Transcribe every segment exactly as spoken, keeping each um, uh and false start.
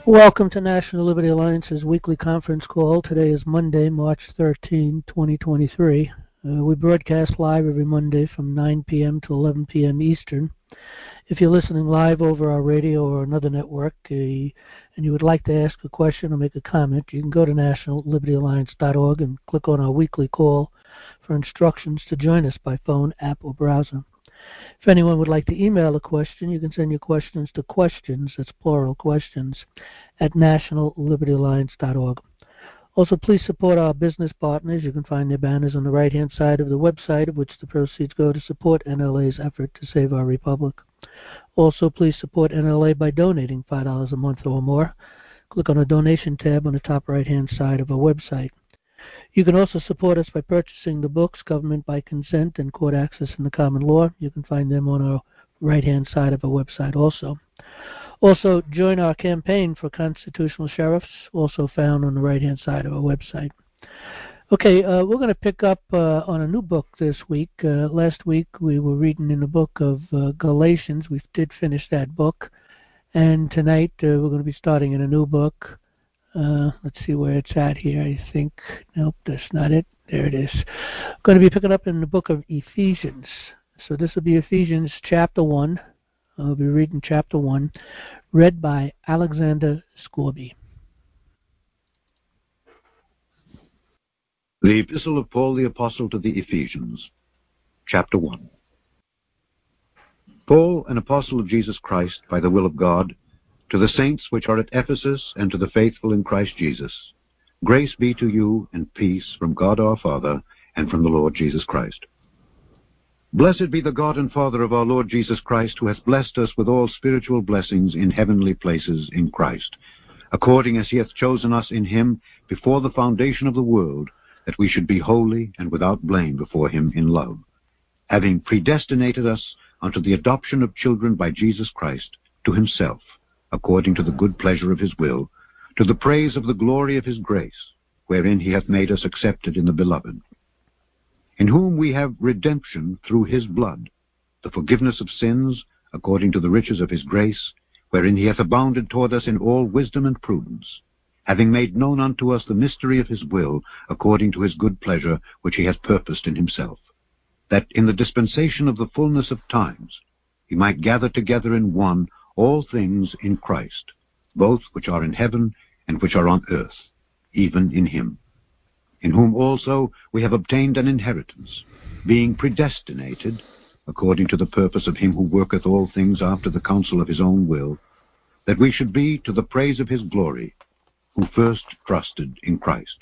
Welcome to National Liberty Alliance's weekly conference call. Today is Monday, March thirteenth, twenty twenty-three. Uh, we broadcast live every Monday from nine p.m. to eleven p.m. Eastern. If you're listening live over our radio or another network uh, and you would like to ask a question or make a comment, you can go to national liberty alliance dot org and click on our weekly call for instructions to join us by phone, app, or browser. If anyone would like to email a question, you can send your questions to questions, that's plural, questions, at national liberty alliance dot org. Also, please support our business partners. You can find their banners on the right-hand side of the website, of which the proceeds go to support N L A's effort to save our republic. Also, please support N L A by donating five dollars a month or more. Click on the donation tab on the top right-hand side of our website. You can also support us by purchasing the books, Government by Consent and Court Access in the Common Law. You can find them on our right-hand side of our website also. Also, join our campaign for constitutional sheriffs, also found on the right-hand side of our website. Okay, uh, we're going to pick up uh, on a new book this week. Uh, last week we were reading in the book of uh, Galatians. We did finish that book. And tonight uh, we're going to be starting in a new book. Uh, let's see where it's at here. I think, nope, that's not it. There it is. I'm going to be picking up in the book of Ephesians. So this will be Ephesians chapter one. I'll be reading chapter one, read by Alexander Scorby. The Epistle of Paul the Apostle to the Ephesians, chapter one. Paul, an apostle of Jesus Christ, by the will of God, to the saints which are at Ephesus, and to the faithful in Christ Jesus, grace be to you and peace from God our Father and from the Lord Jesus Christ. Blessed be the God and Father of our Lord Jesus Christ, who hath blessed us with all spiritual blessings in heavenly places in Christ, according as he hath chosen us in him before the foundation of the world, that we should be holy and without blame before him in love, having predestinated us unto the adoption of children by Jesus Christ to himself, according to the good pleasure of his will, to the praise of the glory of his grace, wherein he hath made us accepted in the Beloved, in whom we have redemption through his blood, the forgiveness of sins, according to the riches of his grace, wherein he hath abounded toward us in all wisdom and prudence, having made known unto us the mystery of his will, according to his good pleasure, which he hath purposed in himself, that in the dispensation of the fullness of times he might gather together in one all things in Christ, both which are in heaven and which are on earth, even in him, in whom also we have obtained an inheritance, being predestinated, according to the purpose of him who worketh all things after the counsel of his own will, that we should be to the praise of his glory, who first trusted in Christ,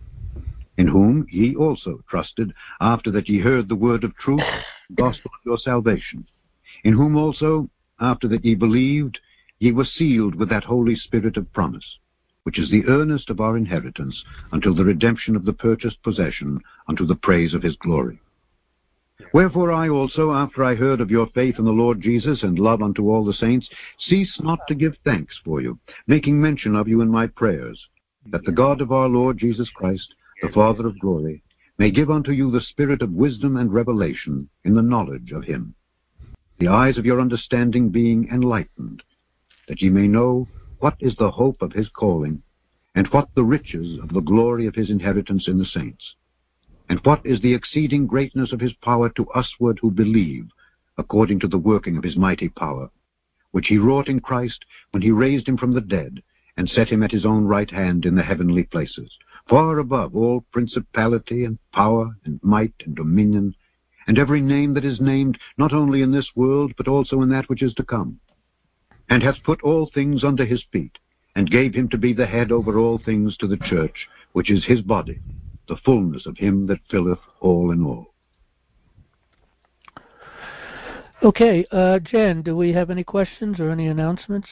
in whom ye also trusted, after that ye heard the word of truth, the gospel of your salvation, in whom also, after that ye believed, ye were sealed with that Holy Spirit of promise, which is the earnest of our inheritance, until the redemption of the purchased possession, unto the praise of his glory. Wherefore I also, after I heard of your faith in the Lord Jesus, and love unto all the saints, cease not to give thanks for you, making mention of you in my prayers, that the God of our Lord Jesus Christ, the Father of glory, may give unto you the spirit of wisdom and revelation in the knowledge of him, the eyes of your understanding being enlightened, that ye may know what is the hope of his calling, and what the riches of the glory of his inheritance in the saints, and what is the exceeding greatness of his power to usward who believe, according to the working of his mighty power, which he wrought in Christ when he raised him from the dead, and set him at his own right hand in the heavenly places, far above all principality and power and might and dominion, and every name that is named, not only in this world, but also in that which is to come, and hath put all things under his feet, and gave him to be the head over all things to the church, which is his body, the fullness of him that filleth all in all. Okay, uh, Jen, do we have any questions or any announcements?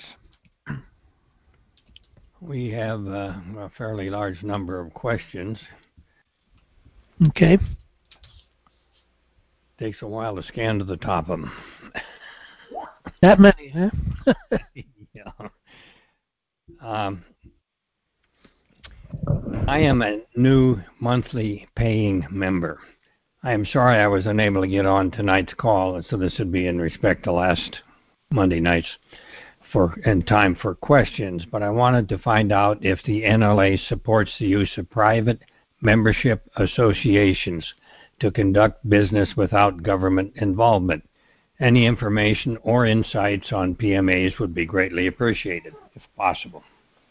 We have uh, a fairly large number of questions. Okay. Takes a while to scan to the top of them. That many, huh? Yeah. Um, I am a new monthly paying member. I am sorry I was unable to get on tonight's call, so this would be in respect to last Monday night's for and time for questions, but I wanted to find out if the N L A supports the use of private membership associations to conduct business without government involvement. Any information or insights on P M As would be greatly appreciated, if possible.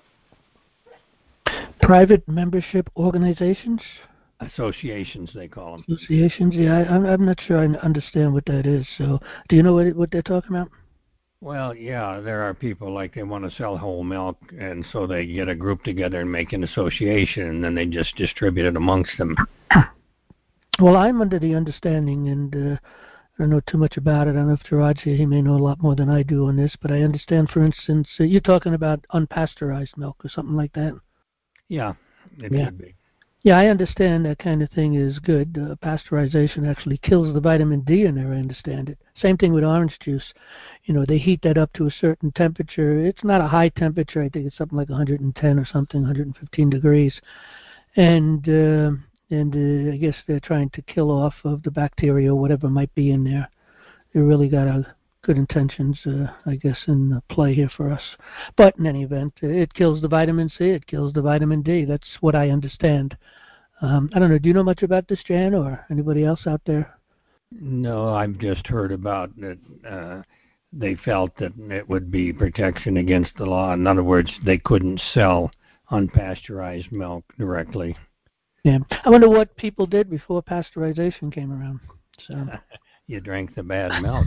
Private membership organizations? Associations, they call them. Associations, yeah, I, I'm I'm not sure I understand what that is. So, do you know what it, what they're talking about? Well, yeah, there are people like they want to sell whole milk, and so they get a group together and make an association, and then they just distribute it amongst them. Well, I'm under the understanding, and uh, I don't know too much about it. I don't know if Gerard's here. He may know a lot more than I do on this, but I understand, for instance, uh, you're talking about unpasteurized milk or something like that. Yeah, it yeah. could be. Yeah, I understand that kind of thing is good. Uh, pasteurization actually kills the vitamin D in there, I understand it. Same thing with orange juice. You know, they heat that up to a certain temperature. It's not a high temperature. I think it's something like one hundred ten or something, one hundred fifteen degrees. And, uh, and uh, I guess they're trying to kill off of the bacteria or whatever might be in there. They really got a good intentions, uh, I guess, in play here for us. But in any event, it kills the vitamin C, it kills the vitamin D. That's what I understand. Um, I don't know, do you know much about this, Jan, or anybody else out there? No, I've just heard about that. Uh, they felt that it would be protection against the law. In other words, they couldn't sell unpasteurized milk directly. Yeah, I wonder what people did before pasteurization came around. So you drank the bad milk.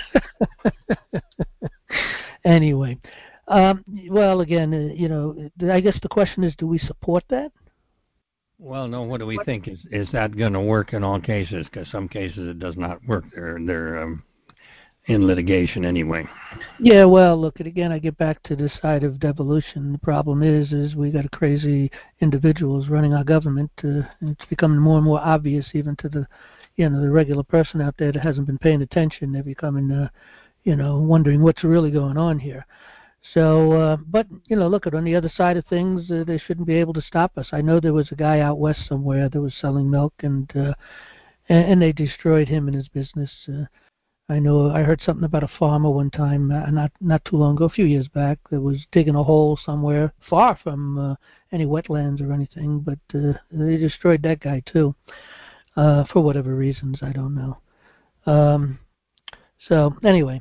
Anyway, um, well, again, uh, you know, I guess the question is, do we support that? Well, no. What do we think? Is is that going to work in all cases? Because some cases it does not work. They're they're um, in litigation anyway. Yeah. Well, look. Again, I get back to the side of devolution. The problem is, is we got crazy individuals running our government. Uh, and it's becoming more and more obvious, even to the, you know, the regular person out there that hasn't been paying attention. They're becoming, uh, you know, wondering what's really going on here. So, uh, but, you know, look, at on the other side of things, uh, they shouldn't be able to stop us. I know there was a guy out west somewhere that was selling milk, and uh, and, and they destroyed him and his business. Uh, I know I heard something about a farmer one time, uh, not not too long ago, a few years back, that was digging a hole somewhere far from uh, any wetlands or anything, but uh, they destroyed that guy too, uh, for whatever reasons, I don't know. Um, so, anyway.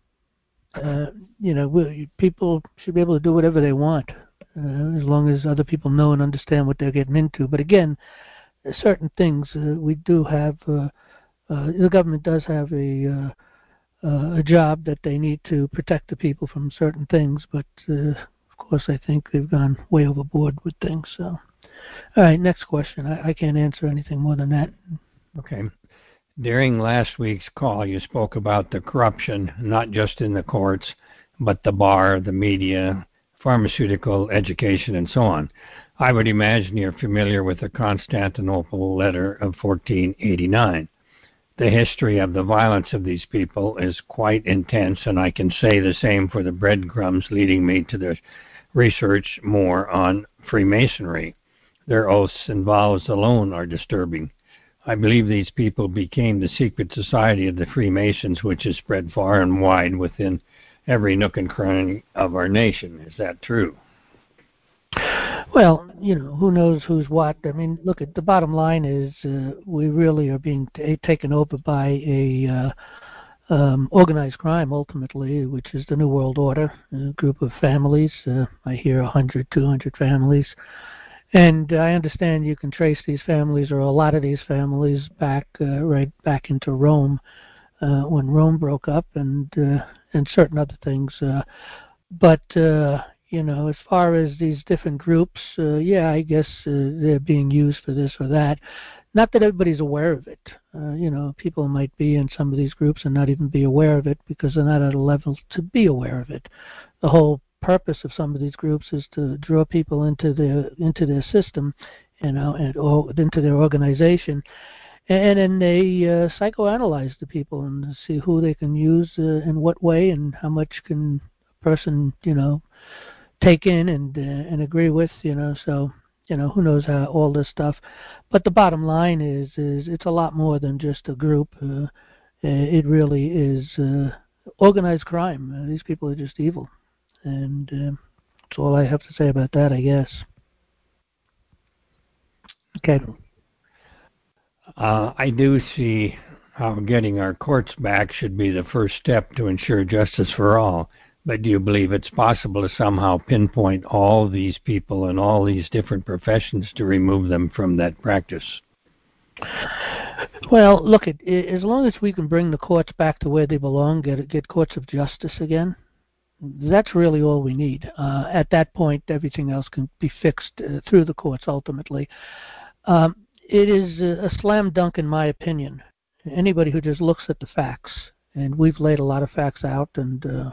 Uh, you know, we, people should be able to do whatever they want, uh, as long as other people know and understand what they're getting into. But again, certain things uh, we do have. Uh, uh, the government does have a uh, uh, a job that they need to protect the people from certain things. But uh, of course, I think they've gone way overboard with things. So, all right, next question. I, I can't answer anything more than that. Okay. During last week's call, you spoke about the corruption, not just in the courts, but the bar, the media, pharmaceutical, education, and so on. I would imagine you're familiar with the Constantinople letter of fourteen eighty-nine. The history of the violence of these people is quite intense, and I can say the same for the breadcrumbs leading me to the research more on Freemasonry. Their oaths and vows alone are disturbing. I believe these people became the secret society of the Freemasons, which is spread far and wide within every nook and cranny of our nation. Is that true? Well, you know, who knows who's what. I mean, look, at the bottom line is uh, we really are being t- taken over by a uh, um, organized crime, ultimately, which is the New World Order, a group of families. Uh, I hear one hundred, two hundred families. And I understand you can trace these families, or a lot of these families, back uh, right back into Rome, uh, when Rome broke up, and uh, and certain other things. Uh, but uh, you know, as far as these different groups, uh, yeah, I guess uh, they're being used for this or that. Not that everybody's aware of it. Uh, you know, people might be in some of these groups and not even be aware of it because they're not at a level to be aware of it. The whole purpose of some of these groups is to draw people into their into their system, you know, and or into their organization, and then they uh, psychoanalyze the people and see who they can use uh, in what way and how much can a person, you know, take in and uh, and agree with, you know. So, you know, who knows how all this stuff. But the bottom line is is it's a lot more than just a group. Uh, it really is uh, organized crime. Uh, these people are just evil. And uh, that's all I have to say about that, I guess. Okay. Uh, I do see how getting our courts back should be the first step to ensure justice for all. But do you believe it's possible to somehow pinpoint all these people and all these different professions to remove them from that practice? Well, look, it, it, as long as we can bring the courts back to where they belong, get get courts of justice again, that's really all we need. Uh, at that point, everything else can be fixed uh, through the courts ultimately. Um, it is a, a slam dunk, in my opinion. Anybody who just looks at the facts, and we've laid a lot of facts out, and uh,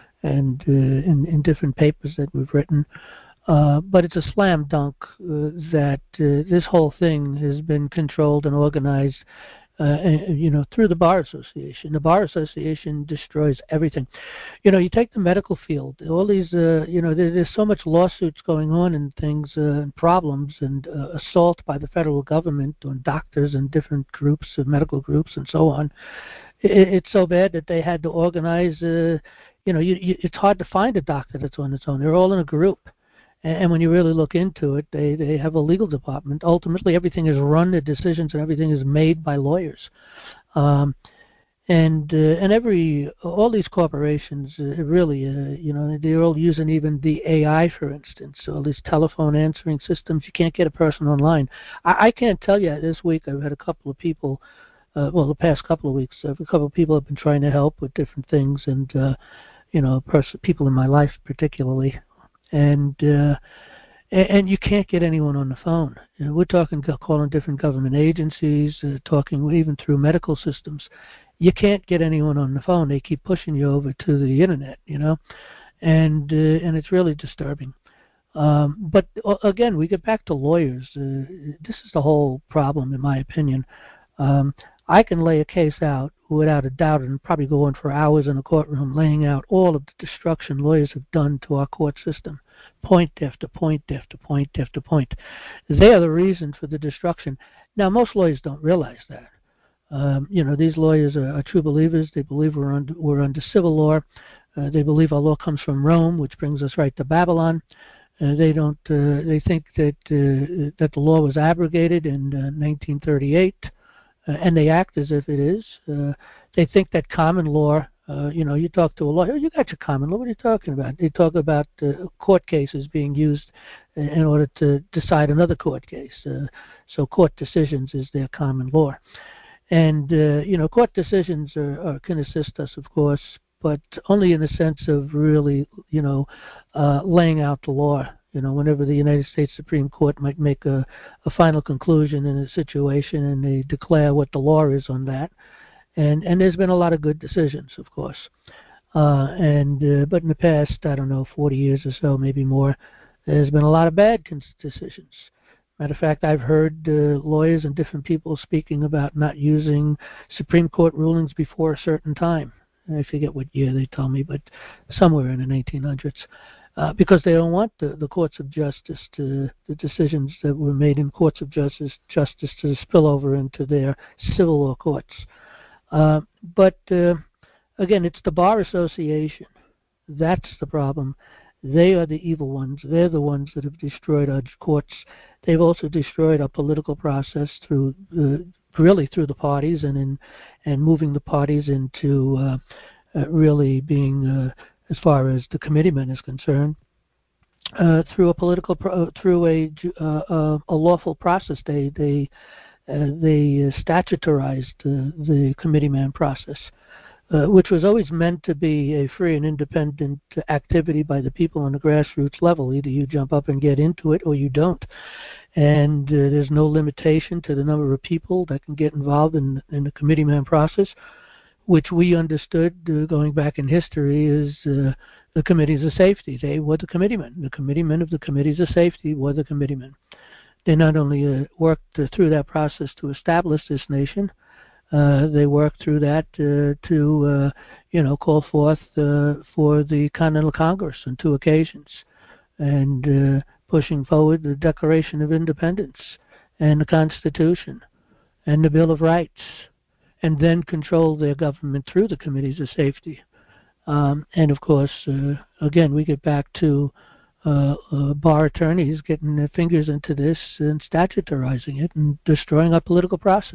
and uh, in, in different papers that we've written. Uh, but it's a slam dunk uh, that uh, this whole thing has been controlled and organized, uh, you know, through the Bar Association. The Bar Association destroys everything. You know, you take the medical field, all these, uh, you know, there, there's so much lawsuits going on and things, uh, and problems and uh, assault by the federal government on doctors and different groups, uh, medical groups and so on. It, it's so bad that they had to organize, uh, you know, you, you, it's hard to find a doctor that's on its own. They're all in a group. And when you really look into it, they, they have a legal department. Ultimately, everything is run, the decisions and everything is made by lawyers. Um, and uh, and every all these corporations uh, really, uh, you know, they're all using even the A I, for instance, all these telephone answering systems. You can't get a person online. I, I can't tell you. This week, I've had a couple of people. Uh, well, the past couple of weeks, uh, a couple of people have been trying to help with different things, and uh, you know, pers- people in my life particularly. And uh, and you can't get anyone on the phone. You know, we're talking calling different government agencies, uh, talking even through medical systems. You can't get anyone on the phone. They keep pushing you over to the internet, you know, and uh, and it's really disturbing. Um, but uh, again, we get back to lawyers. Uh, this is the whole problem, in my opinion. Um, I can lay a case out without a doubt and probably go on for hours in a courtroom laying out all of the destruction lawyers have done to our court system, point after point after point after point. They are the reason for the destruction. Now, most lawyers don't realize that. Um, you know, these lawyers are, are true believers. They believe we're under, we're under civil law. Uh, they believe our law comes from Rome, which brings us right to Babylon. Uh, they don't. Uh, they think that uh, that the law was abrogated in uh, nineteen thirty-eight. Uh, and they act as if it is. Uh, they think that common law, uh, you know, you talk to a lawyer, you got your common law, what are you talking about? They talk about uh, court cases being used in order to decide another court case. Uh, so court decisions is their common law. And, uh, you know, court decisions are, are, can assist us, of course, but only in the sense of really, you know, uh, laying out the law. You know, whenever the United States Supreme Court might make a, a final conclusion in a situation and they declare what the law is on that. And and there's been a lot of good decisions, of course. Uh, and uh, but in the past, I don't know, forty years or so, maybe more, there's been a lot of bad decisions. Matter of fact, I've heard uh, lawyers and different people speaking about not using Supreme Court rulings before a certain time. I forget what year they told me, but somewhere in the nineteen hundreds. Uh, because they don't want the, the courts of justice to, the decisions that were made in courts of justice, justice to spill over into their civil law courts. Uh, but uh, again, it's the Bar Association. That's the problem. They are the evil ones. They're the ones that have destroyed our courts. They've also destroyed our political process through, uh, really through the parties and in and moving the parties into uh, uh, really being. Uh, as far as the committeeman is concerned, uh, through a political, pro- through a, uh, a lawful process. They they uh, they statutorized uh, the committeeman process, uh, which was always meant to be a free and independent activity by the people on the grassroots level. Either you jump up and get into it or you don't. And uh, there's no limitation to the number of people that can get involved in, in the committeeman process, which we understood uh, going back in history is uh, the committees of safety. They were the committeemen. The committeemen of the committees of safety were the committeemen. They not only uh, worked uh, through that process to establish this nation, uh, they worked through that uh, to, uh, you know, call forth uh, for the Continental Congress on two occasions, and uh, pushing forward the Declaration of Independence and the Constitution and the Bill of Rights, and then control their government through the committees of safety. Um, and of course, uh, again, we get back to uh, uh, bar attorneys getting their fingers into this and statutorizing it and destroying our political process.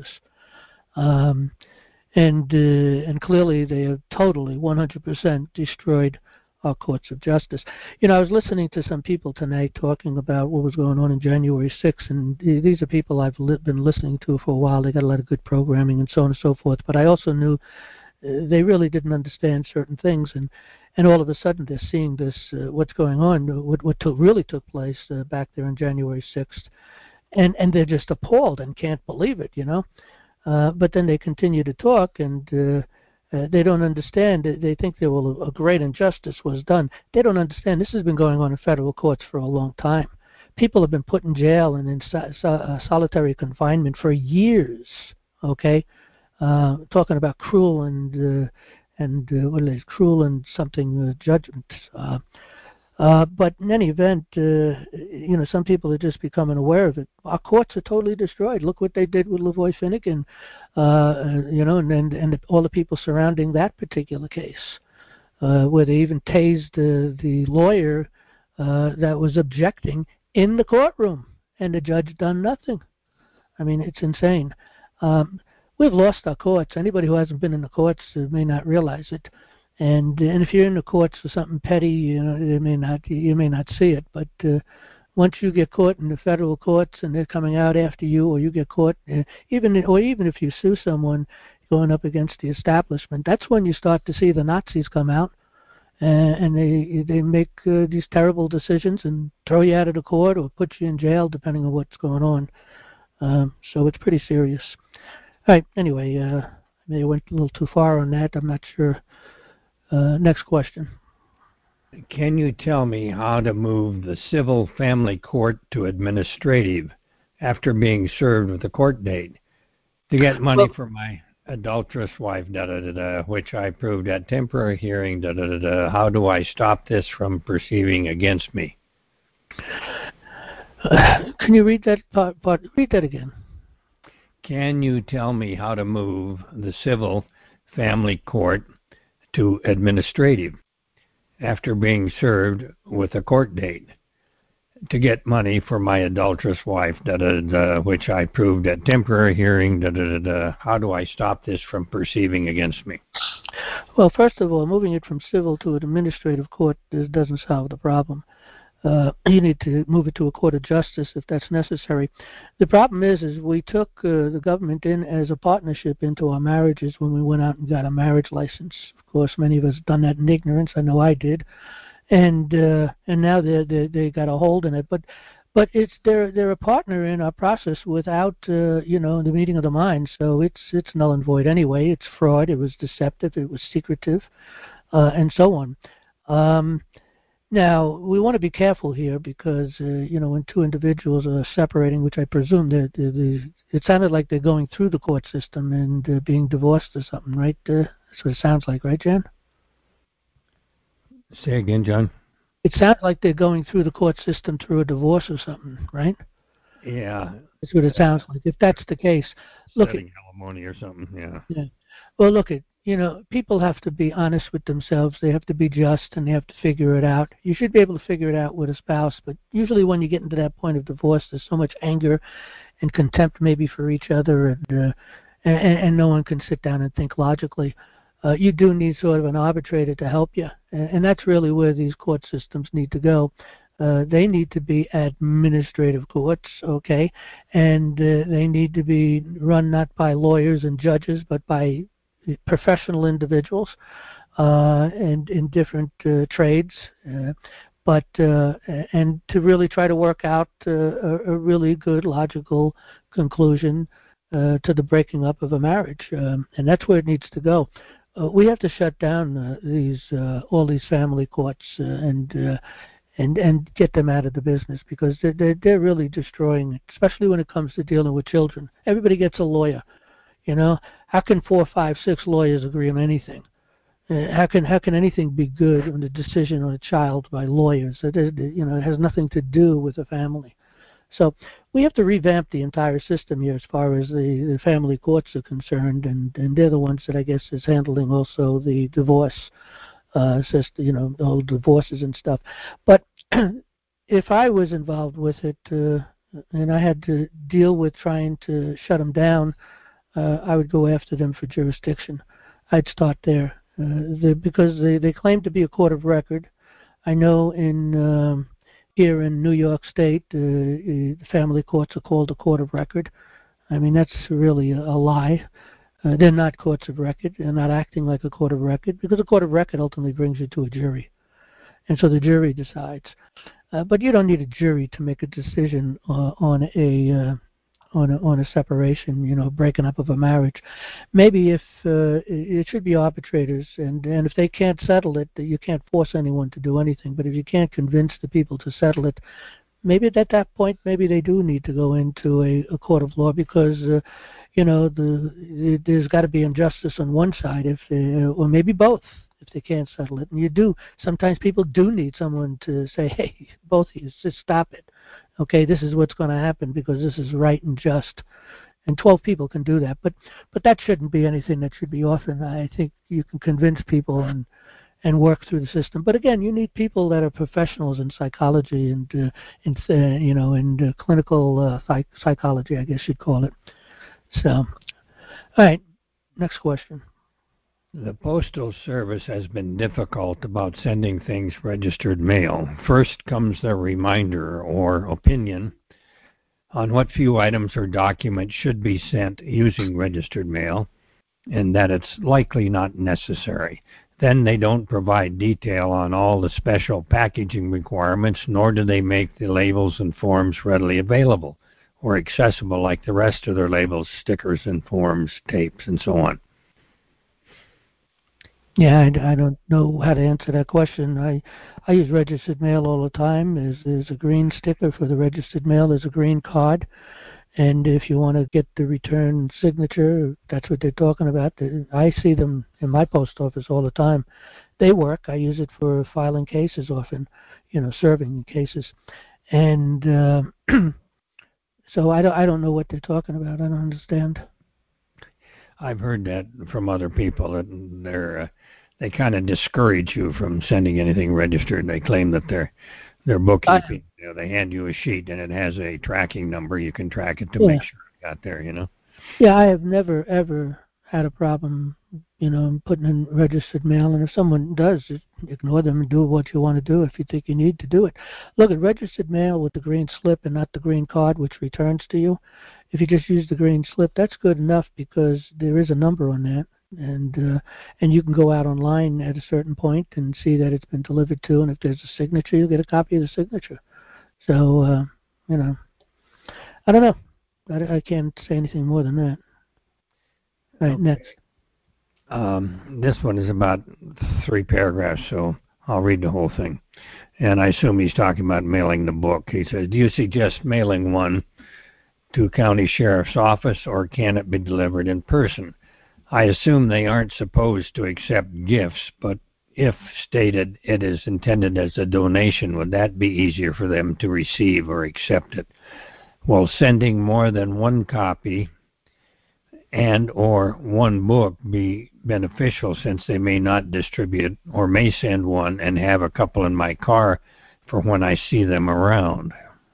Um, and uh, and clearly they have totally one hundred percent destroyed our courts of justice. You know, I was listening to some people tonight talking about what was going on in January sixth, and these are people I've li- been listening to for a while. They got a lot of good programming and so on and so forth. But I also knew uh, they really didn't understand certain things, and and all of a sudden they're seeing this, uh, what's going on, what what to, really took place uh, back there on January sixth, and and they're just appalled and can't believe it, you know. Uh, but then they continue to talk, and uh, uh, they don't understand. They think that, well, a great injustice was done. They don't understand. This has been going on in federal courts for a long time. People have been put in jail and in so, so, uh, solitary confinement for years. Okay, uh, talking about cruel and uh, and uh, what is it, cruel and something uh, judgments. Uh, Uh, but in any event, uh, you know, some people are just becoming aware of it. Our courts are totally destroyed. Look what they did with Lavoy Finnegan, uh, you know, and, and, and all the people surrounding that particular case, uh, where they even tased uh, the lawyer uh, that was objecting in the courtroom, and the judge done nothing. I mean, it's insane. Um, we've lost our courts. Anybody who hasn't been in the courts uh, may not realize it. And and if you're in the courts for something petty, you know, you may not you may not see it. But uh, once you get caught in the federal courts and they're coming out after you, or you get caught, uh, even or even if you sue someone going up against the establishment, that's when you start to see the Nazis come out, uh, and they they make uh, these terrible decisions and throw you out of the court or put you in jail, depending on what's going on. Um, so it's pretty serious. All right. Anyway, uh, maybe I went a little too far on that. I'm not sure. Uh, next question. Can you tell me how to move the civil family court to administrative after being served with a court date to get money well, for my adulterous wife, da da da da, which I proved at temporary hearing, da da da da. How do I stop this from proceeding against me? Uh, can you read that part, part? Read that again. Can you tell me how to move the civil family court to administrative after being served with a court date to get money for my adulterous wife, da da da, which I proved at temporary hearing, da da da da. How do I stop this from proceeding against me? Well, first of all, moving it from civil to an administrative court doesn't solve the problem. Uh, you need to move it to a court of justice if that's necessary. The problem is, is we took uh, the government in as a partnership into our marriages when we went out and got a marriage license. Of course, many of us have done that in ignorance. I know I did, and uh, and now they they they got a hold in it. But but it's they're they're a partner in our process without uh, you know the meeting of the minds. So it's it's null and void anyway. It's fraud. It was deceptive. It was secretive, uh, and so on. Um, Now, we want to be careful here because, uh, you know, when two individuals are separating, which I presume they're, they're, they're, it sounded like they're going through the court system and uh, being divorced or something, right? Uh, that's what it sounds like, right, Jan? Say again, John. It sounds like they're going through the court system through a divorce or something, right? Yeah. That's what it sounds like. If that's the case, look setting at alimony or something, yeah. Yeah. Well, look at. You know, people have to be honest with themselves. They have to be just, and they have to figure it out. You should be able to figure it out with a spouse, but usually when you get into that point of divorce, there's so much anger and contempt maybe for each other, and uh, and, and no one can sit down and think logically. Uh, you do need sort of an arbitrator to help you, and, and that's really where these court systems need to go. Uh, they need to be administrative courts, okay, and uh, they need to be run not by lawyers and judges, but by professional individuals uh, and in different uh, trades, uh, but uh, and to really try to work out uh, a, a really good logical conclusion uh, to the breaking up of a marriage, um, and that's where it needs to go. Uh, we have to shut down uh, these uh, all these family courts uh, and uh, and and get them out of the business because they're, they're they're really destroying it, especially when it comes to dealing with children. Everybody gets a lawyer. You know, how can four, five, six lawyers agree on anything? Uh, how can how can anything be good on a decision on a child by lawyers? It, it, you know, it has nothing to do with the family. So we have to revamp the entire system here as far as the, the family courts are concerned, and, and they're the ones that I guess is handling also the divorce uh, system, you know, the whole divorces and stuff. But if I was involved with it uh, and I had to deal with trying to shut them down, uh, I would go after them for jurisdiction. I'd start there uh, because they, they claim to be a court of record. I know in um, here in New York State, uh, the family courts are called a court of record. I mean, that's really a, a lie. Uh, they're not courts of record. They're not acting like a court of record because a court of record ultimately brings you to a jury. And so the jury decides. Uh, but you don't need a jury to make a decision uh, on a uh, on a on a separation, you know, breaking up of a marriage. Maybe if uh, it should be arbitrators, and and if they can't settle it, you can't force anyone to do anything. But if you can't convince the people to settle it, maybe at that point, maybe they do need to go into a, a court of law because, uh, you know, the, there's got to be injustice on one side, if they, or maybe both, if they can't settle it. And you do. Sometimes people do need someone to say, hey, both of you, just stop it. Okay, this is what's going to happen because this is right and just. And twelve people can do that. But but that shouldn't be anything that should be often. I think you can convince people and and work through the system. But again, you need people that are professionals in psychology and uh, in uh, you know in uh, clinical uh, psych- psychology, I guess you'd call it. So, all right, next question. The Postal Service has been difficult about sending things registered mail. First comes the reminder or opinion on what few items or documents should be sent using registered mail, and that it's likely not necessary. Then they don't provide detail on all the special packaging requirements, nor do they make the labels and forms readily available or accessible like the rest of their labels, stickers, and forms, tapes, and so on. Yeah, I, I don't know how to answer that question. I I use registered mail all the time. There's, there's a green sticker for the registered mail. There's a green card. And if you want to get the return signature, that's what they're talking about. I see them in my post office all the time. They work. I use it for filing cases often, you know, serving cases. And uh, so I don't, I don't know what they're talking about. I don't understand. I've heard that from other people that they're uh, they kind of discourage you from sending anything registered. They claim that they're they're bookkeeping. I, you know, they hand you a sheet and it has a tracking number. You can track it to yeah. make sure it got there. You know. Yeah, I have never ever had a problem, you know, putting in registered mail. And if someone does, just ignore them and do what you want to do if you think you need to do it. Look at registered mail with the green slip and not the green card, which returns to you. If you just use the green slip, that's good enough because there is a number on that, and uh, and you can go out online at a certain point and see that it's been delivered to, and if there's a signature, you'll get a copy of the signature. So, uh, you know, I don't know. I, I can't say anything more than that. All right, okay. Next. Um, this one is about three paragraphs, so I'll read the whole thing. And I assume he's talking about mailing the book. He says, do you suggest mailing one to county sheriff's office, or can it be delivered in person? I assume they aren't supposed to accept gifts, but if stated it is intended as a donation, would that be easier for them to receive or accept it? Will sending more than one copy and or one book be beneficial, since they may not distribute or may send one and have a couple in my car for when I see them around?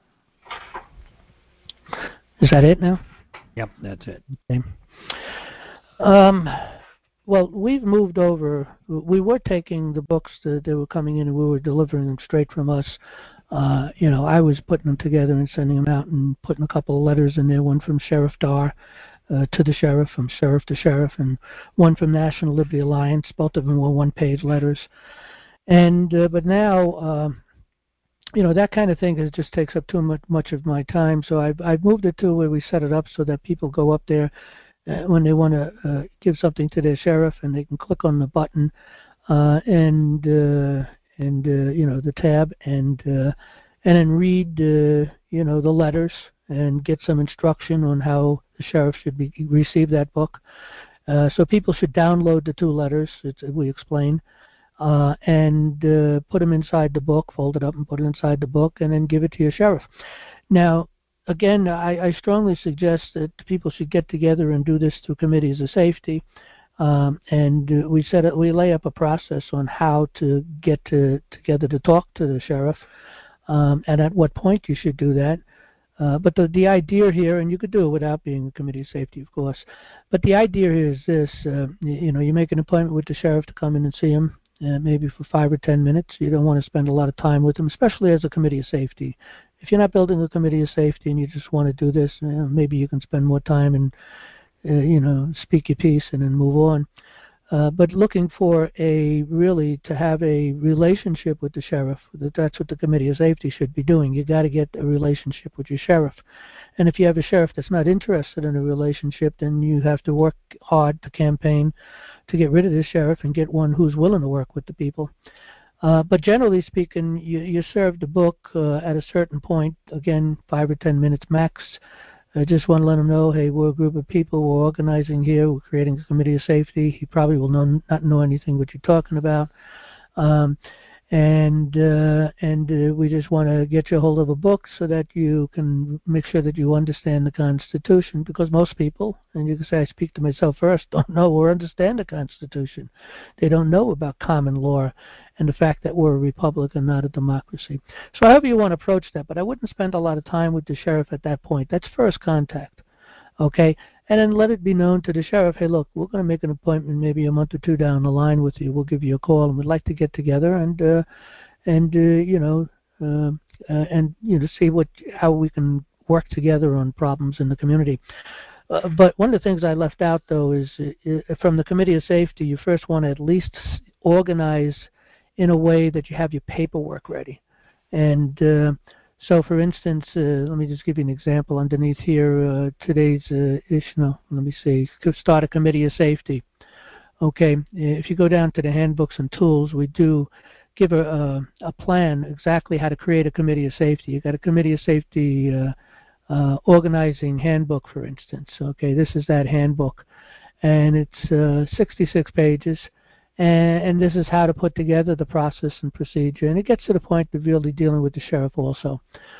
Is that it now? Yep, that's it. Okay. Um, well, we've moved over. We were taking the books that they were coming in and we were delivering them straight from us. Uh, you know, I was putting them together and sending them out and putting a couple of letters in there, one from Sheriff Dar uh, to the sheriff, from sheriff to sheriff, and one from National Liberty Alliance. Both of them were one-page letters. And uh, but now... Uh, You know, that kind of thing is, just takes up too much, much of my time. So I've, I've moved it to where we set it up so that people go up there uh, when they want to uh, give something to their sheriff, and they can click on the button uh, and uh, and uh, you know, the tab, and uh, and then read uh, you know, the letters and get some instruction on how the sheriff should be, receive that book. Uh, so people should download the two letters. It's, we explain. Uh, and uh, put them inside the book, fold it up and put it inside the book, and then give it to your sheriff. Now, again, I, I strongly suggest that people should get together and do this through committees of safety. Um, and uh, we set it, we lay up a process on how to get to, together to talk to the sheriff, um, and at what point you should do that. Uh, but the, the idea here, and you could do it without being a committee of safety, of course, but the idea here is this, uh, you, you know, you make an appointment with the sheriff to come in and see him, uh, maybe for five or ten minutes. You don't want to spend a lot of time with him, especially as a committee of safety. If you're not building a committee of safety and you just want to do this, you know, maybe you can spend more time and, uh, you know, speak your piece and then move on. Uh, but looking for a really to have a relationship with the sheriff, that that's what the committee of safety should be doing. You got to get a relationship with your sheriff, and if you have a sheriff that's not interested in a relationship, then you have to work hard to campaign to get rid of the sheriff and get one who's willing to work with the people. Uh, but generally speaking, you, you serve the book uh, at a certain point, again, five or ten minutes max. I just want to let him know, hey, we're a group of people, we're organizing here, we're creating a committee of safety. He probably will know, not know anything what you're talking about. Um, and uh, and uh, we just want to get you a hold of a book so that you can make sure that you understand the Constitution, because most people, and you can say I speak to myself first, don't know or understand the Constitution. They don't know about common law and the fact that we're a republic and not a democracy. So however you want to approach that, but I wouldn't spend a lot of time with the sheriff at that point. That's first contact, okay? And then let it be known to the sheriff, hey, look, we're going to make an appointment maybe a month or two down the line with you. We'll give you a call, and we'd like to get together and, uh, and uh, you know, uh, uh, and you know, see what how we can work together on problems in the community. Uh, but one of the things I left out, though, is uh, from the Committee of Safety, you first want to at least organize in a way that you have your paperwork ready. And uh, so, for instance, uh, let me just give you an example underneath here. Uh, today's uh, issue, no, let me see, start a Committee of Safety. Okay, if you go down to the handbooks and tools, we do give a, a, a plan exactly how to create a Committee of Safety. You've got a Committee of Safety uh, uh, organizing handbook, for instance. Okay, this is that handbook, and it's uh, sixty-six pages. And, and this is how to put together the process and procedure. And it gets to the point of really dealing with the sheriff also.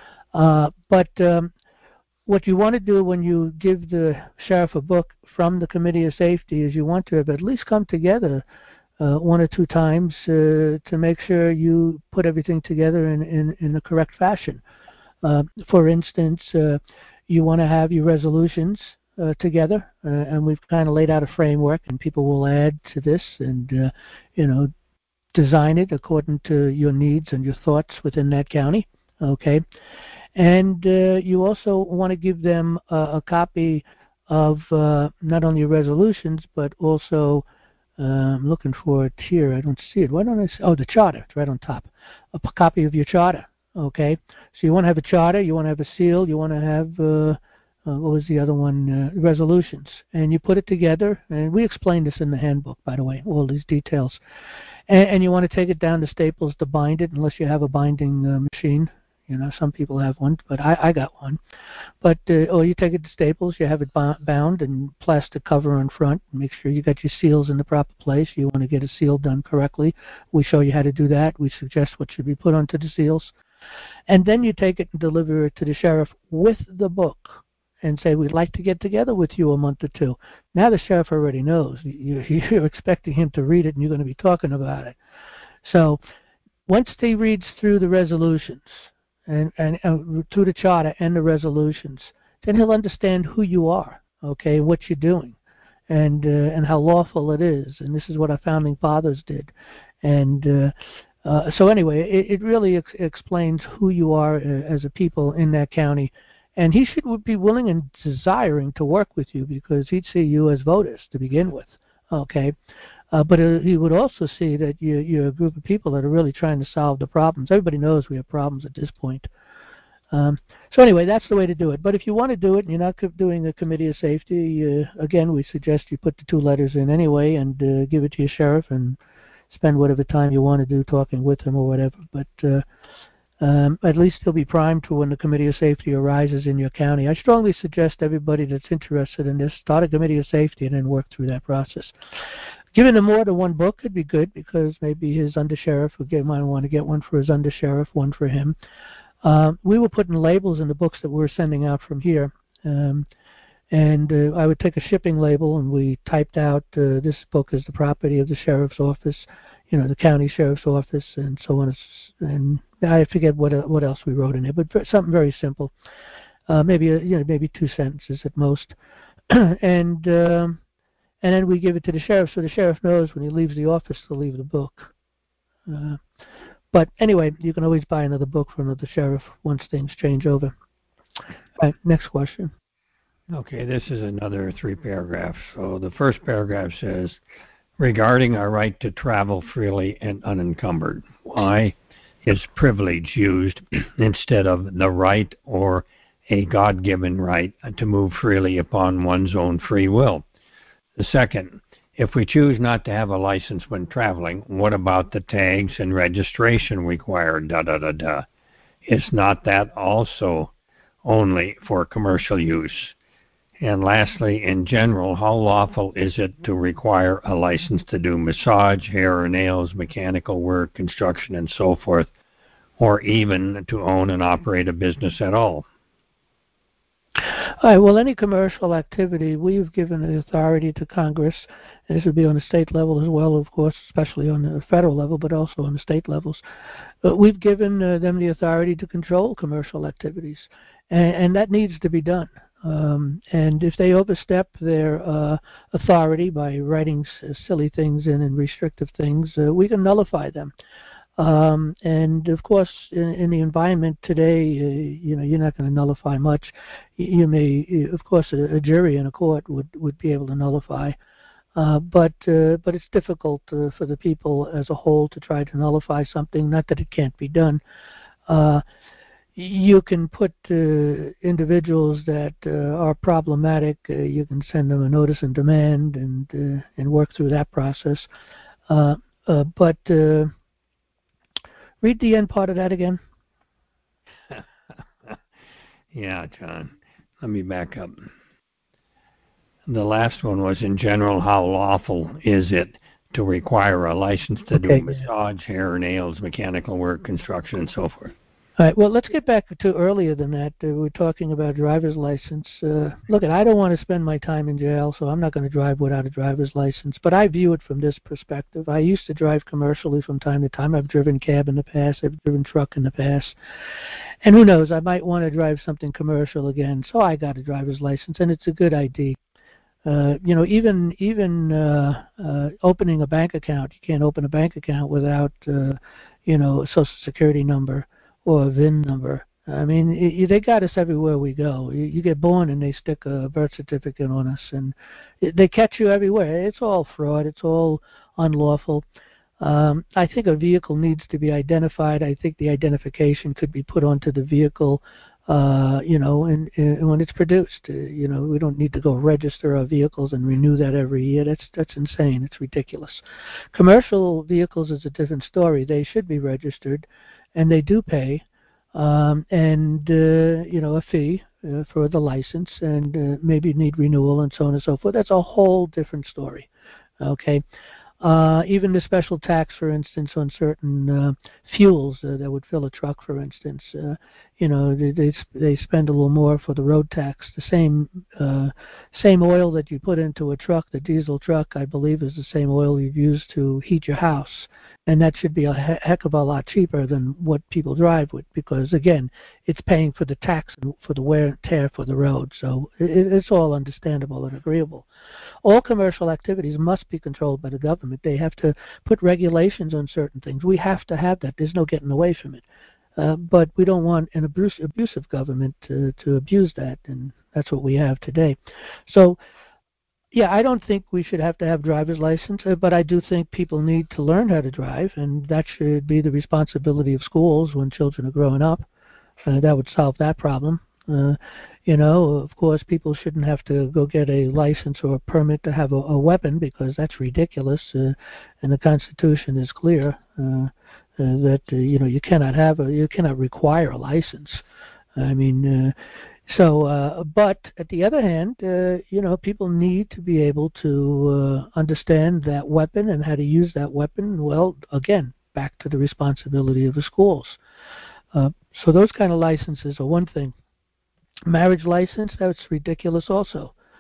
Uh, but um, what you want to do when you give the sheriff a book from the Committee of Safety is you want to have at least come together uh, one or two times uh, to make sure you put everything together in, in, in the correct fashion. Uh, for instance, uh, you want to have your resolutions Uh, together, uh, and we've kind of laid out a framework, and people will add to this and, uh, you know, design it according to your needs and your thoughts within that county, okay? And uh, you also want to give them a, a copy of uh, not only your resolutions, but also, uh, I'm looking for it here, I don't see it, why don't I see, oh, the charter, it's right on top, a p- copy of your charter, okay? So you want to have a charter, you want to have a seal, you want to have uh, Uh, what was the other one? Uh, resolutions. And you put it together, and we explain this in the handbook, by the way, all these details. And, and you want to take it down to Staples to bind it, unless you have a binding uh, machine. You know, some people have one, but I, I got one. But uh, or you take it to Staples, you have it bound and plastic cover on front. Make sure you got your seals in the proper place. You want to get a seal done correctly. We show you how to do that. We suggest what should be put onto the seals. And then you take it and deliver it to the sheriff with the book, and say, we'd like to get together with you a month or two. Now the sheriff already knows. You're expecting him to read it, and you're going to be talking about it. So once he reads through the resolutions, and, and uh, through the charter and the resolutions, then he'll understand who you are, okay, what you're doing, and uh, and how lawful it is. And this is what our founding fathers did. And uh, uh, so anyway, it, it really ex- explains who you are uh, as a people in that county. And he should be willing and desiring to work with you, because he'd see you as voters to begin with, okay? Uh, but uh, he would also see that you, you're a group of people that are really trying to solve the problems. Everybody knows we have problems at this point. Um, so anyway, that's the way to do it. But if you want to do it and you're not doing a Committee of Safety, uh, again, we suggest you put the two letters in anyway and uh, give it to your sheriff and spend whatever time you want to do talking with him or whatever. But uh, Um, at least he'll be primed for when the Committee of Safety arises in your county. I strongly suggest everybody that's interested in this start a Committee of Safety and then work through that process. Giving him more than one book could be good, because maybe his undersheriff might want to get one for his undersheriff, one for him. Uh, we were putting labels in the books that we're sending out from here. Um, and uh, I would take a shipping label, and we typed out uh, this book is the property of the sheriff's office, you know, the county sheriff's office, and so on. And I forget what uh, what else we wrote in it, but something very simple, uh, maybe a, you know maybe two sentences at most, and um, and then we give it to the sheriff, so the sheriff knows when he leaves the office to leave the book. Uh, but anyway, you can always buy another book from the sheriff once things change over. All right, next question. Okay, this is another three paragraphs. So the first paragraph says, regarding our right to travel freely and unencumbered, why is privilege used instead of the right or a God-given right to move freely upon one's own free will? The second, if we choose not to have a license when traveling, what about the tags and registration required, da da da da? Is not that also only for commercial use? And lastly, in general, how lawful is it to require a license to do massage, hair or nails, mechanical work, construction, and so forth, or even to own and operate a business at all? All right, well, any commercial activity, we've given the authority to Congress, and this would be on the state level as well, of course, especially on the federal level, but also on the state levels. But we've given uh, them the authority to control commercial activities, and, and that needs to be done. Um, and if they overstep their uh, authority by writing s- silly things in and restrictive things, uh, we can nullify them. Um, and of course, in, in the environment today, uh, you know, you're not going to nullify much. You, you may, of course, a, a jury in a court would, would be able to nullify, uh, but uh, but it's difficult uh, for the people as a whole to try to nullify something. Not that it can't be done. Uh, you can put uh, individuals that uh, are problematic. Uh, you can send them a notice and demand and uh, and work through that process. Uh, uh, but uh, read the end part of that again. Yeah, John. Let me back up. The last one was, in general, how lawful is it to require a license to Okay, do massage, yeah. hair, nails, mechanical work, construction, and so forth? All right, well, let's get back to earlier than that. Uh, we're talking about driver's license. Uh, look, I don't want to spend my time in jail, so I'm not going to drive without a driver's license. But I view it from this perspective. I used to drive commercially from time to time. I've driven cab in the past. I've driven truck in the past. And who knows, I might want to drive something commercial again. So I got a driver's license, and it's a good I D. Uh, you know, even even uh, uh, opening a bank account, you can't open a bank account without, uh, you know, a social security number or a V I N number. I mean, it, they got us everywhere we go. You, you get born and they stick a birth certificate on us, and it, they catch you everywhere. It's all fraud. It's all unlawful. Um, I think a vehicle needs to be identified. I think the identification could be put onto the vehicle, uh, you know, and, and when it's produced. Uh, you know, we don't need to go register our vehicles and renew that every year. That's that's insane. It's ridiculous. Commercial vehicles is a different story. They should be registered, and they do pay, um, and uh, you know, a fee uh, for the license, and uh, maybe need renewal and so on and so forth. That's a whole different story. Okay. Uh, even the special tax, for instance, on certain uh, fuels uh, that would fill a truck, for instance, uh, you know, they, they they spend a little more for the road tax. The same uh, same oil that you put into a truck, the diesel truck, I believe, is the same oil you've used to heat your house, and that should be a he- heck of a lot cheaper than what people drive with, because again, it's paying for the tax and for the wear and tear for the road. So it, it's all understandable and agreeable. All commercial activities must be controlled by the government. They have to put regulations on certain things. We have to have that. There's no getting away from it. Uh, but we don't want an abuse, abusive government to, to abuse that, and that's what we have today. So, yeah, I don't think we should have to have driver's license, uh, but I do think people need to learn how to drive, and that should be the responsibility of schools when children are growing up. Uh, that would solve that problem. Uh, you know, of course, people shouldn't have to go get a license or a permit to have a, a weapon, because that's ridiculous. Uh, and the Constitution is clear uh, uh, that uh, you know you cannot have a, you cannot require a license. I mean, uh, so uh, but at the other hand, uh, you know, people need to be able to uh, understand that weapon and how to use that weapon. Well, again, back to the responsibility of the schools. Uh, so those kind of licenses are one thing. Marriage license, that's ridiculous also.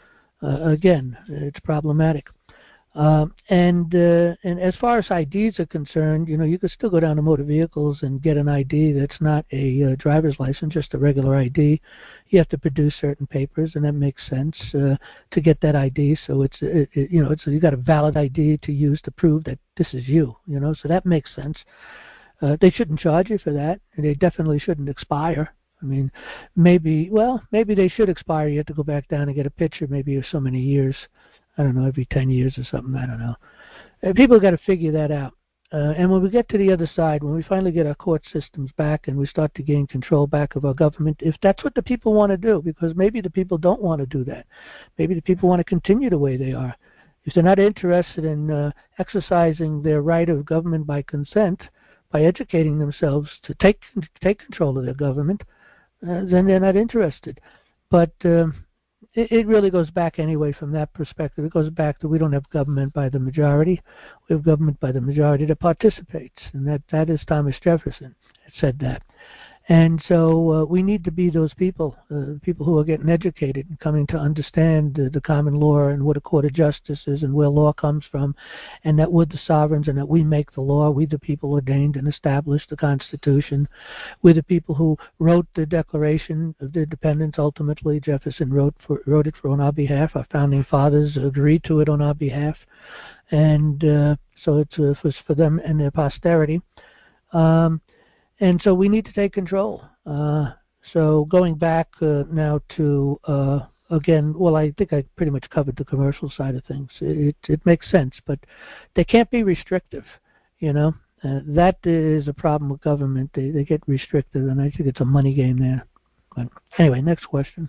Uh, again, it's problematic. Um, and uh, and as far as I Ds are concerned, you know, you could still go down to motor vehicles and get an I D that's not a uh, driver's license, just a regular I D. You have to produce certain papers, and that makes sense uh, to get that I D. So it's it, it, you know, it's you got a valid I D to use to prove that this is you. You know, so that makes sense. Uh, they shouldn't charge you for that, and they definitely shouldn't expire. I mean, maybe well, maybe they should expire. You have to go back down and get a picture, maybe of so many years. I don't know, every ten years or something, I don't know. And people got to figure that out. Uh, and when we get to the other side, when we finally get our court systems back and we start to gain control back of our government, if that's what the people want to do, because maybe the people don't want to do that. Maybe the people want to continue the way they are. If they're not interested in uh, exercising their right of government by consent, by educating themselves to take take control of their government, uh, then they're not interested. But um, it, it really goes back anyway from that perspective. It goes back to we don't have government by the majority. We have government by the majority that participates. And that, that is Thomas Jefferson said that. And so uh, we need to be those people, uh, people who are getting educated and coming to understand uh, the common law and what a court of justice is and where law comes from, and that we're the sovereigns and that we make the law. We the people ordained and established the Constitution. We're the people who wrote the Declaration of Independence. Ultimately, Jefferson wrote for, wrote it for on our behalf. Our founding fathers agreed to it on our behalf, and uh, so it's uh, for, for them and their posterity. Um, And so we need to take control. Uh, so going back uh, now to, uh, again, well, I think I pretty much covered the commercial side of things. It, it makes sense, but they can't be restrictive, you know. Uh, that is a problem with government. They, they get restrictive, and I think it's a money game there. But anyway, next question.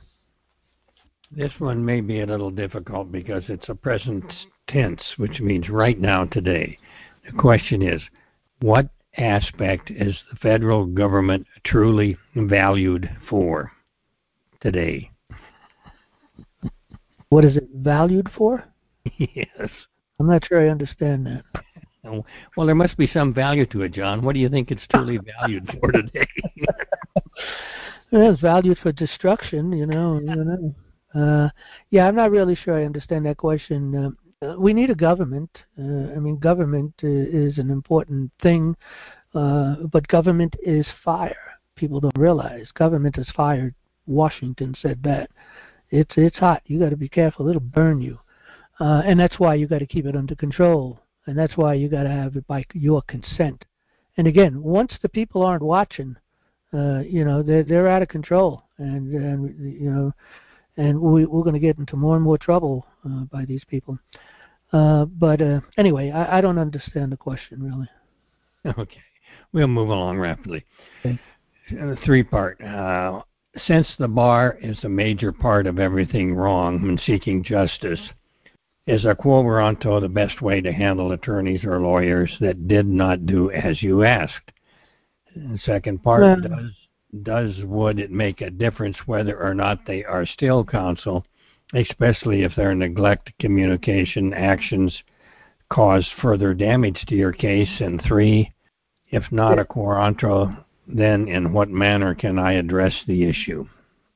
This one may be a little difficult because it's a present tense, which means right now, today. The question is, what aspect is the federal government truly valued for today? What is it valued for? Yes. I'm not sure I understand that. Well, there must be some value to it, John. What do you think it's truly valued for today? Well, it's valued for destruction, you know. You know. Uh, yeah, I'm not really sure I understand that question. Uh, uh, we need a government. Uh, I mean, government uh, is an important thing. Uh, but government is fire. People don't realize government is fire. Washington said that. It's it's hot. You got to be careful. It'll burn you, uh, and that's why you got to keep it under control. And that's why you got to have it by your consent. And again, once the people aren't watching, uh, you know, they're they're out of control, and and you know, and we we're going to get into more and more trouble uh, by these people. Uh, but uh, anyway, I, I don't understand the question really. Okay. We'll move along rapidly. Okay. Uh, three-part. Uh, since the bar is a major part of everything wrong when seeking justice, is a quo warranto the best way to handle attorneys or lawyers that did not do as you asked? And second part, Uh, does does would it make a difference whether or not they are still counsel, especially if their neglect, communication, actions cause further damage to your case? And three, if not a quo warranto, then in what manner can I address the issue?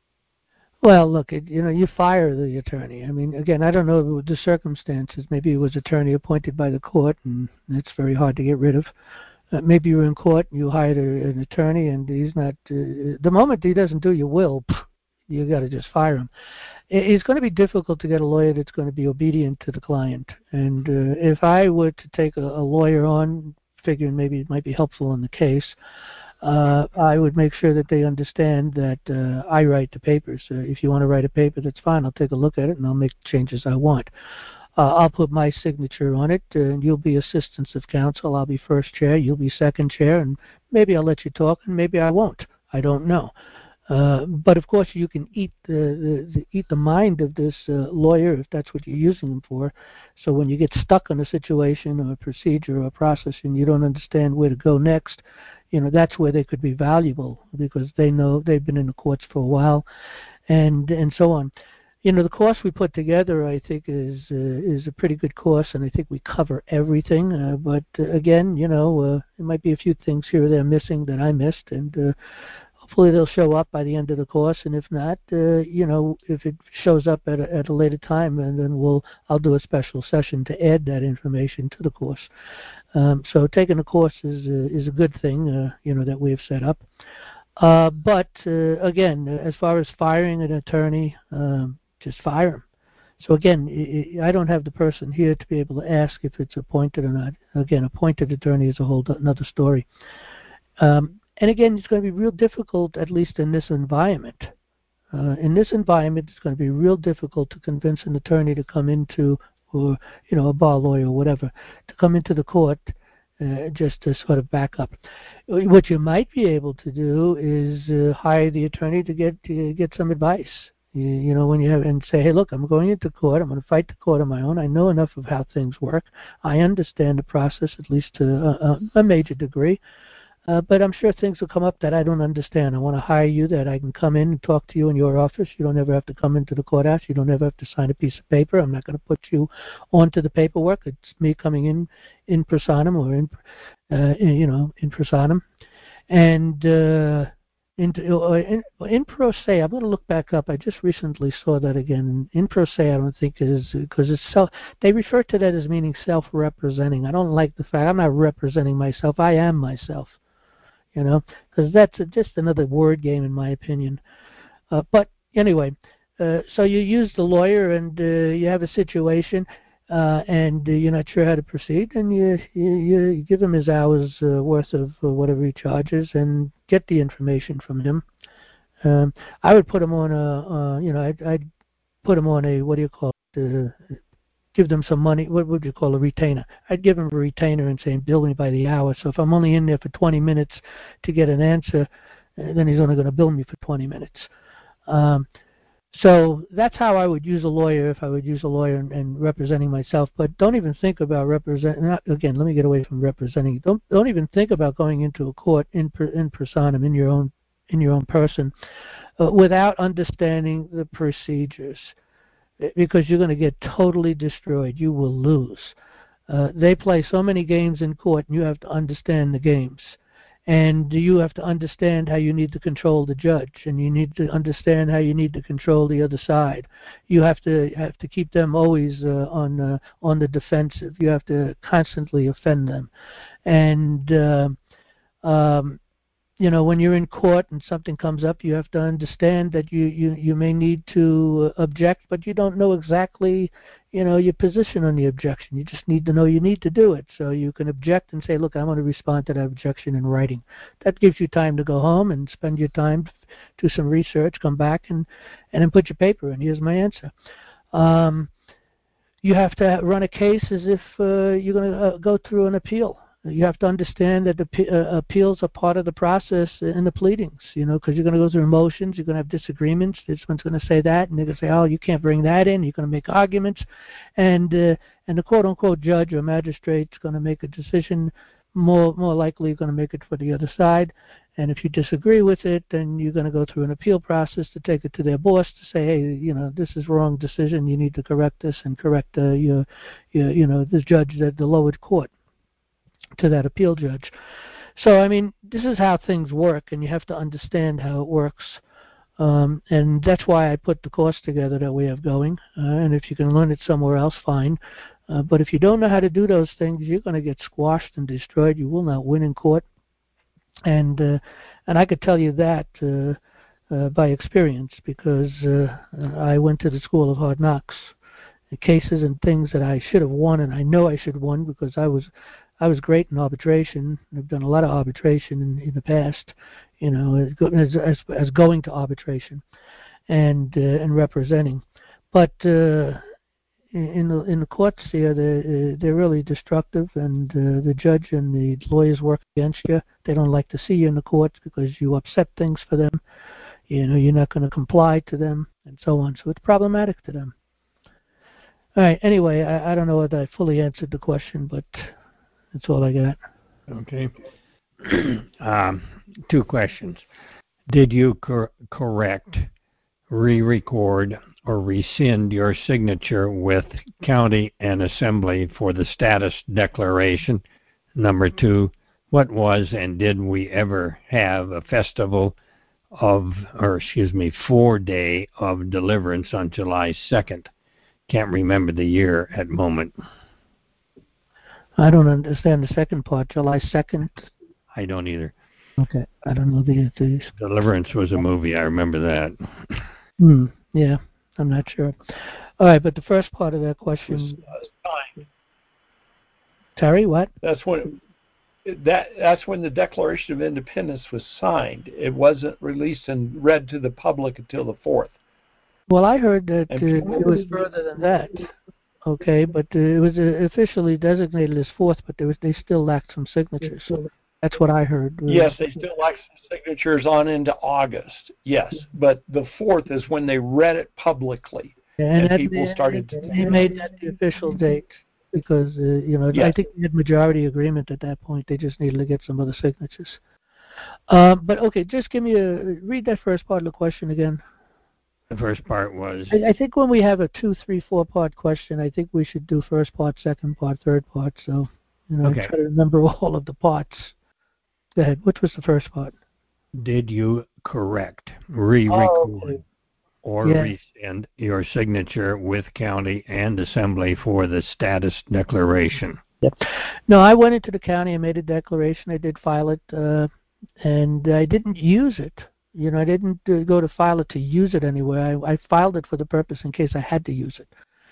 Well, look, it, you know, you fire the attorney. I mean, again, I don't know the circumstances. Maybe it was attorney appointed by the court, and it's very hard to get rid of. Uh, maybe you were in court and you hired a, an attorney, and he's not. Uh, the moment he doesn't do your will, you got to just fire him. It, it's going to be difficult to get a lawyer that's going to be obedient to the client. And uh, if I were to take a, a lawyer on, figuring maybe it might be helpful in the case, uh, I would make sure that they understand that uh, I write the papers. Uh, if you want to write a paper, that's fine. I'll take a look at it and I'll make the changes I want. Uh, I'll put my signature on it, uh, and you'll be assistants of counsel. I'll be first chair, you'll be second chair, and maybe I'll let you talk, and maybe I won't. I don't know. Uh, but of course, you can eat the, the, the eat the mind of this uh, lawyer if that's what you're using them for. So when you get stuck in a situation or a procedure or a process and you don't understand where to go next, you know, that's where they could be valuable because they know they've been in the courts for a while, and and so on. You know, the course we put together, I think, is uh, is a pretty good course, and I think we cover everything. Uh, but uh, again, you know, uh, there might be a few things here or there missing that I missed, and uh, hopefully they'll show up by the end of the course, and if not, uh, you know, if it shows up at a, at a later time, and then we'll I'll do a special session to add that information to the course. Um, so taking a course is uh, is a good thing, uh, you know, that we have set up. Uh, but uh, again, as far as firing an attorney, um, just fire him. So again, I don't have the person here to be able to ask if it's appointed or not. Again, appointed attorney is a whole another story. Um, and again, it's going to be real difficult, at least in this environment. Uh, in this environment, it's going to be real difficult to convince an attorney to come into, or you know, a bar lawyer or whatever, to come into the court uh, just to sort of back up. What you might be able to do is uh, hire the attorney to get to get some advice. You, you know, when you have and say, hey, look, I'm going into court. I'm going to fight the court on my own. I know enough of how things work. I understand the process, at least to a, a major degree. Uh, but I'm sure things will come up that I don't understand. I want to hire you that I can come in and talk to you in your office. You don't ever have to come into the courthouse. You don't ever have to sign a piece of paper. I'm not going to put you onto the paperwork. It's me coming in in personam or in, uh, you know, in personam. And uh, in, in, in pro se, I'm going to look back up. I just recently saw that again. In pro se, I don't think is because it's self. They refer to that as meaning self-representing. I don't like the fact I'm not representing myself. I am myself. You know, because that's a, just another word game, in my opinion. Uh, but anyway, uh, so you use the lawyer, and uh, you have a situation, uh, and uh, you're not sure how to proceed, and you you, you give him his hours uh, worth of uh, whatever he charges, and get the information from him. Um, I would put him on a, uh, you know, I'd, I'd put him on a what do you call it? Uh, give them some money. What would you call a retainer? I'd give them a retainer and say, bill me by the hour. So if I'm only in there for twenty minutes to get an answer, then he's only going to bill me for twenty minutes. Um, so that's how I would use a lawyer if I would use a lawyer and, and representing myself. But don't even think about representing. Not, again, let me get away from representing. Don't don't even think about going into a court in per, in personam in your own in your own person uh, without understanding the procedures. Because you're going to get totally destroyed. You will lose. Uh, they play so many games in court, and you have to understand the games. And you have to understand how you need to control the judge, and you need to understand how you need to control the other side. You have to have to keep them always uh, on uh, on the defensive. You have to constantly offend them. And uh, um, you know, when you're in court and something comes up, you have to understand that you, you, you may need to object, but you don't know exactly, you know, your position on the objection. You just need to know you need to do it. So you can object and say, look, I want to respond to that objection in writing. That gives you time to go home and spend your time, do some research, come back, and, and then put your paper in. Here's my answer. Um, you have to run a case as if uh, you're going to uh, go through an appeal. You have to understand that the uh, appeals are part of the process in the pleadings, you know, because you're going to go through motions, you're going to have disagreements. This one's going to say that, and they're going to say, oh, you can't bring that in. You're going to make arguments, and uh, and the quote-unquote judge or magistrate's going to make a decision. More more likely, going to make it for the other side. And if you disagree with it, then you're going to go through an appeal process to take it to their boss to say, hey, you know, this is wrong decision. You need to correct this and correct uh, your, your, you know, the judge at the lower court to that appeal judge. So, I mean, this is how things work, and you have to understand how it works. Um, and that's why I put the course together that we have going. Uh, and if you can learn it somewhere else, fine. Uh, but if you don't know how to do those things, you're going to get squashed and destroyed. You will not win in court. And uh, and I could tell you that uh, uh, by experience, because uh, I went to the School of Hard Knocks. The cases and things that I should have won, and I know I should have won because I was I was great in arbitration. I've done a lot of arbitration in, in the past, you know, as, as, as going to arbitration and uh, and representing. But uh, in the in the courts here, they're, they're really destructive, and uh, the judge and the lawyers work against you. They don't like to see you in the courts because you upset things for them. You know, you're not going to comply to them, and so on. So it's problematic to them. All right. Anyway, I, I don't know whether I fully answered the question, but that's all I got. Okay. um, two questions. Did you cor- correct, re-record, or rescind your signature with county and assembly for the status declaration? Number two, what was and did we ever have a festival of, or excuse me, four day of deliverance on July second. Can't remember the year at moment. I don't understand the second part. July second. I don't either. Okay, I don't know the the. Deliverance was a movie. I remember that. Hmm. Yeah, I'm not sure. All right, but the first part of that question. Was, uh, signed. Terry, what? That's when that that's when the Declaration of Independence was signed. It wasn't released and read to the public until the fourth. Well, I heard that uh, people, it was further than that. Okay, but uh, it was uh, officially designated as fourth, but there was they still lacked some signatures. That's what I heard. Yes, they still lack some signatures on into August. Yes, but the fourth is when they read it publicly, yeah, and, and people they, started to. They made that the official date because uh, you know Yes. I think they had majority agreement at that point. They just needed to get some other signatures. Uh, but okay, just give me a read that first part of the question again. The first part was... I, I think when we have a two, three, four-part question, I think we should do first part, second part, third part. So, you know, okay. I try to remember all of the parts. Go ahead. What was the first part? Did you correct, re-record, oh, okay. or yeah. rescind your signature with county and assembly for the status declaration? Yep. No, I went into the county and made a declaration. I did file it, uh, and I didn't use it. You know, I didn't uh, go to file it to use it anywhere. I, I filed it for the purpose in case I had to use it.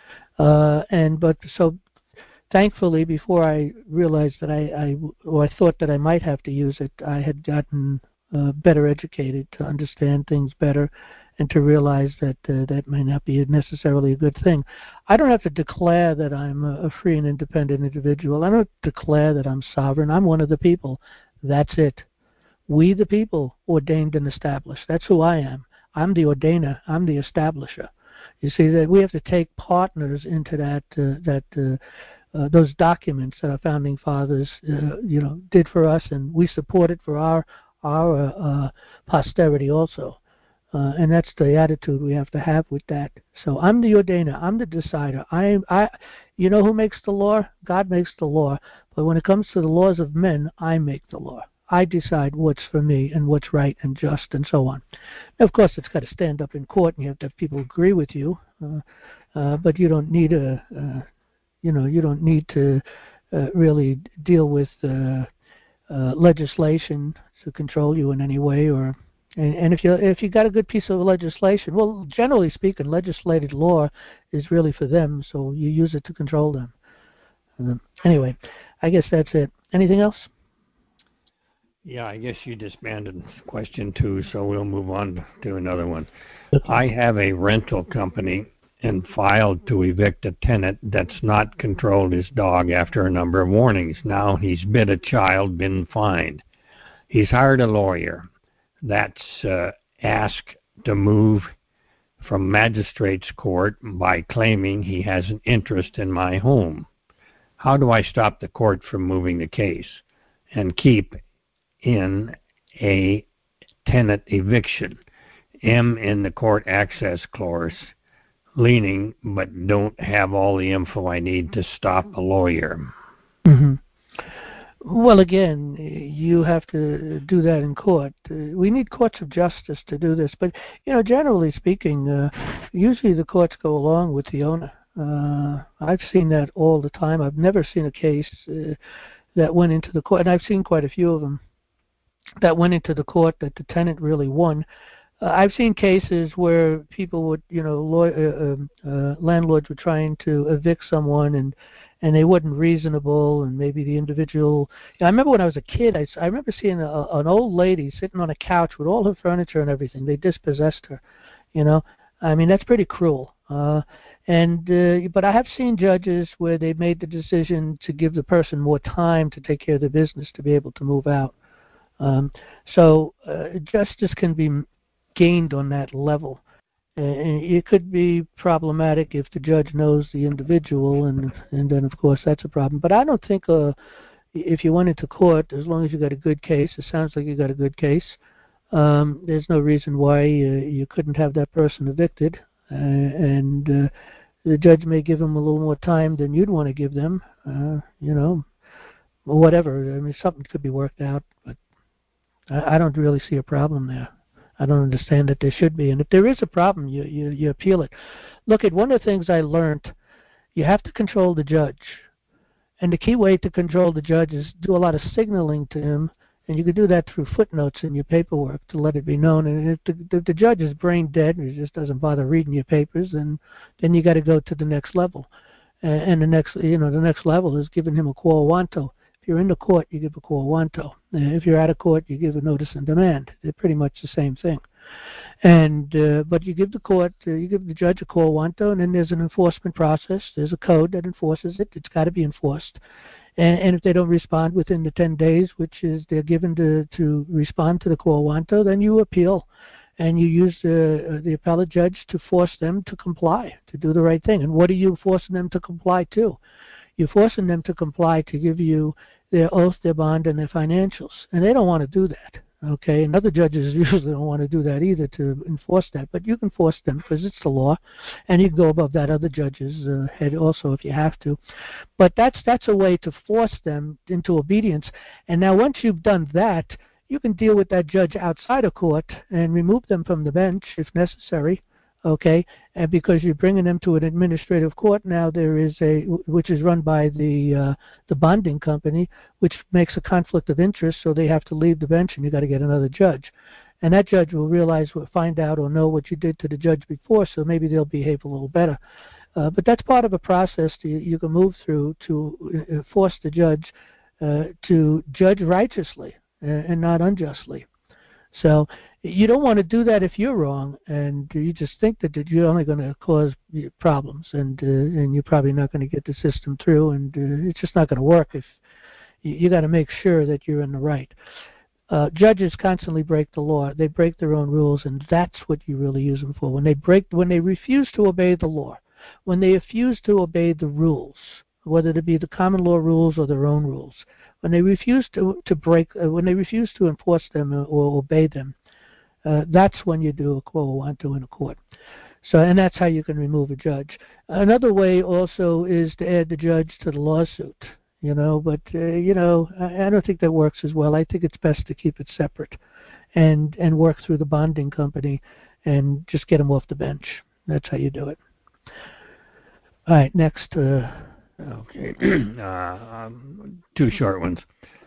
Uh, and but so, thankfully, before I realized that I, I or I thought that I might have to use it, I had gotten uh, better educated to understand things better, and to realize that uh, that may not be necessarily a good thing. I don't have to declare that I'm a, a free and independent individual. I don't declare that I'm sovereign. I'm one of the people. That's it. We the people ordained and established. That's who I am. I'm the ordainer. I'm the establisher. You see that we have to take partners into that uh, that uh, uh, those documents that our founding fathers uh, you know did for us, and we support it for our our uh, posterity also. Uh, and that's the attitude we have to have with that. So I'm the ordainer. I'm the decider. I, I, you know who makes the law? God makes the law. But when it comes to the laws of men, I make the law. I decide what's for me and what's right and just and so on. Now, of course, it's got to stand up in court, and you have to have people agree with you. Uh, uh, but you don't need a, uh, you know, you don't need to uh, really deal with uh, uh, legislation to control you in any way, or and, and if you if you got a good piece of legislation, well, generally speaking, legislated law is really for them, so you use it to control them. Uh, anyway, I guess that's it. Anything else? Yeah, I guess you disbanded question two, so we'll move on to another one. Okay. I have a rental company and filed to evict a tenant that's not controlled his dog after a number of warnings. Now he's bit a child, been fined. He's hired a lawyer that's uh, asked to move from magistrate's court by claiming he has an interest in my home. How do I stop the court from moving the case and keep in a tenant eviction? M in the court access clause, leaning, but don't have all the info I need to stop a lawyer. Mm-hmm. Well, again, you have to do that in court. Uh, we need courts of justice to do this, but you know, generally speaking, uh, usually the courts go along with the owner. Uh, I've seen that all the time. I've never seen a case uh, that went into the court, and I've seen quite a few of them that went into the court that the tenant really won. Uh, I've seen cases where people would, you know, law, uh, uh, landlords were trying to evict someone, and and they weren't reasonable, and maybe the individual. You know, I remember when I was a kid, I, I remember seeing a, an old lady sitting on a couch with all her furniture and everything. They dispossessed her. You know, I mean that's pretty cruel. Uh, and uh, but I have seen judges where they made the decision to give the person more time to take care of the business to be able to move out. Um, so uh, justice can be gained on that level. And it could be problematic if the judge knows the individual, and and then of course that's a problem. But I don't think uh, if you went into court, as long as you got a good case, it sounds like you got a good case. Um, there's no reason why uh, you couldn't have that person evicted, uh, and uh, the judge may give them a little more time than you'd want to give them. Uh, you know, whatever. I mean, something could be worked out, but I, I don't really see a problem there. I don't understand that there should be. And if there is a problem, you, you, you appeal it. Look, at one of the things I learned, you have to control the judge. And the key way to control the judge is do a lot of signaling to him, and you can do that through footnotes in your paperwork to let it be known. And if the, if the judge is brain dead and he just doesn't bother reading your papers, then then you got to go to the next level. And, and the next, you know, the next level is giving him a quo wanto. If you're in the court, you give a quo wanto. If you're out of court, you give a notice and demand. They're pretty much the same thing. And uh, but you give the court, uh, you give the judge a quo wanto, and then there's an enforcement process. There's a code that enforces it. It's got to be enforced. And, and if they don't respond within the ten days, which is they're given to to respond to the quo wanto, then you appeal, and you use the the appellate judge to force them to comply, to do the right thing. And what are you forcing them to comply to? You're forcing them to comply to give you their oath, their bond, and their financials. And they don't want to do that, okay? And other judges usually don't want to do that either, to enforce that. But you can force them because it's the law, and you can go above that other judge's uh, head also if you have to. But that's that's a way to force them into obedience. And now once you've done that, you can deal with that judge outside of court and remove them from the bench if necessary. Okay, and because you're bringing them to an administrative court now, there is a which is run by the uh, the bonding company, which makes a conflict of interest, so they have to leave the bench, and you got to get another judge, and that judge will realize, will find out, or know what you did to the judge before, so maybe they'll behave a little better. Uh, but that's part of a process to, you can move through to uh, force the judge uh, to judge righteously uh, and not unjustly. So you don't want to do that if you're wrong, and you just think that you're only going to cause problems, and uh, and you're probably not going to get the system through, and uh, it's just not going to work. If you, you got to make sure that you're in the right. Uh, judges constantly break the law; they break their own rules, and that's what you really use them for. When they break, when they refuse to obey the law, when they refuse to obey the rules, whether it be the common law rules or their own rules. When they refuse to to break, uh, when they refuse to enforce them or obey them, uh, that's when you do a quo wanto in a court. So, and that's how you can remove a judge. Another way also is to add the judge to the lawsuit. You know, but uh, you know, I, I don't think that works as well. I think it's best to keep it separate, and and work through the bonding company, and just get them off the bench. That's how you do it. All right, next. Uh, Okay, uh, um, two short ones.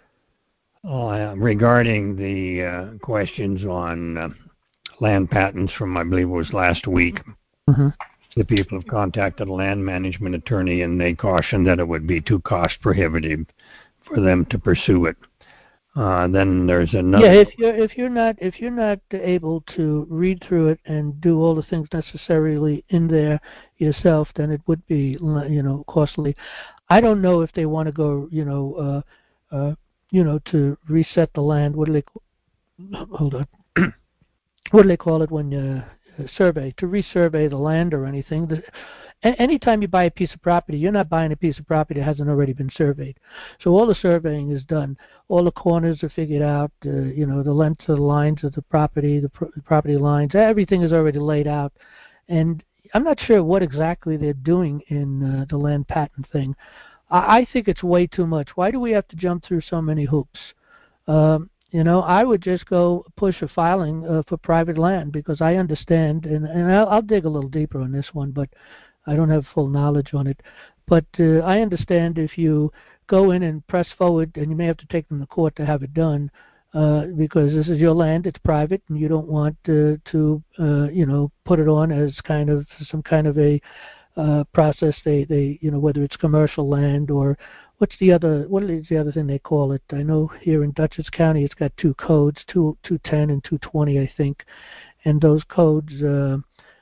Uh, regarding the uh, questions on uh, land patents from, I believe it was last week, mm-hmm. the people have contacted a land management attorney, and they cautioned that it would be too cost prohibitive for them to pursue it. Uh, then there's another. Yeah, if you're if you're not if you're not able to read through it and do all the things necessarily in there yourself, then it would be, you know, costly. I don't know if they want to go, you know, uh, uh, you know, to reset the land. What do they? Hold on. What do they call it when you uh, survey? To resurvey the land or anything. The, Anytime you buy a piece of property, you're not buying a piece of property that hasn't already been surveyed. So all the surveying is done. All the corners are figured out, uh, you know, the length of the lines of the property, the, pro- the property lines, everything is already laid out. And I'm not sure what exactly they're doing in uh, the land patent thing. I-, I think it's way too much. Why do we have to jump through so many hoops? Um, You know, I would just go push a filing uh, for private land, because I understand, and, and I'll, I'll dig a little deeper on this one, but I don't have full knowledge on it. But uh, I understand if you go in and press forward, and you may have to take them to court to have it done, uh, because this is your land, it's private, and you don't want uh, to, uh, you know, put it on as kind of some kind of a uh, process. They, they, you know, whether it's commercial land or what's the other, what is the other thing they call it? I know here in Dutchess County it's got two codes, two ten and two twenty, I think. And those codes, uh,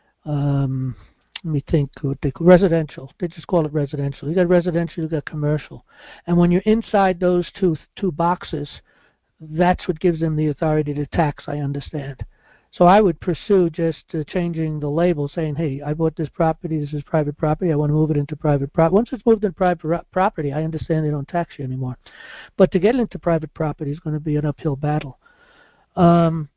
um, let me think, what they call residential. They just call it residential. You got residential, you got commercial. And when you're inside those two two boxes, that's what gives them the authority to tax, I understand. So I would pursue just uh, changing the label, saying, hey, I bought this property, this is private property, I want to move it into private property. Once it's moved into private property, I understand they don't tax you anymore. But to get into private property is going to be an uphill battle. Um,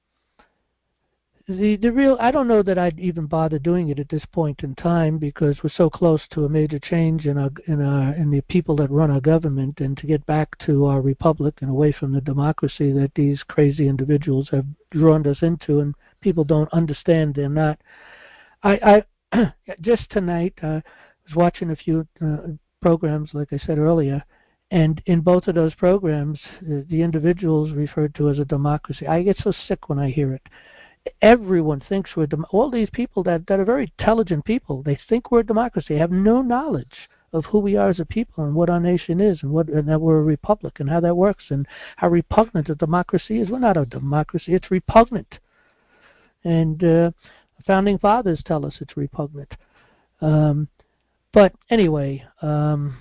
the the real, I don't know that I'd even bother doing it at this point in time, because we're so close to a major change in our in our in the people that run our government, and to get back to our republic and away from the democracy that these crazy individuals have drawn us into and people don't understand. They're not. I, I just tonight uh, was watching a few uh, programs, like I said earlier, and in both of those programs, uh, the individuals referred to as a democracy. I get so sick when I hear it. Everyone thinks we're dem- all these people that, that are very intelligent people. They think we're a democracy. They have no knowledge of who we are as a people and what our nation is and what and that we're a republic and how that works and how repugnant a democracy is. We're not a democracy. It's repugnant. And uh, founding fathers tell us it's repugnant. Um, but anyway, um,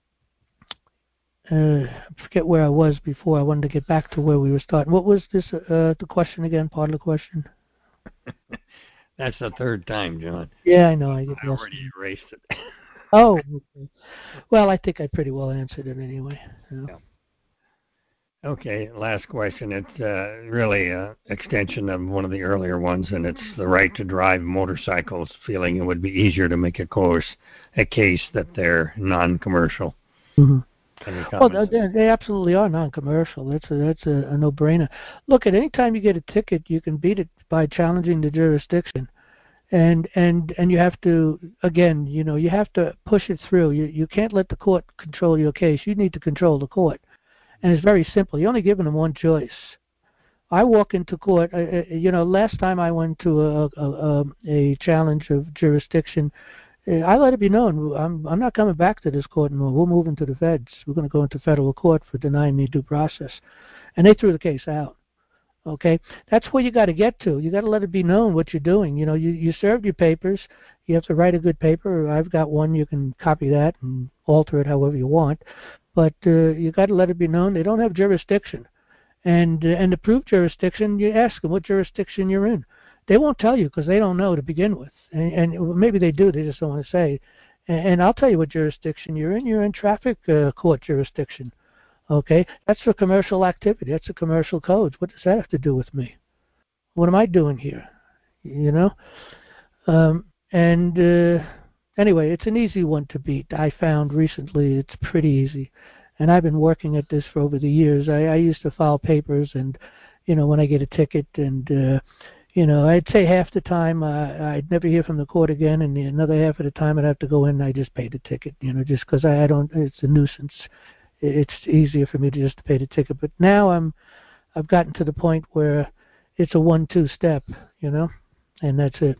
uh, I forget where I was before. I wanted to get back to where we were starting. What was this? Uh, the question again? Part of the question. That's the third time, John. Yeah, I know. I, I already erased it. Oh, okay. Well, I think I pretty well answered it anyway. So. Yeah. Okay, last question. It's uh, really an extension of one of the earlier ones, and it's the right to drive motorcycles, feeling it would be easier to make a course, a case that they're non-commercial. Mm-hmm. Any Well, comments? they, they absolutely are non-commercial. That's a, that's a, a no-brainer. Look, at any time you get a ticket, you can beat it by challenging the jurisdiction. And and and you have to, again, you know, you have to push it through. You you can't let the court control your case. You need to control the court. And it's very simple. You're only giving them one choice. I walk into court, uh, you know, last time I went to a, a, a challenge of jurisdiction, I let it be known, I'm, I'm not coming back to this court anymore. We're moving to the feds. We're going to go into federal court for denying me due process. And they threw the case out. Okay? That's where you got to get to. You got to let it be known what you're doing. You know, you, you served your papers. You have to write a good paper. I've got one. You can copy that and alter it however you want. But uh, you got to let it be known they don't have jurisdiction. And uh, and to prove jurisdiction, you ask them what jurisdiction you're in. They won't tell you because they don't know to begin with. And, and maybe they do, they just don't want to say. And, and I'll tell you what jurisdiction you're in. You're in traffic uh, court jurisdiction. Okay? That's for commercial activity. That's the commercial codes. What does that have to do with me? What am I doing here? You know? Um, and uh, anyway, it's an easy one to beat. I found recently it's pretty easy. And I've been working at this for over the years. I, I used to file papers, and, you know, when I get a ticket, and, uh, you know, I'd say half the time uh, I'd never hear from the court again, and the another half of the time I'd have to go in and I just pay the ticket, you know, just because I, I don't, it's a nuisance. It's easier for me to just pay the ticket. But now I'm, I've gotten to the point where it's a one two step, you know, and that's it.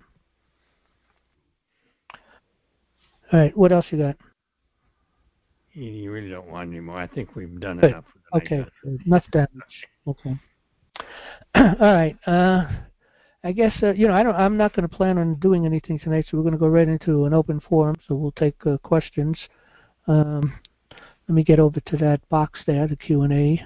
All right, what else you got? You really don't want any more. I think we've done Good. enough for tonight. Okay, enough damage. Okay. All right. Uh, I guess uh, you know I don't. I'm not going to plan on doing anything tonight, so we're going to go right into an open forum. So we'll take uh, questions. Um, let me get over to that box there, the Q and A.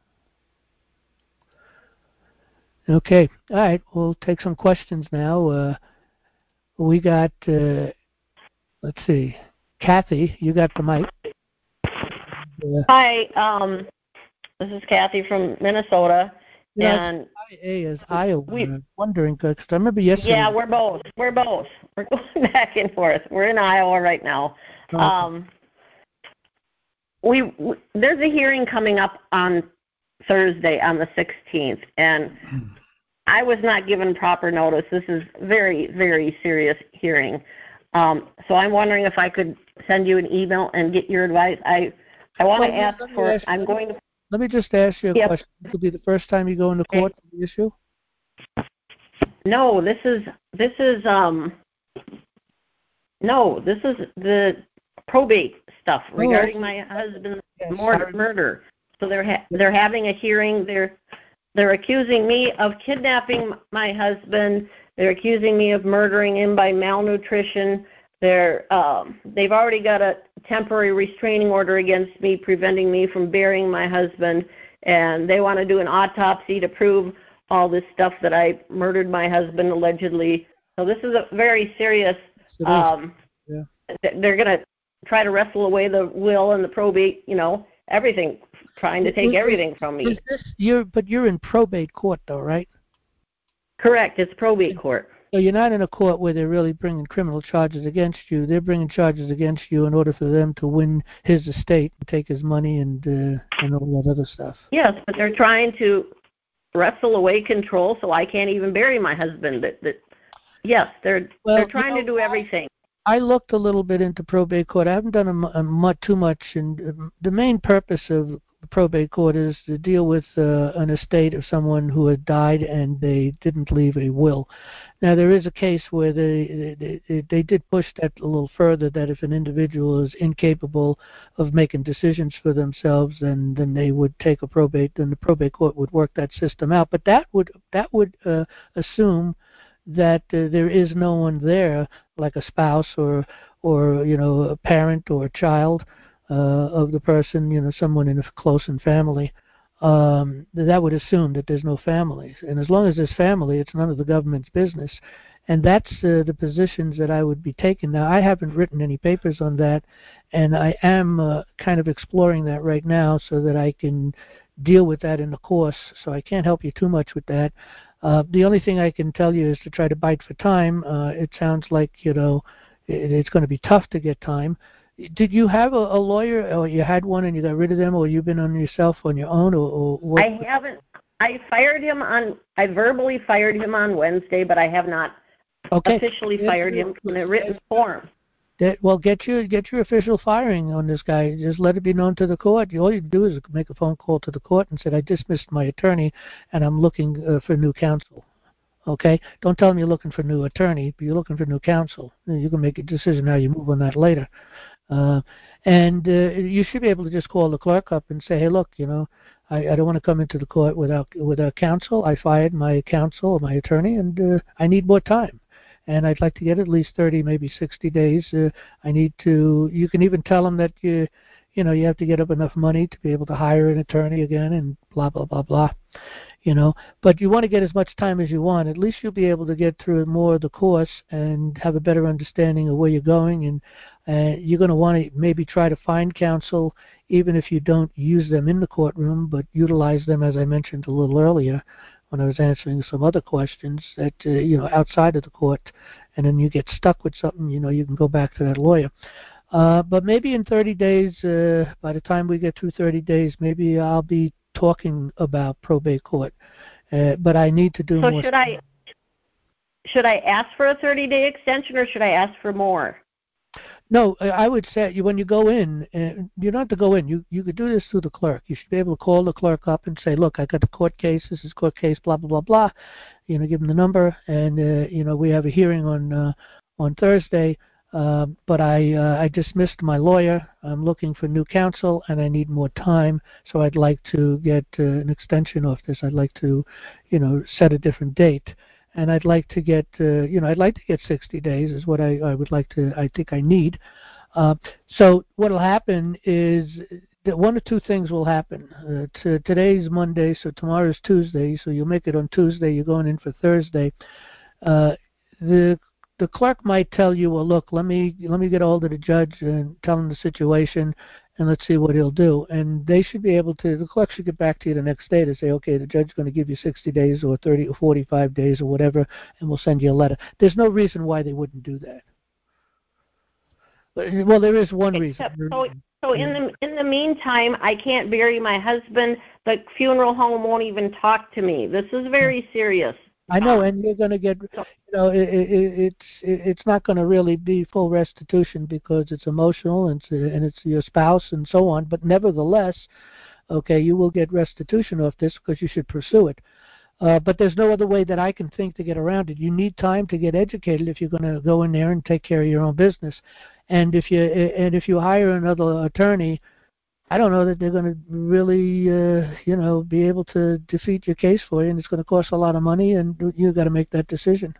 Okay. All right. We'll take some questions now. Uh, we got. Uh, let's see. Kathy, you got the mic. Uh, Hi, um, this is Kathy from Minnesota, yeah, and I A is Iowa. we, I'm wondering because I remember yesterday. yeah, we're both, we're both, we're going back and forth. We're in Iowa right now. Okay. Um, we, we there's a hearing coming up on Thursday on the sixteenth, and I was not given proper notice. This is very, very serious hearing. Um, so I'm wondering if I could send you an email and get your advice. I I want Well, to ask for. ask, I'm going to. Let me just ask you a Yep. question. This will be the first time you go into court for the issue? No, this is this is um. No, this is the probate stuff regarding okay. my husband's Yes, mur- sorry. murder. So they're ha- they're having a hearing. They're they're accusing me of kidnapping my husband. They're accusing me of murdering him by malnutrition. They're um, they've already got a temporary restraining order against me, preventing me from burying my husband, and they want to do an autopsy to prove all this stuff that I murdered my husband allegedly. So this is a very serious. Um, yeah. They're going to try to wrestle away the will and the probate, you know, everything, trying to take Is, everything from me. Is this, you're, but you're in probate court, though, right? Correct. It's probate court. So you're not in a court where they're really bringing criminal charges against you. They're bringing charges against you in order for them to win his estate and take his money and uh, and all that other stuff. Yes, but they're trying to wrestle away control so I can't even bury my husband. That, that yes, they're well, they're trying you know, to do everything. I looked a little bit into probate court. I haven't done a, a much, too much, and the main purpose of probate court is to deal with uh, an estate of someone who had died and they didn't leave a will. Now, there is a case where they they, they did push that a little further, that if an individual is incapable of making decisions for themselves, then then they would take a probate, then the probate court would work that system out. But that would that would uh, assume that uh, there is no one there, like a spouse or or you know a parent or a child uh, of the person, you know someone in a close in family. Um, that would assume that there's no families, and as long as there's family, it's none of the government's business. And that's uh, the positions that I would be taking. Now, I haven't written any papers on that, and I am uh, kind of exploring that right now so that I can deal with that in the course. So I can't help you too much with that. Uh, the only thing I can tell you is to try to bite for time. Uh, it sounds like, you know, it, it's going to be tough to get time. Did you have a, a lawyer, or you had one and you got rid of them, or you've been on yourself on your own, or, or what? I haven't. I fired him on. I verbally fired him on Wednesday, but I have not okay. officially Get fired your, him in a written form. That, well, get your get your official firing on this guy. Just let it be known to the court. All you do is make a phone call to the court and say, I dismissed my attorney, and I'm looking uh, for new counsel. Okay? Don't tell them you're looking for a new attorney, but you're looking for new counsel. You can make a decision how you move on that later. Uh, and uh, you should be able to just call the clerk up and say, hey, look, you know, I, I don't want to come into the court without without counsel. I fired my counsel or my attorney, and uh, I need more time. And I'd like to get at least thirty, maybe sixty days. Uh, I need to, you can even tell them that you, you know, you have to get up enough money to be able to hire an attorney again and blah, blah, blah, blah, you know. But you want to get as much time as you want. At least you'll be able to get through more of the course and have a better understanding of where you're going. And uh, you're going to want to maybe try to find counsel, even if you don't use them in the courtroom, but utilize them, as I mentioned a little earlier, when I was answering some other questions, that, uh, you know, outside of the court, and then you get stuck with something, you know, you can go back to that lawyer. Uh, but maybe in thirty days, uh, by the time we get through thirty days, maybe I'll be talking about probate court. Uh, but I need to do so more. So should I, should I ask for a thirty-day extension, or should I ask for more? No, I would say when you go in, uh, you don't have to go in. You you could do this through the clerk. You should be able to call the clerk up and say, look, I got the court case. This is court case, blah, blah, blah, blah. You know, give them the number, and, uh, you know, we have a hearing on uh, on Thursday, uh, but I uh, I dismissed my lawyer. I'm looking for new counsel, and I need more time, so I'd like to get uh, an extension of this. I'd like to, you know, set a different date. And I'd like to get, uh, you know, I'd like to get sixty days is what I, I would like to, I think I need. Uh, so what will happen is that one or two things will happen. Uh, t- today's Monday, so tomorrow's Tuesday, so you'll make it on Tuesday, you're going in for Thursday. Uh, the the clerk might tell you, well, look, let me let me get a hold of the judge and tell him the situation, and let's see what he'll do. And they should be able to, the clerk should get back to you the next day to say, okay, the judge's going to give you sixty days or thirty or forty-five days or whatever, and we'll send you a letter. There's no reason why they wouldn't do that. Well, there is one reason. So, so in the in the meantime, I can't bury my husband. The funeral home won't even talk to me. This is very serious. I know, and you're going to get, you know, it, it, it's it's not going to really be full restitution because it's emotional and it's, and it's your spouse and so on. But nevertheless, okay, you will get restitution off this because you should pursue it. Uh, but there's no other way that I can think to get around it. You need time to get educated if you're going to go in there and take care of your own business. And if you and if you hire another attorney, I don't know that they're going to really, uh, you know, be able to defeat your case for you, and it's going to cost a lot of money, and you've got to make that decision.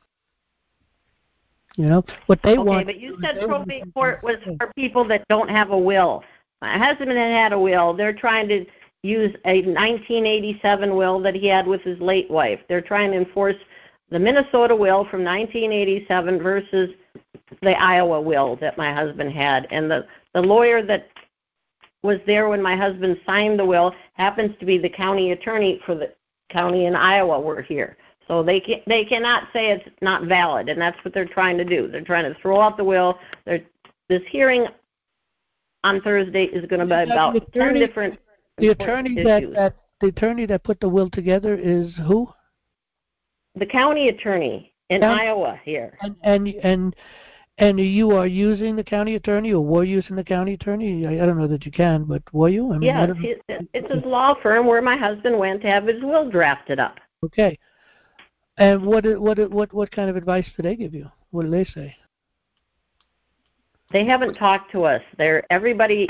You know what they okay, want. Okay, but you said probate court was for people that don't have a will. My husband had had a will. They're trying to use a nineteen eighty-seven will that he had with his late wife. They're trying to enforce the Minnesota will from nineteen eighty-seven versus the Iowa will that my husband had. And the, the lawyer that was there when my husband signed the will happens to be the county attorney for the county in Iowa we're here. So they can, they cannot say it's not valid, and that's what they're trying to do. They're trying to throw out the will. They're, this hearing on Thursday is going to be about the attorney, ten different the attorney that, that the attorney that put the will together is who? The county attorney in County, Iowa here. And and and and you are using the county attorney, or were using the county attorney? I, I don't know that you can, but were you? I mean, yes, I he, it's his law firm where my husband went to have his will drafted up. Okay. And what what what what kind of advice did they give you? What did they say? They haven't talked to us. They're everybody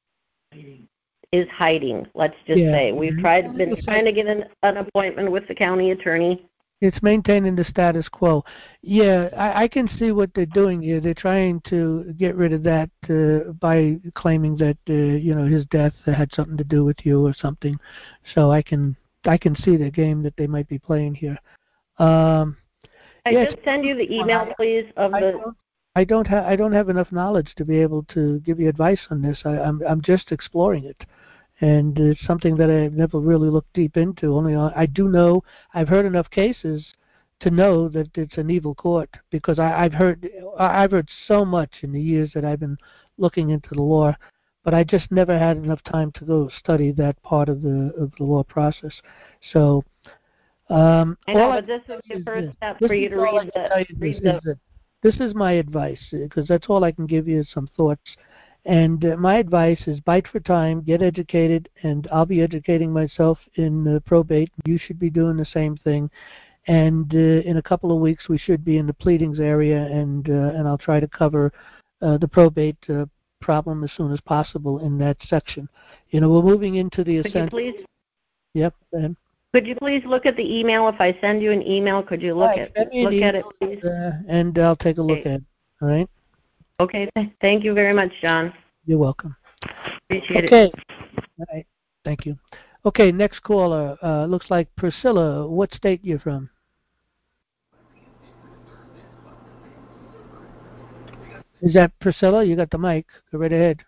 is hiding. Let's just yeah. say we've tried been trying to get an, an appointment with the county attorney. It's maintaining the status quo. Yeah, I, I can see what they're doing here. They're trying to get rid of that uh, by claiming that uh, you know his death had something to do with you or something. So I can I can see the game that they might be playing here. Um, I yes, just send you the email, please, of I the. Don't, I don't have I don't have enough knowledge to be able to give you advice on this. I, I'm I'm just exploring it, and it's something that I've never really looked deep into. Only on, I do know I've heard enough cases to know that it's an evil court because I, I've heard I've heard so much in the years that I've been looking into the law, but I just never had enough time to go study that part of the of the law process. So. Um, I know, but this is the first this. step This for you is to all I read can the. tell you Read this, the is that this is my advice because that's all I can give you is some thoughts. And uh, my advice is bite for time, get educated, and I'll be educating myself in uh, probate. You should be doing the same thing. And uh, in a couple of weeks, we should be in the pleadings area, and uh, and I'll try to cover uh, the probate uh, problem as soon as possible in that section. You know, we're moving into the Could essential. you please? Yep. And Could you please look at the email? If I send you an email, could you look right, at look at it, please? Uh, and I'll take a look Okay. at it. All right. Okay. Th- thank you very much, John. You're welcome. Appreciate okay. it. All right. Thank you. Okay. Next caller. Uh, looks like Priscilla. What state you from? Is that Priscilla? You got the mic. Go right ahead.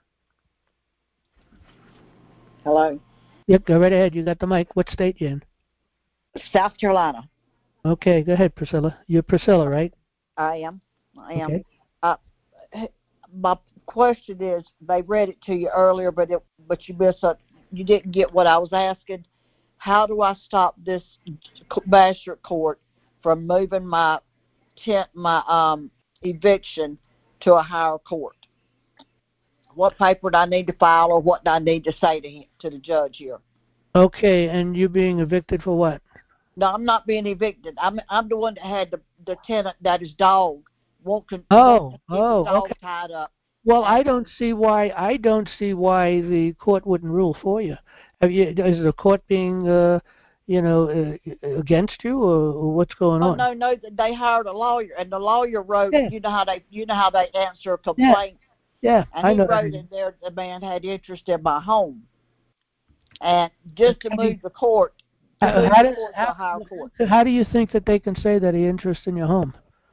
Hello. Yep. Go right ahead. You got the mic. What state you in? South Carolina. Okay. Go ahead, Priscilla. You're Priscilla, right? I am. I am. Okay. Uh, my question is, they read it to you earlier, but it, but you missed it. You didn't get what I was asking. How do I stop this magistrate court from moving my tent, my um eviction to a higher court? What paper do I need to file, or what do I need to say to him, to the judge here? Okay. And you being evicted for what? No, I'm not being evicted. I'm I'm the one that had the the tenant that his dog won't con- Oh, won't keep oh, his dog okay. tied up. Well, I don't see why I don't see why the court wouldn't rule for you. Have you is the court being, uh, you know, uh, against you, or, or what's going Oh on? no, no, they hired a lawyer, and the lawyer wrote. Yeah. You know how they, you know how they answer a complaint. Yeah, and I he know. wrote in there the man had interest in my home, and just to move the court, to Uh, move how, the do, court to how, a higher court. how do you think that they can say that he interested in your home?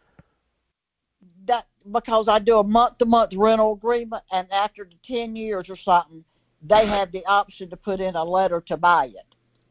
That because I do a month-to-month rental agreement, and after the ten years or something, they have the option to put in a letter to buy it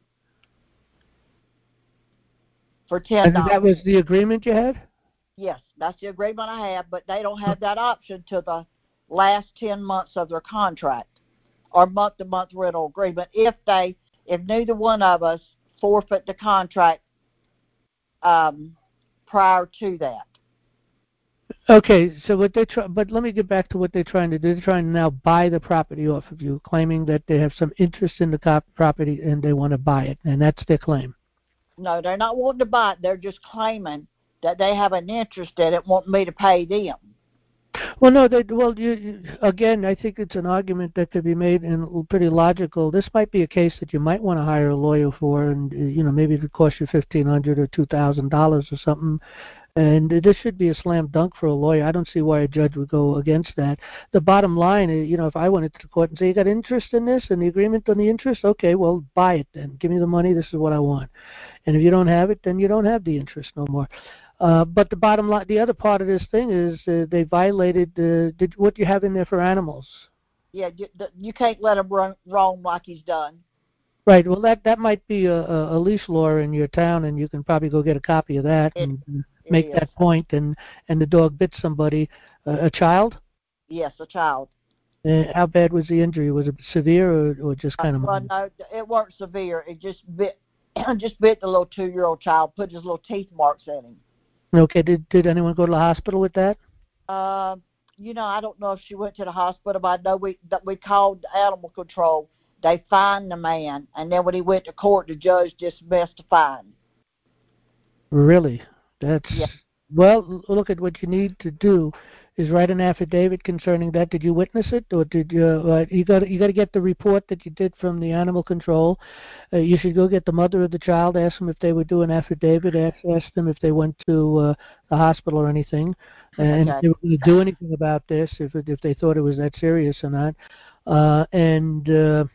for ten dollars. And that was the agreement you had? Yes, that's the agreement I have, but they don't have that option to the last ten months of their contract or month-to-month rental agreement if they, if neither one of us forfeit the contract um, prior to that. Okay, so what they try, but let me get back to what they're trying to do. They're trying to now buy the property off of you, claiming that they have some interest in the cop- property and they want to buy it, and that's their claim. No, they're not wanting to buy it. They're just claiming that they have an interest in it, want me to pay them. Well, no, they, well, you, you, again, I think it's an argument that could be made and pretty logical. This might be a case that you might want to hire a lawyer for, and you know maybe it would cost you fifteen hundred or two thousand dollars or something. And this should be a slam dunk for a lawyer. I don't see why a judge would go against that. The bottom line is, you know, if I went into the court and say, you got interest in this and the agreement on the interest, okay, well, buy it then. Give me the money. This is what I want. And if you don't have it, then you don't have the interest no more. Uh, but the bottom line, the other part of this thing is uh, they violated uh, did, what you have in there for animals. Yeah, you, you can't let him run roam like he's done. Right. Well, that, that might be a, a leash law in your town, and you can probably go get a copy of that It, and make that point. And, and the dog bit somebody, uh, a child. Yes, a child. Uh, how bad was the injury? Was it severe or, or just kind of? Uh, well, no, it weren't severe. It just bit, just bit the little two-year-old child, put his little teeth marks in him. Okay. Did Did anyone go to the hospital with that? Uh, you know, I don't know if she went to the hospital, but I know we that we called animal control. They fined the man, and then when he went to court, the judge dismissed the fine. Really? That's yeah. Well. Look, at what you need to do is write an affidavit concerning that. Did you witness it, or did you? Uh, you got you got to get the report that you did from the animal control. Uh, you should go get the mother of the child, ask them if they would do an affidavit, ask, ask them if they went to uh, the hospital or anything, and okay. if they were going to do anything about this, if it, if they thought it was that serious or not, uh, and. Uh,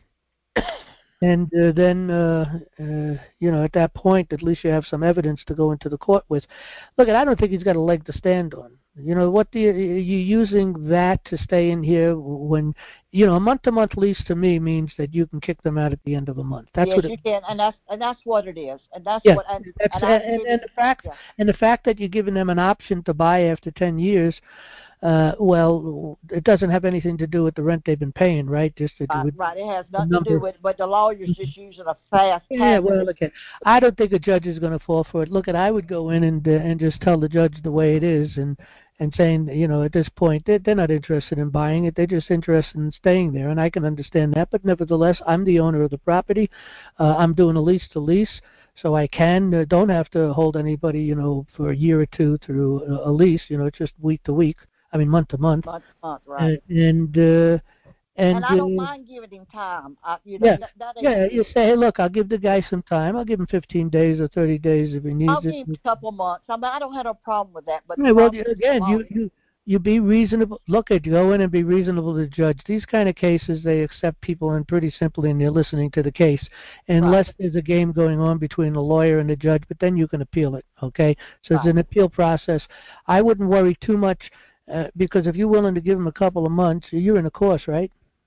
And uh, then, uh, uh, you know, at that point, at least you have some evidence to go into the court with. Look, I don't think he's got a leg to stand on. You know, what do you, you using that to stay in here when, you know, a month-to-month lease to me means that you can kick them out at the end of a month. That's yes, what it, you can, and that's and that's what it is, and that's yeah, what. And, that's, and, and, and, and the fact yeah. and the fact that you're giving them an option to buy after ten years. Uh, well, it doesn't have anything to do with the rent they've been paying, right? Just to do Right, with right. It has nothing number. to do with it, but the lawyer's just using a fast Yeah, path. well, okay. I don't think a judge is going to fall for it. Look, at I would go in and uh, and just tell the judge the way it is, and and saying, you know, at this point they're, they're not interested in buying it. They're just interested in staying there, and I can understand that. But nevertheless, I'm the owner of the property. Uh, I'm doing a lease to lease, so I can uh, don't have to hold anybody, you know, for a year or two through a, a lease. You know, it's just week to week. I mean, month to month. Month to month, right. And. and uh, And, and I don't uh, mind giving him time. I, you know, yeah, that, that yeah. ain't You say, hey, look, I'll give the guy some time. I'll give him fifteen days or thirty days if he needs I'll it. give him a couple of months. I mean, I don't have a problem with that. But Yeah, well, the again, you you you be reasonable. Look, at go in and be reasonable to the judge. These kind of cases, they accept people in pretty simply, and they're listening to the case, unless right. there's a game going on between the lawyer and the judge. But then you can appeal it. Okay, so right. it's an appeal process. I wouldn't worry too much uh, because if you're willing to give them a couple of months, you're in a course, right?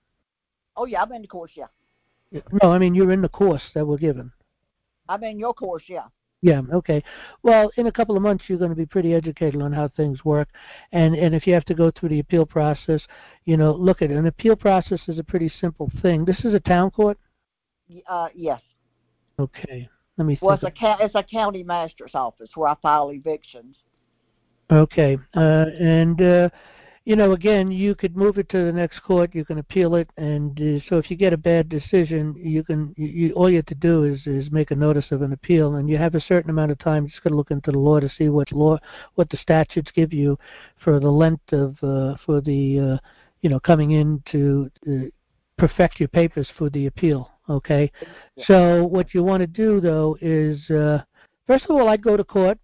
Oh, yeah, I'm in the course, yeah. No, I mean, you're in the course that we're given. I'm in your course, yeah. Yeah, okay. Well, in a couple of months, you're going to be pretty educated on how things work. And, and if you have to go through the appeal process, you know, look at it. An appeal process is a pretty simple thing. This is a town court? Uh, yes. Okay. Let me well, think. It's a, it's a county master's office where I file evictions. Okay. Uh, and... Uh, You know, again, you could move it to the next court. You can appeal it, and uh, so if you get a bad decision, you can. You, you, all you have to do is is make a notice of an appeal, and you have a certain amount of time. Just got to look into the law to see what law, what the statutes give you for the length of uh, for the uh, you know coming in to uh, perfect your papers for the appeal. Okay, Yeah. So what you want to do though is uh, first of all, I'd go to court.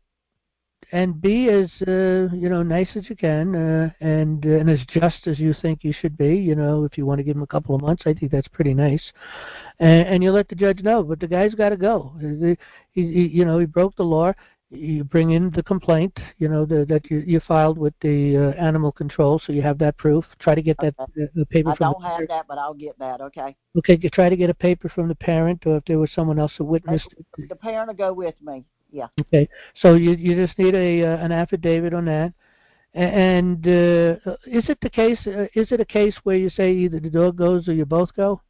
And be as uh, you know nice as you can, uh, and uh, and as just as you think you should be. You know, if you want to give him a couple of months, I think that's pretty nice. And, and you let the judge know, but the guy's got to go. He, he, you know, he broke the law. You bring in the complaint, you know, the, that you, you filed with the uh, animal control, so you have that proof. Try to get that okay. uh, the paper I from. I don't the have that, but I'll get that. Okay. Okay, you try to get a paper from the parent, or if there was someone else who witnessed. The parent will go with me. Yeah. Okay, so you you just need a uh, an affidavit on that. And uh, is it the case? Uh, is it a case where you say either the dog goes or you both go?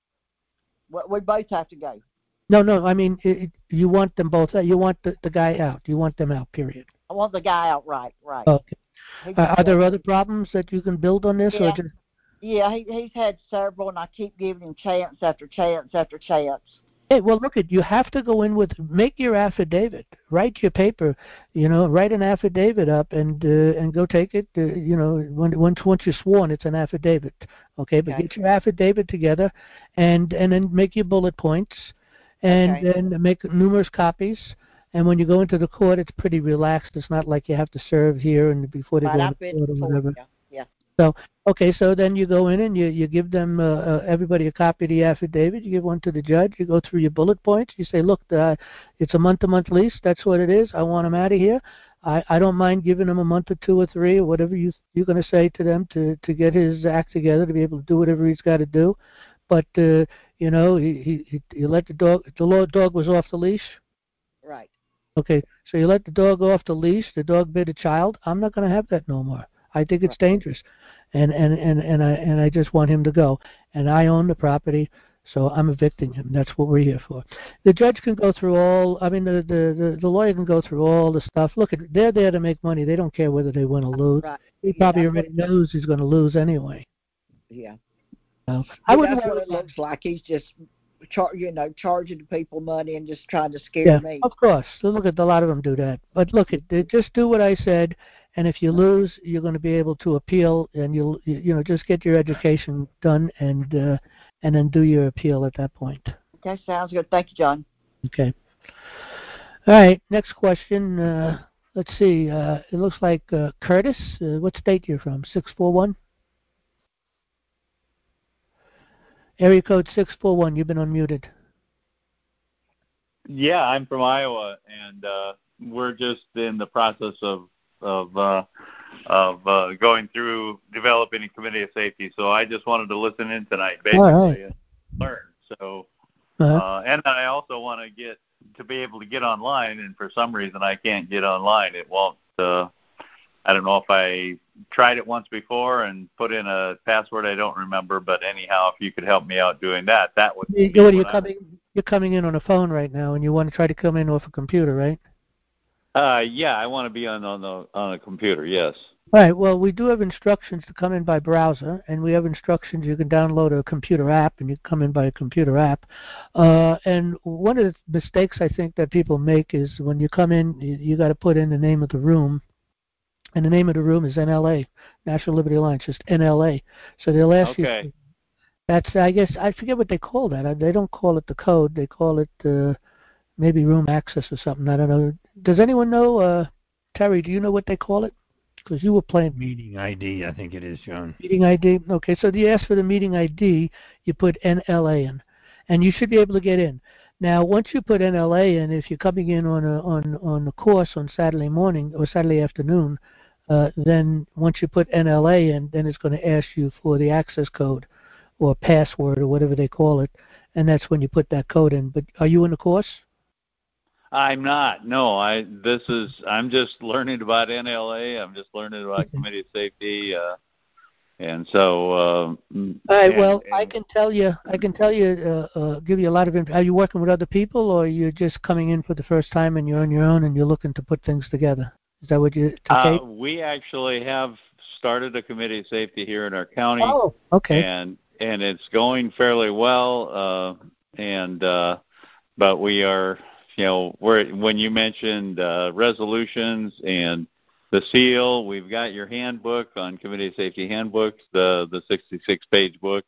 Well, we both have to go. No, no. I mean, it, you want them both. You want the, the guy out. You want them out. Period. I want the guy out. Right. Right. Okay. Uh, are there other problems that you can build on this, yeah. or just? Yeah, he he's had several, and I keep giving him chance after chance after chance. Hey, well, look at you have to go in with make your affidavit, write your paper, you know, write an affidavit up and uh, and go take it. Uh, you know, when, once once you're sworn, it's an affidavit. Okay, but okay. get your affidavit together, and and then make your bullet points, and okay. then make numerous copies. And when you go into the court, it's pretty relaxed. It's not like you have to serve here and before they right, go I've to court or before, whatever. Yeah. yeah. So, okay, so then you go in and you, you give them, uh, uh, everybody a copy of the affidavit. You give one to the judge. You go through your bullet points. You say, look, uh, it's a month-to-month lease. That's what it is. I want them out of here. I, I don't mind giving them a month or two or three or whatever you, you're going to say to them to, to get his act together, to be able to do whatever he's got to do. But, uh, you know, he, he, you let the dog, the dog was off the leash. Right. Okay, so you let the dog off the leash. The dog bit a child. I'm not going to have that no more. I think it's dangerous, and and and and I and I just want him to go. And I own the property, so I'm evicting him. That's what we're here for. The judge can go through all. I mean, the the the, the lawyer can go through all the stuff. Look, they're there to make money. They don't care whether they win or lose. Right. He Yeah, probably that's already what- knows he's going to lose anyway. Yeah. So, I I wouldn't that's what worry it about looks like. He's just, char- you know, charging people money and just trying to scare Yeah, me. of course. So look at a lot of them do that. But look, it, it, just do what I said, and if you lose, you're going to be able to appeal, and you'll you, you know just get your education done, and uh, and then do your appeal at that point. Okay, sounds good. Thank you, John. Okay. All right. Next question. Uh, let's see. Uh, it looks like uh, Curtis. Uh, what state you're from? Six four one. Area code six four one. You've been unmuted. Yeah, I'm from Iowa, and uh, we're just in the process of of uh, of uh, going through developing a committee of safety. So I just wanted to listen in tonight, basically, right. and learn. So, Uh-huh. uh, and I also want to get to be able to get online, and for some reason I can't get online. It won't. Uh, I don't know if I tried it once before and put in a password I don't remember, but anyhow, if you could help me out doing that, that would be You, what, you're what I- coming. You're coming in on a phone right now, and you want to try to come in off a computer, right? Uh, yeah, I want to be on on the on a computer. Yes. All right. Well, we do have instructions to come in by browser, and we have instructions you can download a computer app, and you can come in by a computer app. Uh, and one of the mistakes I think that people make is when you come in, you, you got to put in the name of the room, and the name of the room is N L A, National Liberty Alliance, just N L A. So they'll ask Okay. you. That's I guess I forget what they call that. They don't call it the code. They call it uh, maybe room access or something. I don't know. Does anyone know? Uh, Terry, do you know what they call it? Because you were playing Meeting I D, I think it is, John. meeting I D. Okay, so you ask for the meeting I D, you put N L A in, and you should be able to get in. Now, once you put N L A in, if you're coming in on a on on a course on Saturday morning or Saturday afternoon, uh, then once you put N L A in, then it's going to ask you for the access code or password or whatever they call it, and that's when you put that code in. But are you in the course? I'm not. No, I. This is. I'm just learning about N L A. I'm just learning about Okay. committee of safety, uh, and so. Uh, All right. and, Well, and, I can tell you. I can tell you. Uh, uh, give you a lot of. Inf- are you working with other people, or you're just coming in for the first time and you're on your own and you're looking to put things together? Is that what you? Uh, we actually have started a committee of safety here in our county. Oh, okay. And and it's going fairly well. Uh, and uh, but we are. You know, we're, when you mentioned uh, resolutions and the seal, we've got your handbook on committee safety handbooks, the the sixty-six page book,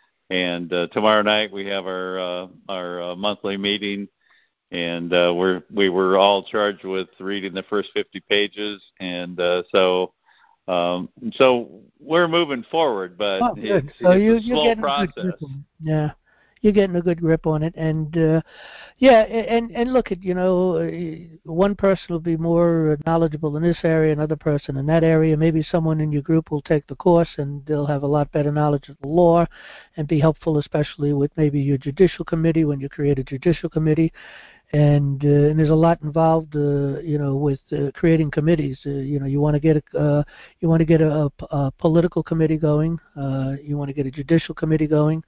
and uh, tomorrow night we have our uh, our uh, monthly meeting, and uh, we're we were all charged with reading the first fifty pages, and uh, so um, so we're moving forward, but Oh, it's, good. So it's you, a you're slow getting process. a good grip on it. Yeah, you're getting a good grip on it, and uh, yeah, and and look at you know, uh, one person will be more knowledgeable in this area, another person in that area. Maybe someone in your group will take the course, and they'll have a lot better knowledge of the law, and be helpful, especially with maybe your judicial committee when you create a judicial committee. And, uh, and there's a lot involved, uh, you know, with uh, creating committees. Uh, you know, you want to get a, uh, you want to get a, a political committee going. Uh, you want to get a judicial committee going,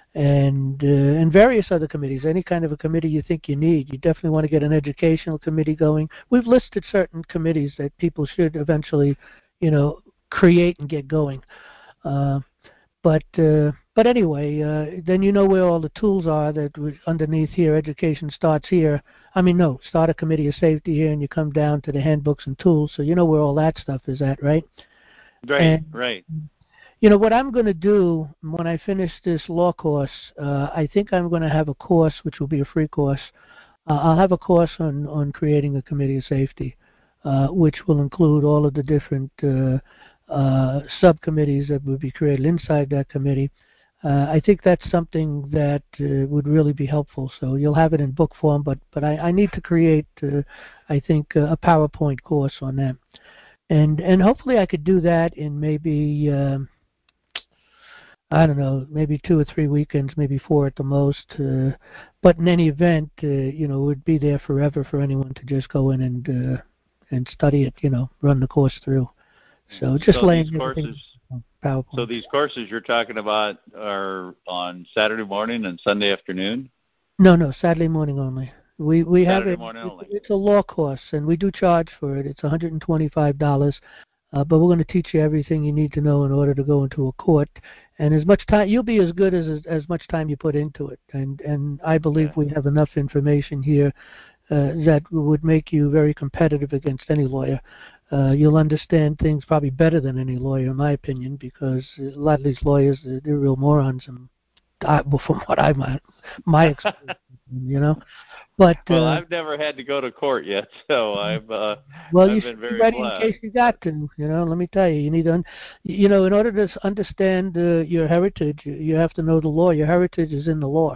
and uh, and various other committees. Any kind of a committee you think you need. You definitely want to get an educational committee going. We've listed certain committees that people should eventually, you know, create and get going. Uh, But uh, but anyway, uh, then you know where all the tools are that was underneath here. Education starts here. I mean, no, start a committee of safety here, and you come down to the handbooks and tools. So you know where all that stuff is at, right? Right, And, right. You know what I'm going to do when I finish this law course. Uh, I think I'm going to have a course, which will be a free course. Uh, I'll have a course on on creating a committee of safety, uh, which will include all of the different uh, uh, subcommittees that would be created inside that committee. Uh, I think that's something that uh, would really be helpful. So you'll have it in book form, but but I, I need to create, uh, I think, uh, a PowerPoint course on that, and and hopefully I could do that in maybe um, I don't know, maybe two or three weekends, maybe four at the most. Uh, but in any event, uh, you know, it would be there forever for anyone to just go in and uh, and study it. You know, run the course through. So just so laying these everything courses, on PowerPoint. So these courses you're talking about are on Saturday morning and Sunday afternoon? No, no, Saturday morning only. We we Saturday have it. morning only. It's, it's a law course, and we do charge for it. It's one hundred twenty-five dollars, uh, but we're going to teach you everything you need to know in order to go into a court. And as much time, you'll be as good as as much time you put into it. And and I believe Okay. we have enough information here uh, that would make you very competitive against any lawyer. Uh, you'll understand things probably better than any lawyer, in my opinion, because a lot of these lawyers, they're, they're real morons. And I, well, from what I've my, my experience, you know. But Well, uh, I've never had to go to court yet, so I've uh, well, I've you been should be very ready blessed. in case you got to. You know, let me tell you, you need to, un- you know, in order to s- understand uh, your heritage, you- you have to know the law. Your heritage is in the law.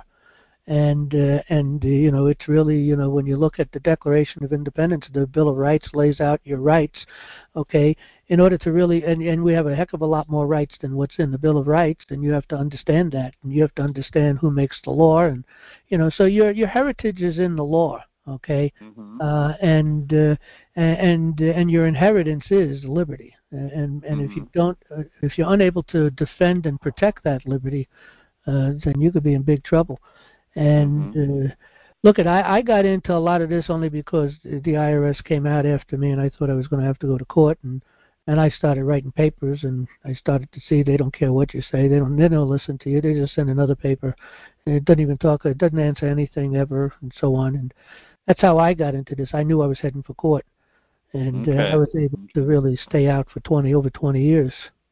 And uh, and uh, you know, it's really, you know, when you look at the Declaration of Independence, the Bill of Rights lays out your rights. Okay, in order to really, and and we have a heck of a lot more rights than what's in the Bill of Rights, and you have to understand that, and you have to understand who makes the law, and you know, so your your heritage is in the law. Okay, Mm-hmm. uh, and uh, and and your inheritance is liberty, and and Mm-hmm. if you don't, uh, if you're unable to defend and protect that liberty, uh, then you could be in big trouble. And Mm-hmm. uh, look, at I, I got into a lot of this only because the I R S came out after me, and I thought I was going to have to go to court, and and I started writing papers, and I started to see they don't care what you say, they don't they don't listen to you, they just send another paper, and it doesn't even talk, it doesn't answer anything ever, and so on, and that's how I got into this. I knew I was heading for court, and uh, I Okay. was able to really stay out for twenty over twenty years.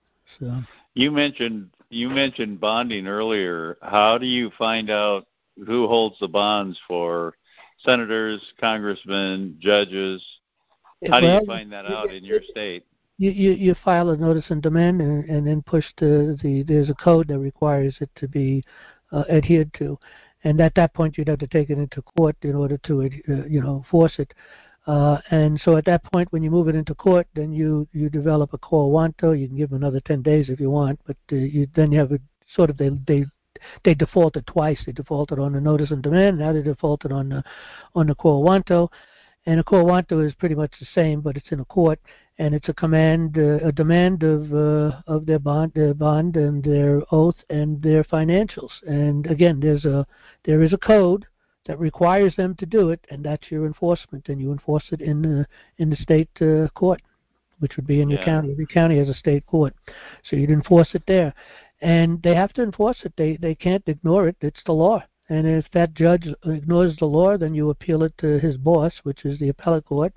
So You mentioned you mentioned bonding earlier. How do you find out who holds the bonds for senators, congressmen, judges? How do well, you find that out in your state? You, you you file a notice and demand, and, and then push the, the there's a code that requires it to be uh, adhered to, and at that point you'd have to take it into court in order to uh, you know force it. Uh, and so at that point, when you move it into court, then you you develop a quo wanto. You can give them another ten days if you want, but uh, you then you have a sort of they they they defaulted twice. They defaulted on the notice and demand. Now they defaulted on the on the quo wanto. And a quo wanto is pretty much the same, but it's in a court, and it's a command, uh, a demand of uh, of their bond, their bond, and their oath, and their financials. And again, there's a there is a code that requires them to do it, and that's your enforcement, and you enforce it in the in the state uh, court, which would be in your Yeah. county. Every county has a state court, so you'd enforce it there, and they have to enforce it. They they can't ignore it. It's the law. And if that judge ignores the law, then you appeal it to his boss, which is the appellate court.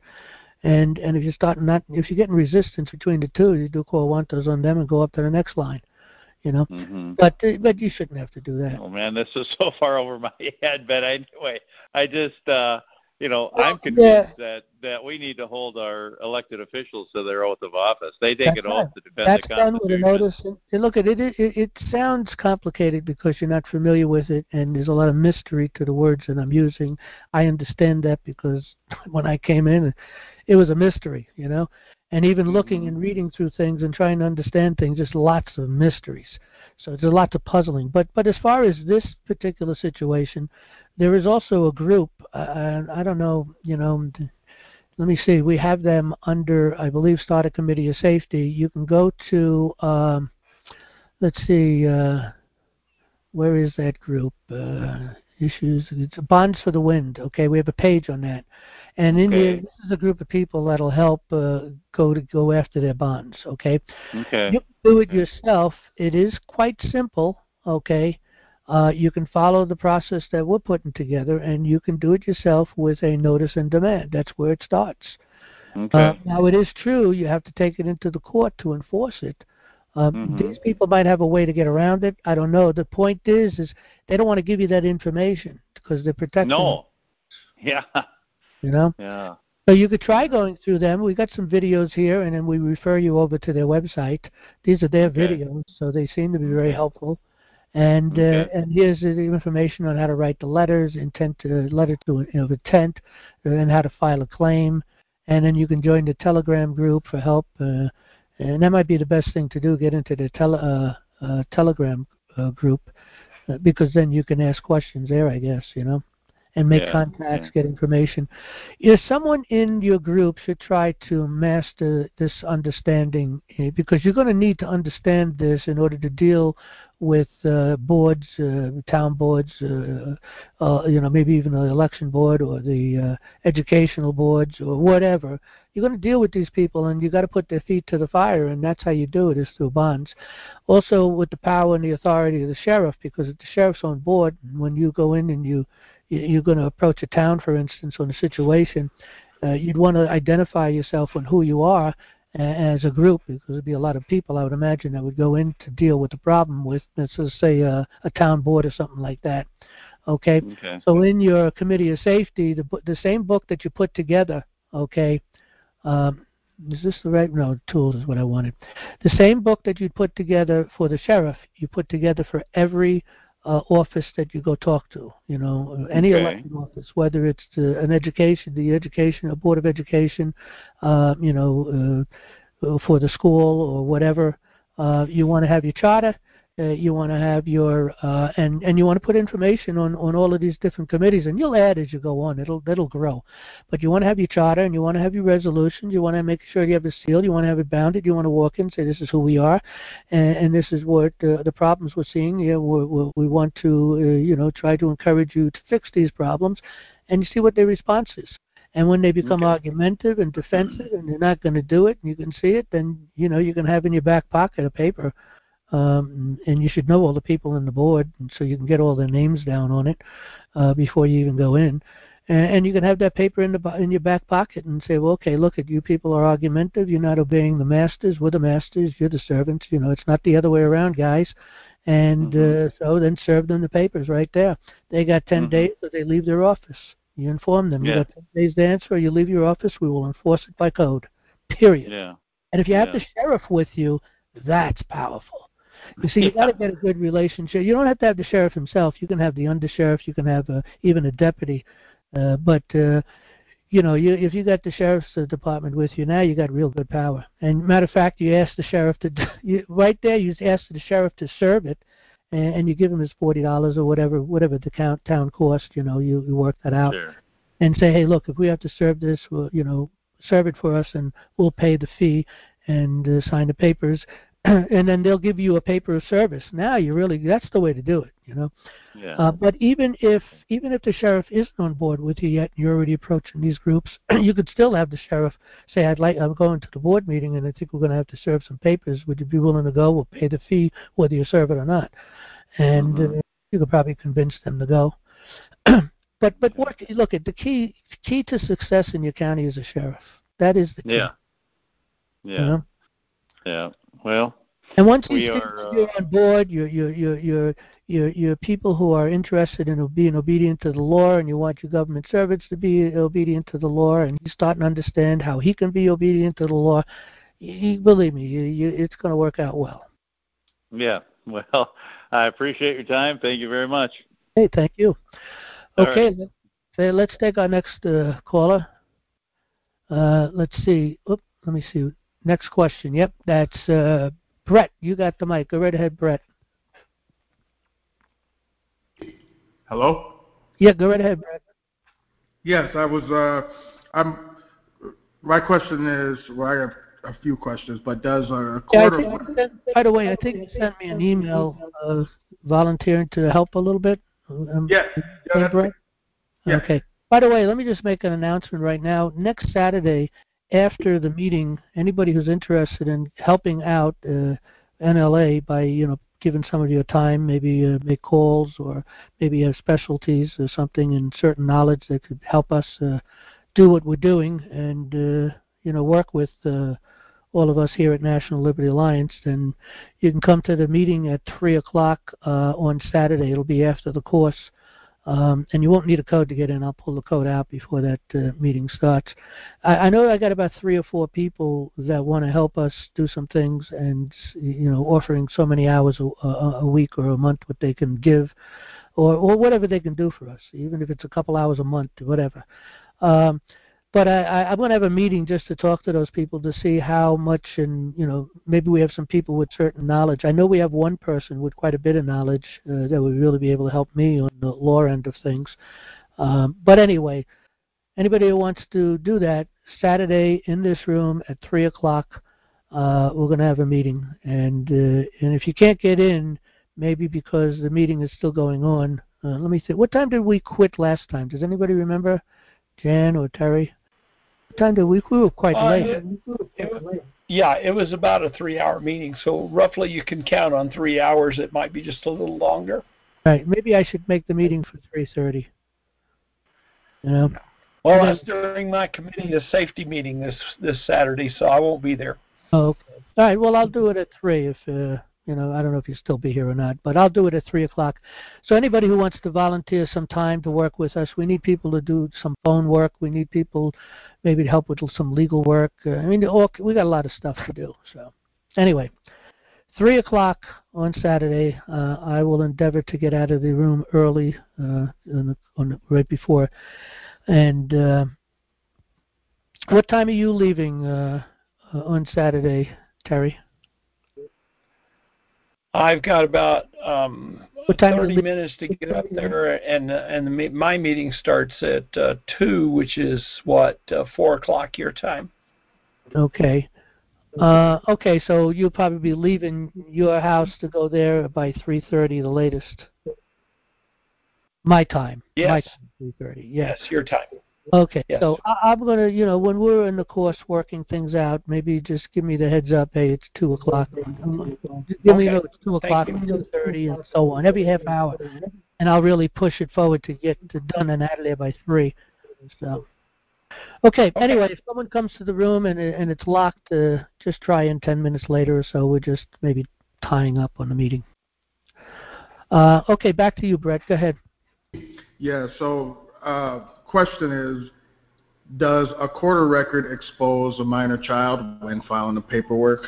And and if you start not, if you're getting resistance between the two, you do quo wantos on them and go up to the next line, you know. Mm-hmm. But uh, but you shouldn't have to do that. Oh man, this is so far over my head. But anyway, I just uh, you know Well, I'm convinced yeah. that that we need to hold our elected officials to their oath of office. They take That's an right. oath to defend That's the done with a Constitution. notice. And, and look, at it, it. It sounds complicated because you're not familiar with it, and there's a lot of mystery to the words that I'm using. I understand that because when I came in, it was a mystery, you know. And even looking Mm-hmm. and reading through things and trying to understand things, just lots of mysteries. So there's lots of puzzling. But but as far as this particular situation, there is also a group. Uh, I don't know, you know. Let me see. We have them under, I believe, Start a Committee of Safety. You can go to, um, let's see, uh, where is that group? Uh, issues. It's Bonds for the Wind. Okay, we have a page on that, and in here, Okay. this is a group of people that'll help uh, go to go after their bonds. Okay, Okay. you can do it Okay. yourself. It is quite simple. Okay. Uh, you can follow the process that we're putting together, and you can do it yourself with a notice and demand. That's where it starts. Okay. Uh, now, it is true you have to take it into the court to enforce it. Um, Mm-hmm. These people might have a way to get around it. I don't know. The point is, is they don't want to give you that information because they're protecting No. Yeah. you know. Yeah. So you could try going through them. We got some videos here, and then we refer you over to their website. These are their Okay. videos, so they seem to be very Okay. helpful. And Okay. uh, and here's the information on how to write the letters, intent to letter to you know, intent, uh, and how to file a claim. And then you can join the Telegram group for help. Uh, and that might be the best thing to do: get into the tele, uh, uh, Telegram uh, group, uh, because then you can ask questions there, I guess, you know. and make Yeah, contacts, yeah. get information. If someone in your group should try to master this understanding, eh, because you're going to need to understand this in order to deal with uh, boards, uh, town boards, uh, uh, you know, maybe even the election board or the uh, educational boards or whatever. You're going to deal with these people, and you got to put their feet to the fire, and that's how you do it, is through bonds. Also, with the power and the authority of the sheriff, because if the sheriff's on board, when you go in and you you're going to approach a town, for instance, on a situation, uh, you'd want to identify yourself on who you are uh, as a group, because there'd be a lot of people, I would imagine, that would go in to deal with the problem with, let's just say, uh, a town board or something like that. Okay? Okay. So in your committee of safety, the, the same book that you put together, okay, um, is this the right? No, tools is what I wanted. The same book that you put together for the sheriff, you put together for every uh, office that you go talk to. You know, any Okay. elected office, whether it's the, an education, the education, a board of education, uh, you know, uh, for the school or whatever. Uh, you want to have your charter. Uh, you want to have your uh, and and you want to put information on on all of these different committees, and you'll add as you go on. It'll it'll grow, but you want to have your charter, and you want to have your resolutions. You want to make sure you have the seal. You want to have it bounded. You want to walk in and say, this is who we are, and, and this is what uh, the problems we're seeing. Yeah, we're, we're, we want to uh, you know try to encourage you to fix these problems, and you see what their response is. And when they become Okay. argumentative and defensive, and they're not going to do it, and you can see it, then you know you can have in your back pocket a paper. Um, and you should know all the people in the board, and so you can get all their names down on it uh, before you even go in. And, and you can have that paper in the in your back pocket and say, well, okay, look, at you people are argumentative. You're not obeying the masters. We're the masters. You're the servants. You know, it's not the other way around, guys. And Mm-hmm. uh, so then serve them the papers right there. They got ten Mm-hmm. days, so they leave their office. You inform them. You Yeah. got ten days to answer. You leave your office. We will enforce it by code. Period. Yeah. And if you have Yeah. the sheriff with you, that's powerful. You see, you got Yeah. to get a good relationship. You don't have to have the sheriff himself. You can have the undersheriff. You can have uh, even a deputy. Uh, but uh, you know, you, if you got the sheriff's uh, department with you now, you got real good power. And matter of fact, you ask the sheriff to you, right there. You ask the sheriff to serve it, and, and you give him his forty dollars or whatever, whatever the count, town cost. You know, you, you work that out, Sure. and say, hey, look, if we have to serve this, we'll, you know, serve it for us, and we'll pay the fee and uh, sign the papers. And then they'll give you a paper of service. Now you really, that's the way to do it, you know. Yeah. Uh, but even if even if the sheriff isn't on board with you yet, and you're already approaching these groups, you could still have the sheriff say, "I'd like, I'm going to the board meeting, and I think we're going to have to serve some papers. Would you be willing to go? We'll pay the fee whether you serve it or not." And Mm-hmm. uh, you could probably convince them to go. but but what, look at the key key to success in your county is a sheriff. That is the key. Yeah. Yeah. You know? Yeah. Well, And once we these are. people, Uh, you're on board, you're you're you're you're you're, you're people who are interested in being obedient to the law, and you want your government servants to be obedient to the law, and you start to understand how he can be obedient to the law. You, believe me, you, you, it's going to work out well. yeah. Well, I appreciate your time. Thank you very much. Hey, thank you. All Okay, right. let, say, let's take our next uh, caller. Uh, let's see. Oop, let me see. Next question. Yep, that's uh, Brett. You got the mic. Go right ahead, Brett. Hello? Yeah, go right ahead, Brett. Yes, I was, uh, I'm, my question is, well, I have a few questions, but does a Yeah, I court think of, you sent, by the way, I think you sent me an email uh, volunteering to help a little bit. Um, yeah, yeah, that's Brett? Yeah. Okay. By the way, let me just make an announcement right now. Next Saturday, after the meeting, anybody who's interested in helping out uh, N L A by, you know, giving some of your time, maybe uh, make calls or maybe have specialties or something and certain knowledge that could help us uh, do what we're doing and, uh, you know, work with uh, all of us here at National Liberty Alliance, then you can come to the meeting at three o'clock uh, on Saturday. It'll be after the course. Um, and you won't need a code to get in. I'll pull the code out before that uh, meeting starts. I, I know I got about three or four people that want to help us do some things, and you know, offering so many hours a, a, a week or a month what they can give, or or whatever they can do for us, even if it's a couple hours a month, whatever. Um, but I, I, I'm going to have a meeting just to talk to those people to see how much, and you know, maybe we have some people with certain knowledge. I know we have one person with quite a bit of knowledge uh, that would really be able to help me on the law end of things. Um, but anyway, anybody who wants to do that, Saturday in this room at three o'clock, uh, we're going to have a meeting. And uh, and if you can't get in, maybe because the meeting is still going on, uh, let me see. What time did we quit last time? Does anybody remember? Jan or Terry? What time did we? We were quite uh, late. It, it was, yeah, it was about a three-hour meeting, so roughly you can count on three hours. It might be just a little longer. Right. Maybe I should make the meeting for three thirty. You know. Well, that's during my committee, a safety meeting this this Saturday, so I won't be there. Oh, okay. All right. Well, I'll do it at three. If uh, you know, I don't know if you'll still be here or not, but I'll do it at three o'clock. So anybody who wants to volunteer some time to work with us, we need people to do some phone work. We need people maybe to help with some legal work. Uh, I mean, all, we got a lot of stuff to do. So anyway, three o'clock on Saturday. Uh, I will endeavor to get out of the room early, uh, on the, on the, right before. And uh, what time are you leaving uh, uh, on Saturday, Terry? I've got about um, what time thirty minutes to get up there, and and the, my meeting starts at uh, two, which is what uh, four o'clock your time. Okay. Uh, okay, so you'll probably be leaving your house to go there by three thirty, the latest. My time. Yes. My time, three thirty. Yes. Yes, your time. Okay, yes. so I, I'm going to, you know, when we're in the course working things out, maybe just give me the heads up, hey, it's two o'clock. Just give okay. me, know it's two o'clock, two thirty, and so on, every half hour. And I'll really push it forward to get to done and out of there by three. So, okay, okay. Anyway, if someone comes to the room and, and it's locked, uh, just try in ten minutes later or so. We're just maybe tying up on the meeting. Uh, okay, back to you, Brett. Go ahead. Yeah, so uh, question is, does a court record expose a minor child when filing the paperwork?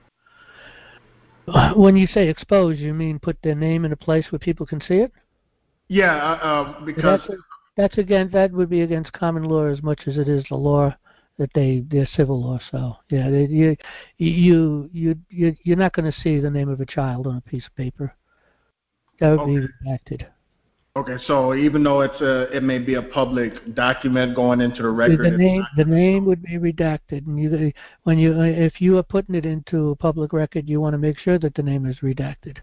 When you say expose, you mean put their name in a place where people can see it? Yeah, uh, because... That's, that's against, that would be against common law as much as it is the law that they, they're civil law. So, yeah, they, you, you, you, you, you're not going to see the name of a child on a piece of paper. That would okay. be redacted. Okay, so even though it's a, it may be a public document going into the record, the name the name would be redacted, and you when you if you are putting it into a public record, you want to make sure that the name is redacted.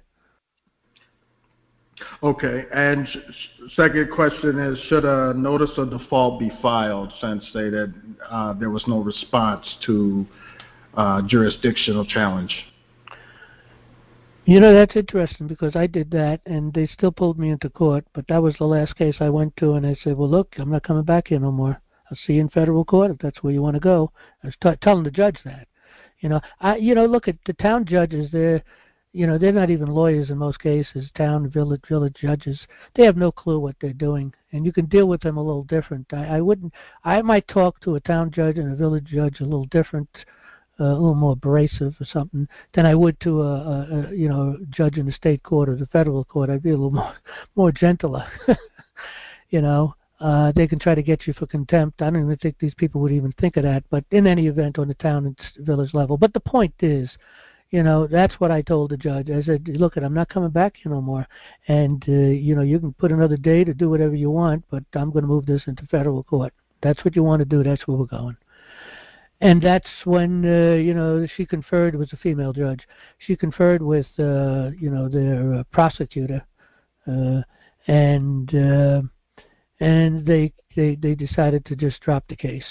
Okay, and second question is, should a notice of default be filed since stated uh, there was no response to uh, jurisdictional challenge? You know, that's interesting because I did that and they still pulled me into court, but that was the last case I went to, and I said, well, look, I'm not coming back here no more. I'll see you in federal court if that's where you want to go. I was t- telling the judge that. You know, I, you know, look at the town judges, they're, you know, they're not even lawyers in most cases, town, village, village judges. They have no clue what they're doing, and you can deal with them a little different. I, I wouldn't, I might talk to a town judge and a village judge a little different, Uh, a little more abrasive or something than I would to a, a, a you know judge in the state court or the federal court. I'd be a little more more gentler. you know, uh, they can try to get you for contempt. I don't even think these people would even think of that. But in any event, on the town and village level. But the point is, you know, that's what I told the judge. I said, look, I'm not coming back here no more. And uh, you know, you can put another day to do whatever you want, but I'm going to move this into federal court. That's what you want to do. That's where we're going. And that's when, uh, you know, she conferred, it was a female judge, she conferred with, uh, you know, their uh, prosecutor, uh, and uh, and they, they they decided to just drop the case.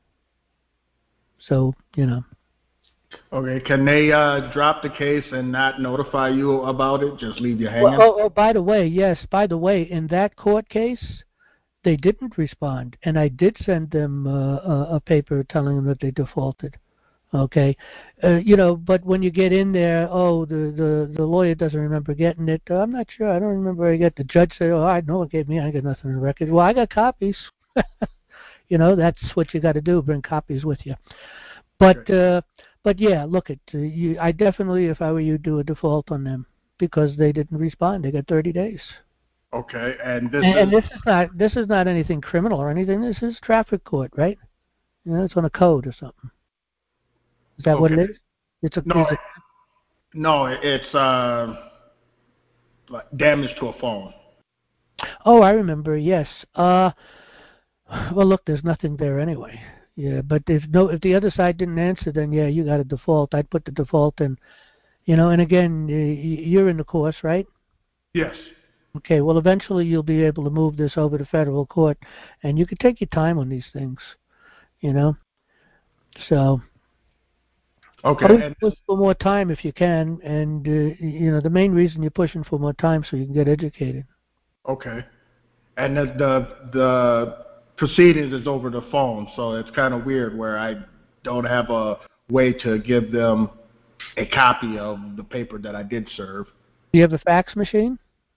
So, you know. Okay, can they uh, drop the case and not notify you about it, just leave you hanging? Well, oh, oh, by the way, yes, by the way, in that court case, they didn't respond, and I did send them uh, a, a paper telling them that they defaulted. Okay, uh, you know, but when you get in there, oh, the, the, the lawyer doesn't remember getting it. Uh, I'm not sure. I don't remember. I get the judge say, oh, I know it gave me. I got nothing in the record. Well, I got copies. you know, that's what you got to do. Bring copies with you. But uh, but yeah, look at uh, you. I definitely, if I were you, do a default on them because they didn't respond. They got thirty days. Okay, and this and, is and this is not this is not anything criminal or anything. This is traffic court, right? You know, it's on a code or something. Is that okay. what it is? It's a no, it, no, it's uh, like damage to a phone. Oh, I remember. Yes. Uh, well, look, there's nothing there anyway. Yeah, but if no, if the other side didn't answer, then yeah, you got a default. I'd put the default in. You know, and again, y- you're in the course, right? Yes. Okay. Well, eventually you'll be able to move this over to federal court, and you can take your time on these things. You know, so. Okay. Always And push for more time if you can, and uh, you know the main reason you're pushing for more time so you can get educated. okay. And the the, the proceedings is over the phone, so it's kind of weird where I don't have a way to give them a copy of the paper that I did serve. Do you have a fax machine?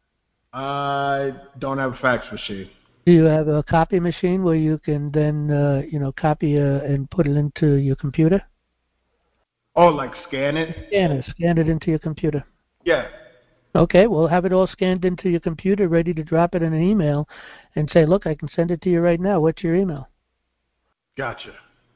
I don't have a fax machine. Do you have a copy machine where you can then uh, you know copy uh, and put it into your computer? Oh, like scan it? Scan it. Scan it into your computer. Yeah. Okay, well, have it all scanned into your computer, ready to drop it in an email, and say, look, I can send it to you right now. What's your email? Gotcha.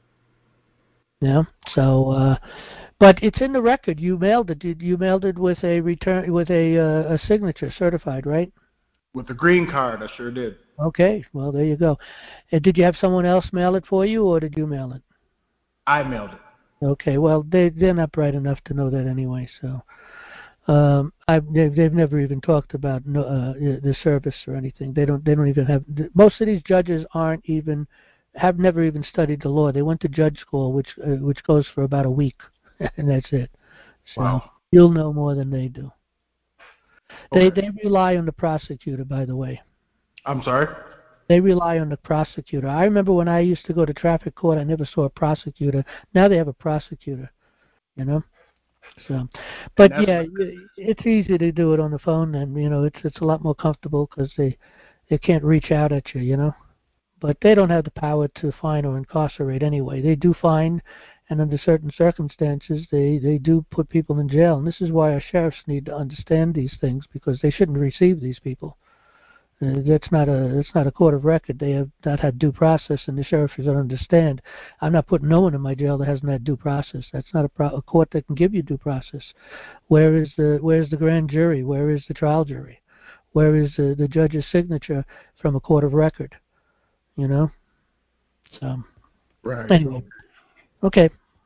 Yeah. So, uh, but it's in the record. You mailed it. You, you mailed it with a return with a uh, a signature, certified, right? With the green card, I sure did. Okay. Well, there you go. Uh, did you have someone else mail it for you, or did you mail it? I mailed it. Okay. Well, they they're not bright enough to know that anyway. So. Um, I've they've, they've never even talked about no, uh, the service or anything. They don't they don't even have most of these judges aren't even have never even studied the law. They went to judge school, which uh, which goes for about a week, and that's it. So Wow. you'll know more than they do. Okay. They they rely on the prosecutor, by the way. I'm sorry? They rely on the prosecutor. I remember when I used to go to traffic court, I never saw a prosecutor. Now they have a prosecutor. You know. So, but yeah, it's easy to do it on the phone, and you know, it's it's a lot more comfortable because they they can't reach out at you, you know. But they don't have the power to fine or incarcerate anyway. They do fine, and under certain circumstances, they they do put people in jail. And this is why our sheriffs need to understand these things because they shouldn't receive these people. Uh, that's not a that's not a court of record. They have not had due process, and the sheriff should understand. I'm not putting no one in my jail that hasn't had due process. That's not a, pro- a court that can give you due process. Where is the where is the grand jury? Where is the trial jury? Where is the, the judge's signature from a court of record? You know. So Right. anyway, okay.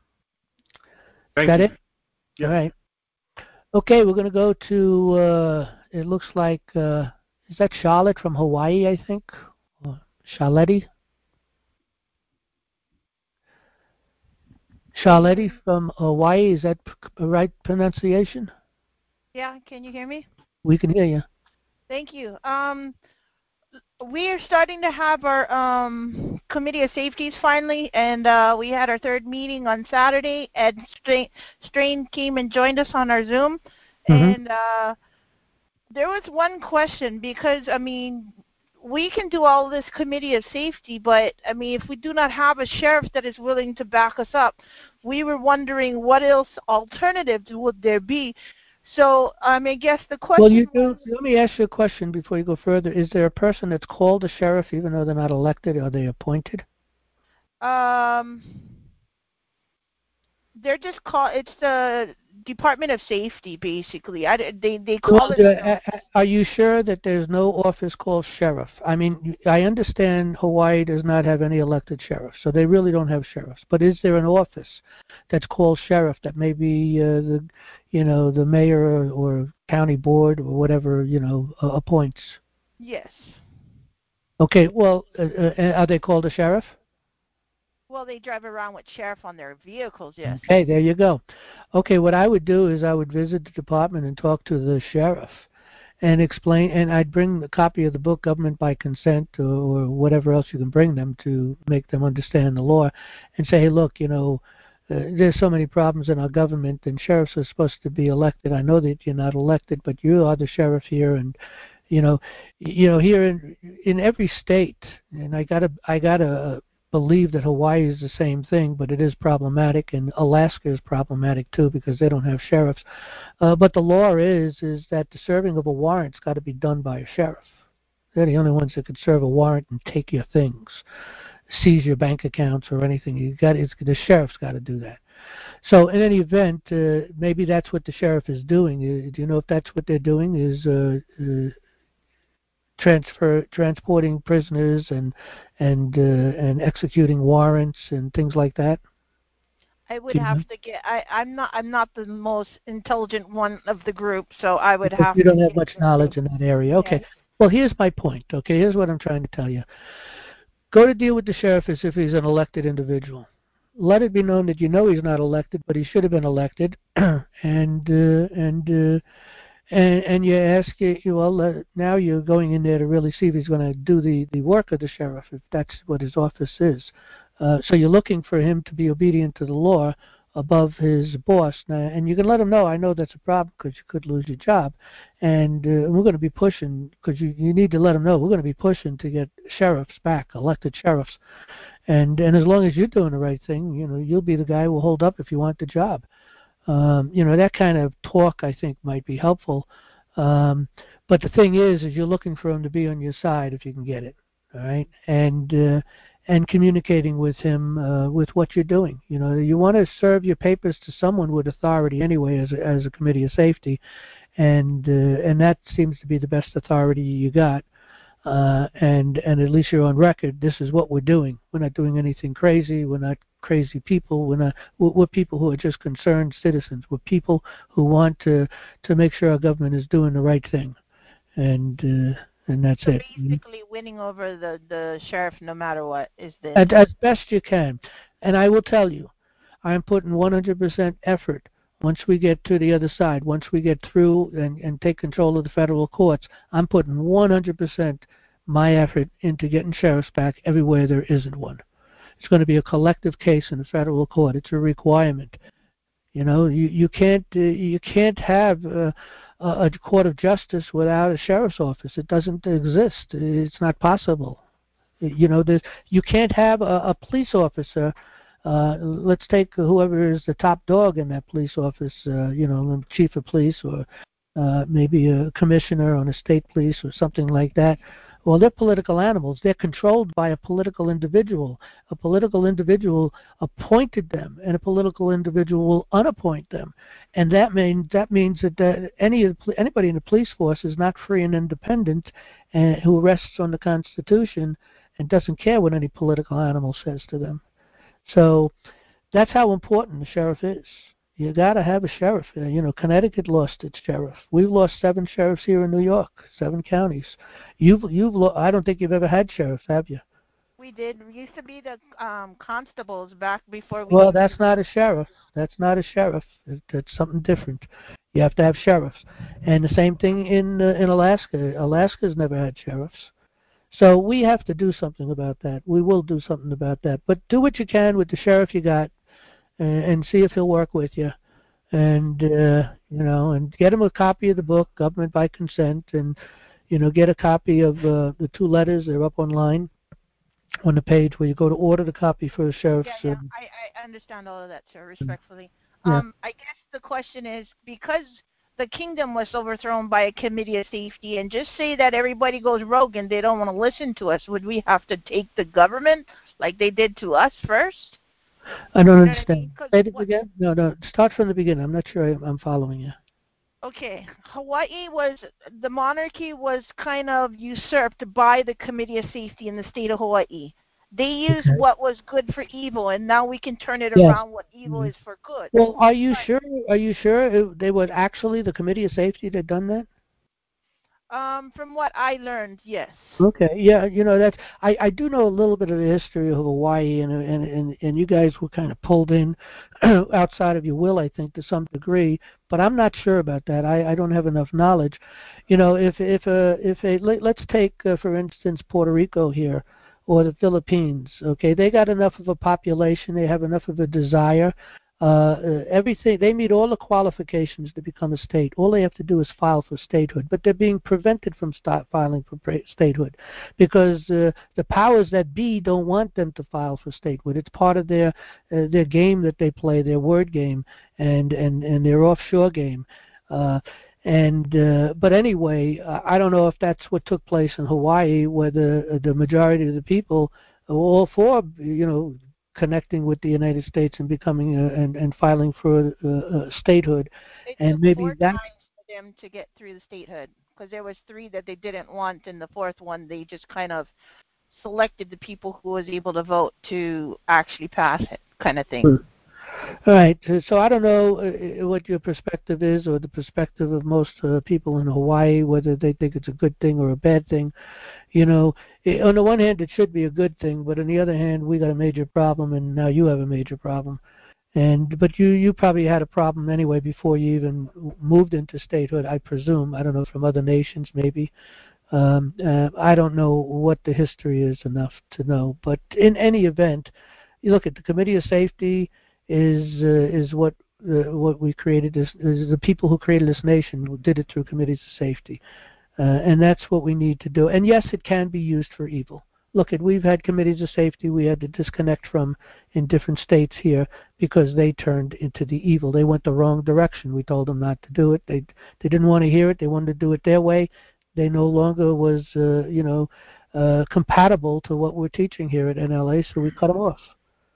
Thank Is that you. it? Yep. All right. Okay, we're going to go to. Uh, it looks like uh, is that Charlotte from Hawaii? I think. Charlotte? Charlotte from Hawaii, is that the right pronunciation? Yeah, can you hear me? We can hear you. Thank you. Um, we are starting to have our um, Committee of Safeties finally, and uh, we had our third meeting on Saturday. Ed Strain, Strain came and joined us on our Zoom, mm-hmm. and uh, there was one question because, I mean, we can do all this Committee of Safety, but, I mean, if we do not have a sheriff that is willing to back us up, we were wondering what else alternatives would there be. So, um, I guess the question Well, you do, was, let me ask you a question before you go further. Is there a person that's called a sheriff even though they're not elected? Are they appointed? Um, they're just call. It's the Department of Safety, basically. I, they they call well, it. Uh, are you sure that there's no office called sheriff? I mean, I understand Hawaii does not have any elected sheriffs, so they really don't have sheriffs. But is there an office that's called sheriff that maybe uh, the, you know, the mayor or, or county board or whatever, you know, uh, appoints? Yes. Okay. Well, uh, uh, are they called a sheriff? Well, they drive around with sheriff on their vehicles, yes. Okay, there you go. Okay, what I would do is I would visit the department and talk to the sheriff and explain, and I'd bring a copy of the book, Government by Consent, or, or whatever else you can bring them to make them understand the law, and say, hey, look, you know, uh, there's so many problems in our government, and sheriffs are supposed to be elected. I know that you're not elected, but you are the sheriff here, and you know, you know, here in in every state, and I gotta, I gotta. believe that Hawaii is the same thing, but it is problematic, and Alaska is problematic too because they don't have sheriffs. Uh, but the law is is that the serving of a warrant's got to be done by a sheriff. They're the only ones that could serve a warrant and take your things, seize your bank accounts or anything. You got it's the sheriff's got to do that. So in any event, uh, maybe that's what the sheriff is doing. Uh, do you know if that's what they're doing? Is uh, uh, transfer transporting prisoners and and uh, and executing warrants and things like that? I would have to get. I I'm not. I'm not the most intelligent one of the group, so I would Because have. you don't to have get much knowledge in that area. Okay. Yes. Well, here's my point. Okay, here's what I'm trying to tell you. Go to deal with the sheriff as if he's an elected individual. Let it be known that you know he's not elected, but he should have been elected, and uh, and uh, and and you ask you well uh, now you're going in there to really see if he's going to do the the work of the sheriff, if that's what his office is. Uh, so you're looking for him to be obedient to the law above his boss. Now, and you can let him know, I know that's a problem because you could lose your job. And uh, we're going to be pushing, because you, you need to let him know, we're going to be pushing to get sheriffs back, elected sheriffs. And and as long as you're doing the right thing, you know, you'll be the guy who will hold up if you want the job. Um, you know, that kind of talk, I think, might be helpful. Um, but the thing is, is you're looking for him to be on your side if you can get it. All right. And, uh, and communicating with him uh, with what you're doing. You know, you want to serve your papers to someone with authority anyway, as a, as a committee of safety, and uh, and that seems to be the best authority you got. Uh, and and at least you're on record. This is what we're doing. We're not doing anything crazy. We're not crazy people. We're not. We're, we're people who are just concerned citizens. We're people who want to to make sure our government is doing the right thing, and. Uh, And that's so it. Basically, winning over the, the sheriff, no matter what, is this. As, as best you can. And I will tell you, I'm putting one hundred percent effort once we get to the other side, once we get through and, and take control of the federal courts. I'm putting one hundred percent my effort into getting sheriffs back everywhere there isn't one. It's going to be a collective case in the federal court. It's a requirement. You know, you, you can't uh, you can't have uh, a court of justice without a sheriff's office. It doesn't exist. It's not possible. You know, there's, you can't have a, a police officer. Uh, let's take whoever is the top dog in that police office. Uh, you know, the chief of police, or uh, maybe a commissioner on a state police, or something like that. Well, they're political animals. They're controlled by a political individual. A political individual appointed them, and a political individual will unappoint them. And that means that means that uh, any of the, anybody in the police force is not free and independent, and who rests on the Constitution and doesn't care what any political animal says to them. So that's how important the sheriff is. You got to have a sheriff. You know, Connecticut lost its sheriff. We've lost seven sheriffs here in New York, seven counties. You've, you've. Lo- I don't think you've ever had sheriffs, have you? We did. We used to be the um, constables back before we. Well, that's not a sheriff. That's not a sheriff. That's something different. You have to have sheriffs. And the same thing in uh, in Alaska. Alaska's never had sheriffs. So we have to do something about that. We will do something about that. But do what you can with the sheriff you got, and, and see if he'll work with you. And, uh, you know, and get him a copy of the book, Government by Consent, and, you know, get a copy of uh, the two letters. They're up online on the page where you go to order the copy for the sheriff's. Yeah, yeah. Uh, I, I understand all of that, sir, respectfully. Yeah. Um, I guess the question is, because the kingdom was overthrown by a committee of safety, and just say that everybody goes rogue and they don't want to listen to us, would we have to take the government like they did to us first? I don't You know understand. what I mean? Say it again? No, no. Start from the beginning. I'm not sure I, I'm following you. Okay, Hawaii was, the monarchy was kind of usurped by the Committee of Safety in the state of Hawaii. They used Okay. what was good for evil, and now we can turn it Yes. around what evil Mhm. is for good. Well, are you But, sure? Are you sure it, they were actually the Committee of Safety that done that? um, from what I learned, yes. Okay, yeah, you know that's I, I do know a little bit of the history of Hawaii, and and and, and you guys were kind of pulled in outside of your will, I think, to some degree. But I'm not sure about that. I, I don't have enough knowledge. You know, if if a if a let, let's take uh, for instance Puerto Rico here, or the Philippines. Okay, they got enough of a population. They have enough of a desire. Uh, uh, everything they meet all the qualifications to become a state. All they have to do is file for statehood, but they're being prevented from start filing for statehood because uh, the powers that be don't want them to file for statehood. It's part of their uh, their game that they play, their word game, and and and their offshore game. Uh, and uh, but anyway, I don't know if that's what took place in Hawaii, where the the majority of the people are all for, you know, connecting with the United States and becoming uh, and and filing for uh, uh, statehood, It and took maybe four that. times for them to get through the statehood. because there was three that they didn't want, and the fourth one they just kind of selected the people who was able to vote to actually pass it, kind of thing. Hmm. All right. So I don't know uh, what your perspective is, or the perspective of most uh, people in Hawaii, whether they think it's a good thing or a bad thing. You know, it, on the one hand, it should be a good thing, but on the other hand, we got a major problem, and now you have a major problem. And but you you probably had a problem anyway before you even moved into statehood, I presume. I don't know, from other nations maybe. Um, uh, I don't know what the history is enough to know. But in any event, you look at the Committee of Safety is uh, is what uh, what we created. This is the people who created this nation who did it through committees of safety, uh, and that's what we need to do. And yes, it can be used for evil. Look at, we've had committees of safety we had to disconnect from in different states here because they turned into the evil. They went the wrong direction. We told them not to do it. They they didn't want to hear it. They wanted to do it their way. They no longer was uh, you know uh, compatible to what we're teaching here at N L A, so we cut them off.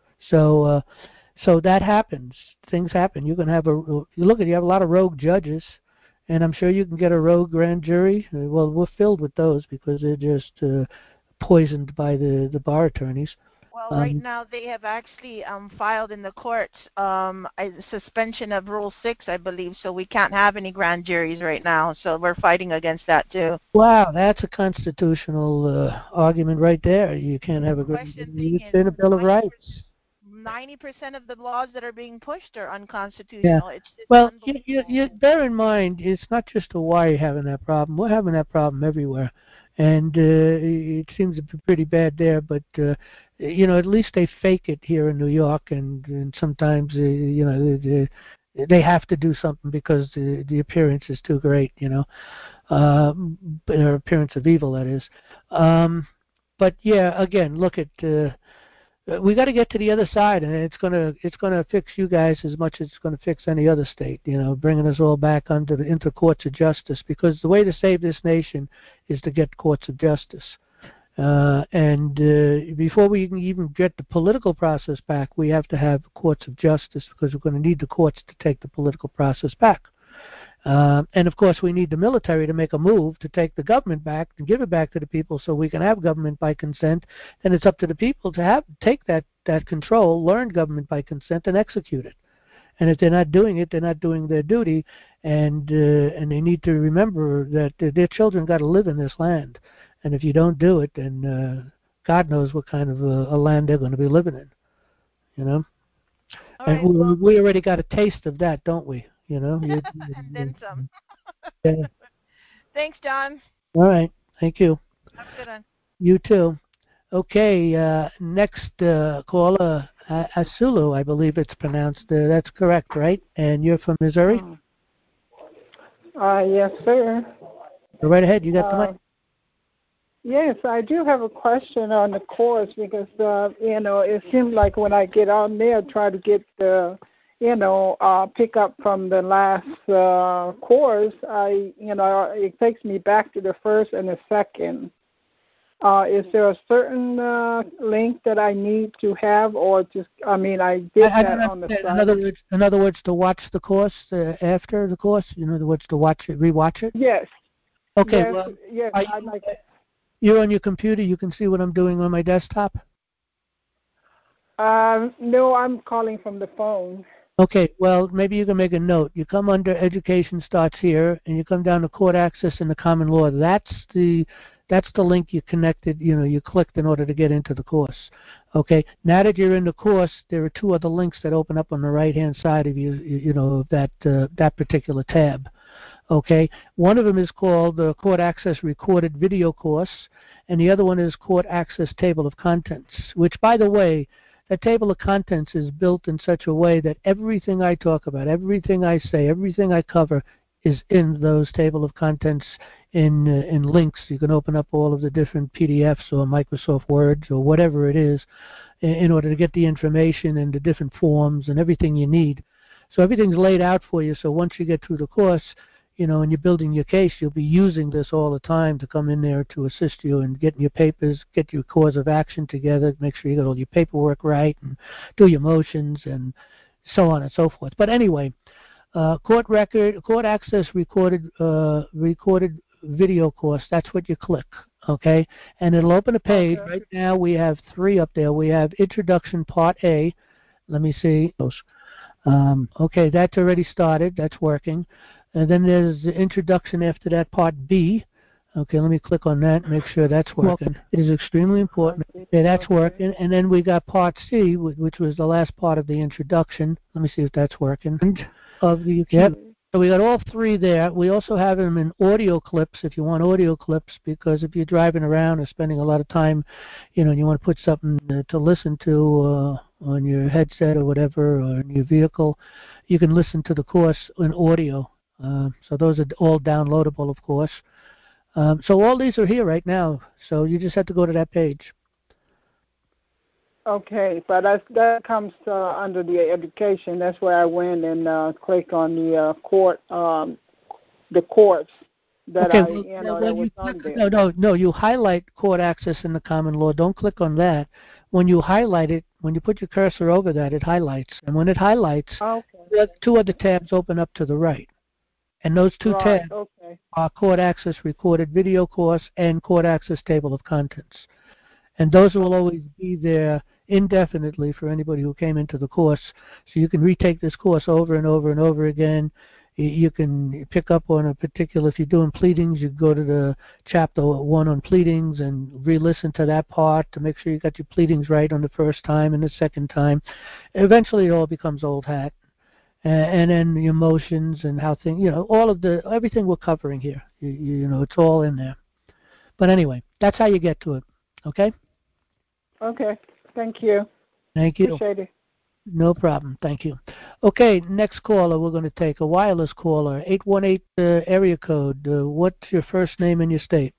So uh, so that happens. Things happen. You can have a you look at you have a lot of rogue judges, and I'm sure you can get a rogue grand jury. Uh, well, we're filled with those because they're just uh, poisoned by the, the bar attorneys. Well, Um, right now they have actually um, filed in the courts um, a suspension of Rule six, I believe, so we can't have any grand juries right now. So we're fighting against that too. Wow, that's a constitutional uh, argument right there. You can't have a grand jury. It's in a Bill of Rights. ninety percent of the laws that are being pushed are unconstitutional. Yeah. It's, it's well, you, you, you bear in mind, it's not just Hawaii having that problem. We're having that problem everywhere. And uh, it seems to be pretty bad there, but uh, you know, at least they fake it here in New York, and, and sometimes uh, you know they, they have to do something because the, the appearance is too great, you know, uh, their appearance of evil, that is. Um, but yeah, again, look at. Uh, we got to get to the other side, and it's gonna it's gonna fix you guys as much as it's gonna fix any other state. You know, bringing us all back under the into courts of justice, because the way to save this nation is to get courts of justice. Uh, and uh, before we can even get the political process back, we have to have courts of justice, because we're going to need the courts to take the political process back. Uh, and of course, we need the military to make a move to take the government back and give it back to the people, so we can have government by consent. And it's up to the people to have take that that control, learn government by consent, and execute it. And if they're not doing it, they're not doing their duty. And uh, and they need to remember that their children got to live in this land. And if you don't do it, then uh, God knows what kind of a, a land they're going to be living in. You know. All and right, we, well, we already got a taste of that, don't we? You know. You, and then some. yeah. Thanks, John. All right. Thank you. Have a good one. You too. Okay. Uh, next uh, caller, uh, Asulu, I believe it's pronounced. Uh, that's correct, right? And you're from Missouri? Uh, yes, sir. Go right ahead. You got uh, the mic. Yes, I do have a question on the course, because, uh, you know, it seems like when I get on there, try to get the, you know, uh, pick up from the last uh, course, I, you know, it takes me back to the first and the second. Uh, is there a certain uh, link that I need to have, or just, I mean, I did I, I that on the side. In other words, in other words, to watch the course uh, after the course. In other words, to watch it, rewatch it. Yes. Okay. Yes, well, yes, I like. You're on your computer. You can see what I'm doing on my desktop. Um, no, I'm calling from the phone. Okay, well, maybe you can make a note. You come under Education Starts Here, and you come down to Court Access and the Common Law. That's the that's the link you connected, you know, you clicked in order to get into the course. Okay, now that you're in the course, there are two other links that open up on the right-hand side of you, you know, of that uh, that particular tab. Okay, one of them is called the Court Access Recorded Video Course, and the other one is Court Access Table of Contents, which, by the way, the table of contents is built in such a way that everything I talk about, everything I say, everything I cover is in those table of contents in uh, in links. You can open up all of the different P D Fs or Microsoft Words or whatever it is in, in order to get the information and the different forms and everything you need. So everything's laid out for you, so once you get through the course, you know, and you're building your case, you'll be using this all the time to come in there to assist you in getting your papers, get your cause of action together, make sure you got all your paperwork right, and do your motions, and so on and so forth. But anyway, uh, court record, court access recorded, uh, recorded video course, that's what you click, okay? And it'll open a page. Okay. Right now we have three up there. We have Introduction Part A. Let me see. Um, okay, that's already started. That's working. And then there's the introduction after that, Part B. Okay, let me click on that and make sure that's working. It is extremely important. Okay, that's working. And then we got Part C, which was the last part of the introduction. Let me see if that's working. Of the yep. So we got all three there. We also have them in audio clips if you want audio clips, because if you're driving around or spending a lot of time, you know, and you want to put something to, to listen to uh, on your headset or whatever, or in your vehicle, you can listen to the course in audio. Uh, so those are all downloadable, of course. Um, so all these are here right now. So you just have to go to that page. Okay, but that, that comes uh, under the education. That's where I went and uh, click on the uh, court, um, the courts that okay, I, well, you know, when that was you on click, there. no, no, no. You highlight court access in the common law. Don't click on that. When you highlight it, when you put your cursor over that, it highlights. And when it highlights, okay. two other tabs open up to the right. And those two right, tabs okay. are Court Access Recorded Video Course and Court Access Table of Contents. And those will always be there indefinitely for anybody who came into the course. So you can retake this course over and over and over again. You can pick up on a particular, if you're doing pleadings, you go to the chapter one on pleadings and re-listen to that part to make sure you got your pleadings right on the first time and the second time. Eventually it all becomes old hat. And then the emotions and how things, you know, all of the, everything we're covering here, you, you know, it's all in there. But anyway, that's how you get to it, okay? Okay, thank you. Thank you. Appreciate it. No problem, thank you. Okay, next caller we're going to take, a wireless caller, eight one eight uh, area code. Uh, what's your first name and your state?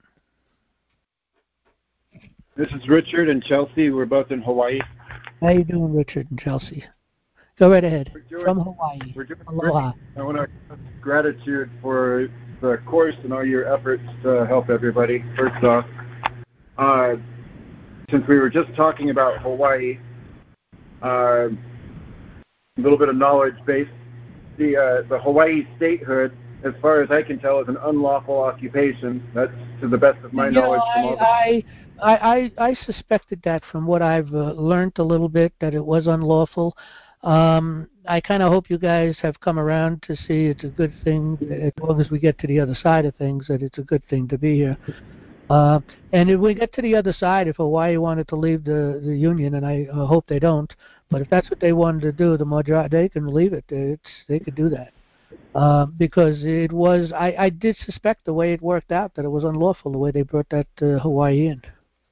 This is Richard and Chelsea. We're both in Hawaii. How you doing, Richard and Chelsea? Go right ahead. Doing, From Hawaii. We're doing Aloha. I want to gratitude for the course and all your efforts to help everybody. First off, uh, since we were just talking about Hawaii, uh, a little bit of knowledge base. The uh, the Hawaii statehood, as far as I can tell, is an unlawful occupation. That's to the best of my you knowledge. Know, from all the I, I, I, I suspected that from what I've uh, learned a little bit, that it was unlawful. Um, I kind of hope you guys have come around to see it's a good thing, as long as we get to the other side of things, that it's a good thing to be here. Uh, and if we get to the other side, if Hawaii wanted to leave the, the Union, and I uh, hope they don't, but if that's what they wanted to do, the majority, they can leave it. It's, they could do that. Uh, because it was, I, I did suspect the way it worked out that it was unlawful, the way they brought that uh, Hawaii in.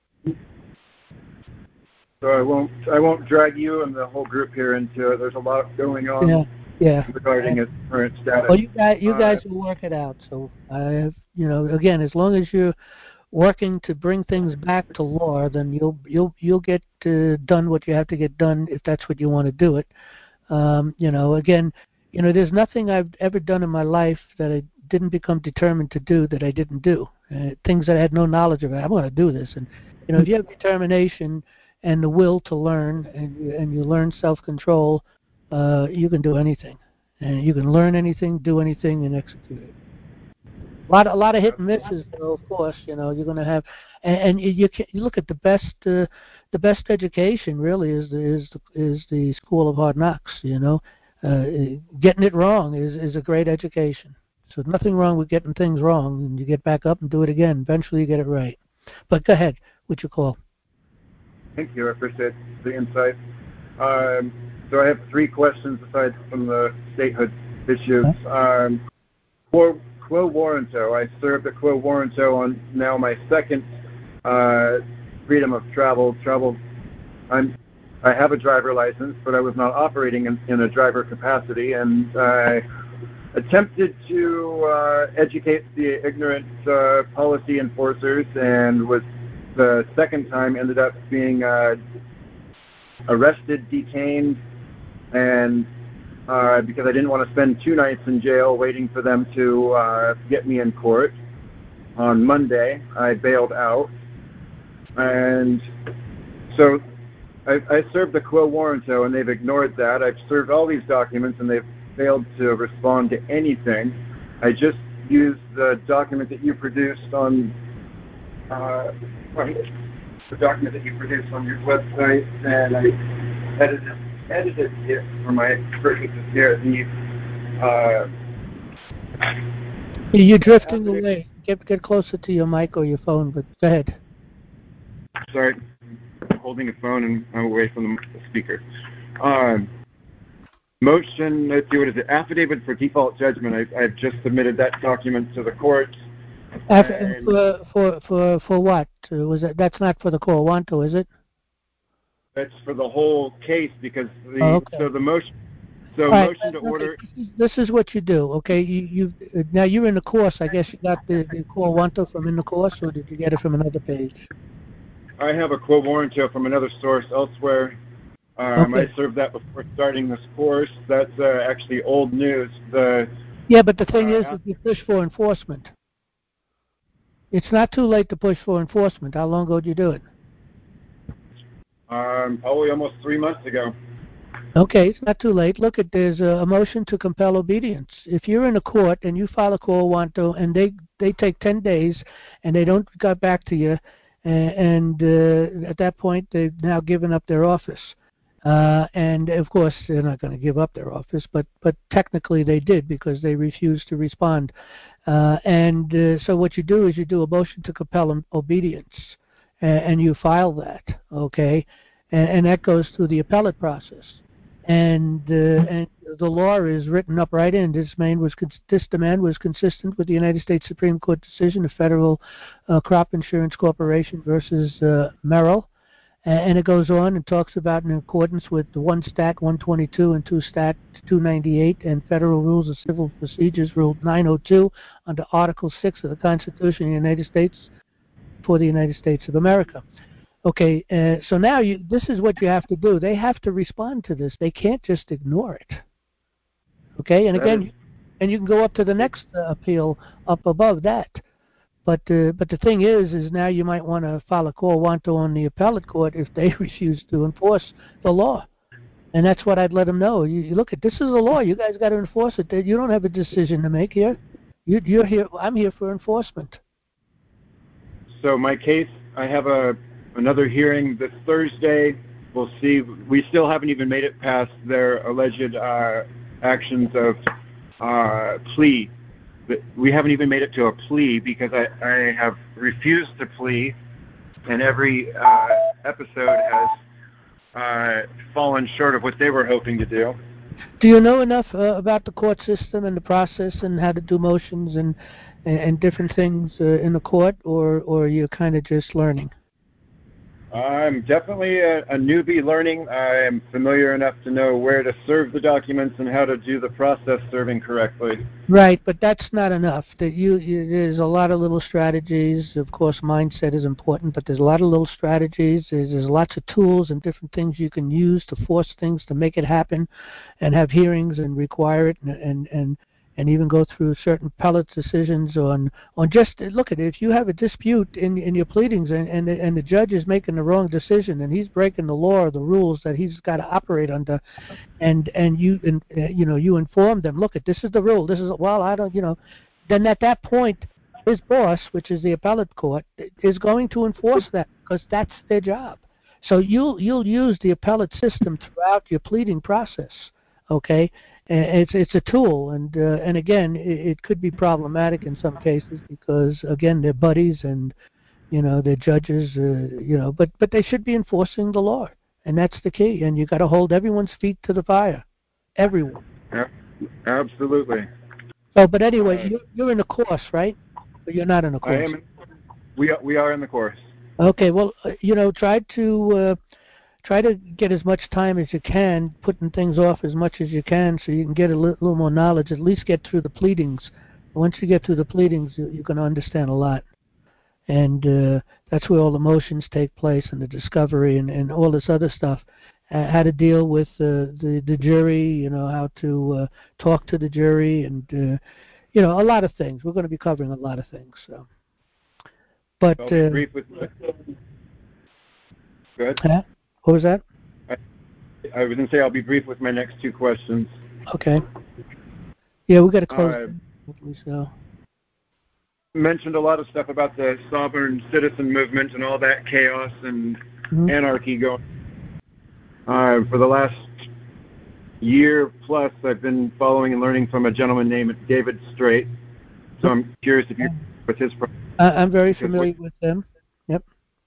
So I won't I won't drag you and the whole group here into it. There's a lot going on yeah, yeah. regarding yeah. its current status. Well, you guys, you guys uh, will work it out. So I have, you know, again, as long as you're working to bring things back to law, then you'll you'll you'll get uh, done what you have to get done if that's what you want to do it. Um, you know, again, you know, there's nothing I've ever done in my life that I didn't become determined to do that I didn't do. Uh, things that I had no knowledge of. I'm going to do this, and you know, if you have determination and the will to learn, and you, and you learn self-control, uh, you can do anything, and you can learn anything, do anything, and execute it. A lot, a lot of hit and misses, though. Of course, you know you're going to have, and, and you, you, can, you look at the best, uh, the best education really is the, is the, is the School of Hard Knocks. You know, uh, getting it wrong is is a great education. So nothing wrong with getting things wrong, and you get back up and do it again. Eventually, you get it right. But go ahead, what's your call? Thank you. I appreciate the insight. Um, so I have three questions aside from the statehood issues. Um, Quo, Quo Warranto. I served at Quo Warranto on now my second uh, freedom of travel. Travel. I'm. I have a driver license, but I was not operating in, in a driver capacity, and I attempted to uh, educate the ignorant uh, policy enforcers, and was the second time ended up being uh, arrested, detained, and uh, because I didn't want to spend two nights in jail waiting for them to uh, get me in court. On Monday, I bailed out, and so I, I served the Quo Warranto, and they've ignored that. I've served all these documents, and they've failed to respond to anything. I just used the document that you produced on uh, the document that you produced on your website, and I edited edited it for my purposes here. The uh, You're drifting away. Get get closer to your mic or your phone, but go ahead. Sorry, I'm holding a phone and I'm away from the speaker. Um, motion, let's see, what is it? Affidavit for default judgment. I, I've just submitted that document to the court. Aff- for, for for for what? Uh, was that? That's not for the Quo Wanto, is it? That's for the whole case because the Oh, okay. so the motion so All right, motion to okay, order. This is what you do, okay? You you now you're in the course. I guess you got the, the Quo Wanto from in the course, or did you get it from another page? I have a quo warranto from another source elsewhere. Um, Okay. I served that before starting this course. That's uh, actually old news. The Yeah, but the thing uh, is, if you push for enforcement, it's not too late to push for enforcement. How long ago did you do it? um, probably almost three months ago. Okay, it's not too late. Look, at there's a, a motion to compel obedience. If you're in a court and you file a Quo Wanto and they they take ten days and they don't get back to you, and, and uh, at that point they've now given up their office. Uh, and of course they're not going to give up their office, but but technically they did because they refused to respond. Uh, and uh, so what you do is you do a motion to compel obedience, and, and you file that, okay, and, and that goes through the appellate process. And uh, and the law is written up right in. This demand was this demand was consistent with the United States Supreme Court decision of Federal uh, Crop Insurance Corporation versus uh, Merrill. And it goes on and talks about in accordance with the one Stat one twenty-two and two Stat two ninety-eight and Federal Rules of Civil Procedures Rule nine oh two under Article six of the Constitution of the United States for the United States of America. Okay, uh, so now you, this is what you have to do. They have to respond to this. They can't just ignore it. Okay, and That again, is- and you can go up to the next uh, appeal up above that. But uh, but the thing is, is now you might want to file a Quo Wanto on the appellate court if they refuse to enforce the law, and that's what I'd let them know. You, you look at this is the law. You guys got to enforce it. You don't have a decision to make here. You, you're here. I'm here for enforcement. So my case, I have a another hearing this Thursday. We'll see. We still haven't even made it past their alleged uh, actions of uh, plea. We haven't even made it to a plea because I, I have refused to plea, and every uh, episode has uh, fallen short of what they were hoping to do. Do you know enough uh, about the court system and the process and how to do motions and and, and different things uh, in the court, or or you're kind of just learning? I'm definitely a, a newbie learning. I am familiar enough to know where to serve the documents and how to do the process serving correctly. Right, but that's not enough. That you, you there's a lot of little strategies. Of course, mindset is important, but there's a lot of little strategies. There's, there's lots of tools and different things you can use to force things to make it happen, and have hearings and require it, and and and, and even go through certain appellate decisions on on just look at it. If you have a dispute in in your pleadings and and the, and the judge is making the wrong decision and he's breaking the law or the rules that he's got to operate under, and and you and uh, you know you inform them, look at this is the rule. This is well I don't you know, then at that point his boss, which is the appellate court, is going to enforce that because that's their job. So you'll you'll use the appellate system throughout your pleading process. Okay. It's it's a tool, and uh, and again, it, it could be problematic in some cases because again they're buddies and you know they're judges, uh, you know, but but they should be enforcing the law, and that's the key. And you got to hold everyone's feet to the fire, everyone. Yeah, absolutely. So, but anyway, Uh, you're, you're in the course, right? But you're not in the course. I am. In, we are, we are in the course. Okay, well, uh, you know, try to. Uh, Try to get as much time as you can, putting things off as much as you can so you can get a li- little more knowledge, at least get through the pleadings. Once you get through the pleadings, you, you're going to understand a lot. And uh, that's where all the motions take place and the discovery and, and all this other stuff. Uh, how to deal with uh, the, the jury, you know, how to uh, talk to the jury and, uh, you know, a lot of things. We're going to be covering a lot of things. So. But, I'll be uh, brief with Good. Huh? What was that? I, I was going to say I'll be brief with my next two questions. Okay. Yeah, we got to close. Uh, So. mentioned a lot of stuff about the sovereign citizen movement and all that chaos and mm-hmm. anarchy going. Uh, for the last year plus, I've been following and learning from a gentleman named David Straight. So I'm curious if you're with his. Pro- uh, I'm very familiar what, with him. Yep.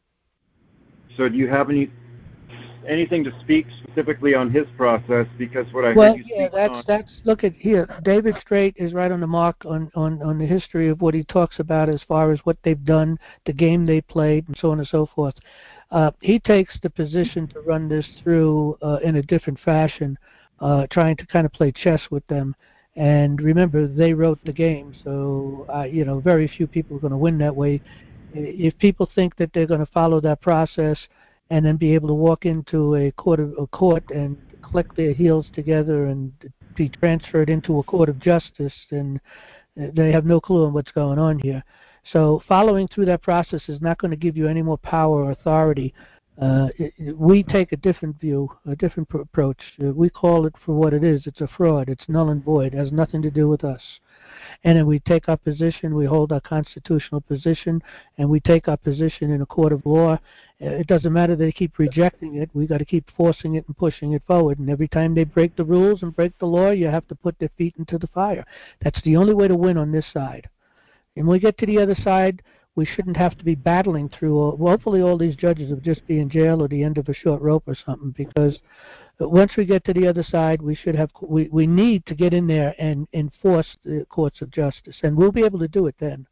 So do you have any anything to speak specifically on his process? Because what I well, heard you yeah, speak that's on. that's look at here. David Straight is right on the mark on, on, on the history of what he talks about as far as what they've done, the game they played, and so on and so forth. Uh, he takes the position to run this through uh, in a different fashion, uh, trying to kind of play chess with them. And remember, they wrote the game, so uh, you know very few people are going to win that way. If people think that they're going to follow that process and then be able to walk into a court of a court and click their heels together and be transferred into a court of justice, then they have no clue on what's going on here. So following through that process is not going to give you any more power or authority. Uh, it, it, we take a different view, a different pr- approach. Uh, we call it for what it is. It's a fraud. It's null and void. It has nothing to do with us. And then we take our position, we hold our constitutional position, and we take our position in a court of law. It doesn't matter that they keep rejecting it. We've got to keep forcing it and pushing it forward. And every time they break the rules and break the law, you have to put their feet into the fire. That's the only way to win on this side. And when we get to the other side, we shouldn't have to be battling through. All, well, hopefully all these judges will just be in jail or the end of a short rope or something, because once we get to the other side, we should have we, we need to get in there and enforce the courts of justice, and we'll be able to do it then.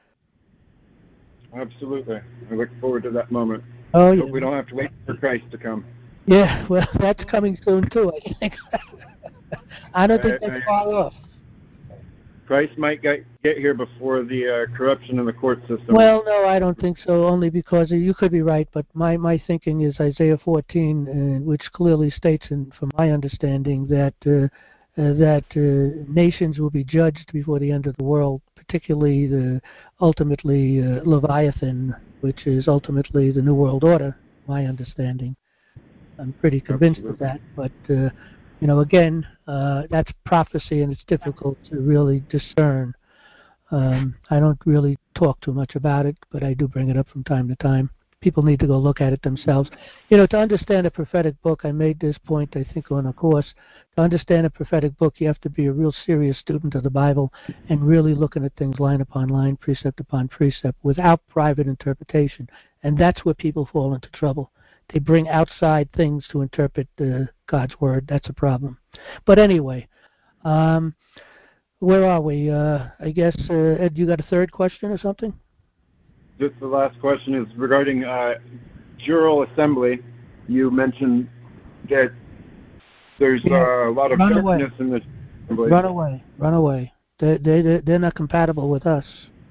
Absolutely. I look forward to that moment. Oh, yeah. Hope we don't have to wait for Christ to come. Yeah, well, that's coming soon, too, I think. I don't think I, that's I, far off. Christ might get, get here before the uh, corruption in the court system. Well, no, I don't think so, only because you could be right, but my, my thinking is Isaiah fourteen, uh, which clearly states, in, from my understanding, that uh, uh, that uh, nations will be judged before the end of the world, particularly the ultimately uh, Leviathan, which is ultimately the New World Order, my understanding. I'm pretty convinced Absolutely. of that, but uh, you know, again, uh, that's prophecy, and it's difficult to really discern. Um, I don't really talk too much about it, but I do bring it up from time to time. People need to go look at it themselves. You know, to understand a prophetic book, I made this point, I think, on a course. To understand a prophetic book, you have to be a real serious student of the Bible and really looking at things line upon line, precept upon precept, without private interpretation. And that's where people fall into trouble. They bring outside things to interpret uh, God's word. That's a problem. But anyway, um, where are we? Uh, I guess, uh, Ed, you got a third question or something? Just the last question is regarding uh, jural assembly. You mentioned that there's yeah. uh, a lot of Run darkness away. in the assembly. Run away. Run away. They, they, they're not compatible with us.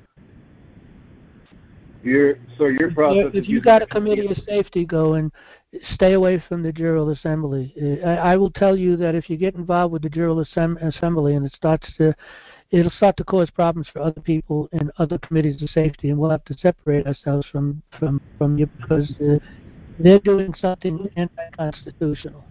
You're, so your process if is you got a committee of safety going, stay away from the Jural Assembly. I, I will tell you that if you get involved with the Jural Assembly and it starts to, it'll start to cause problems for other people in other committees of safety, and we'll have to separate ourselves from from from you because uh, they're doing something anti-constitutional.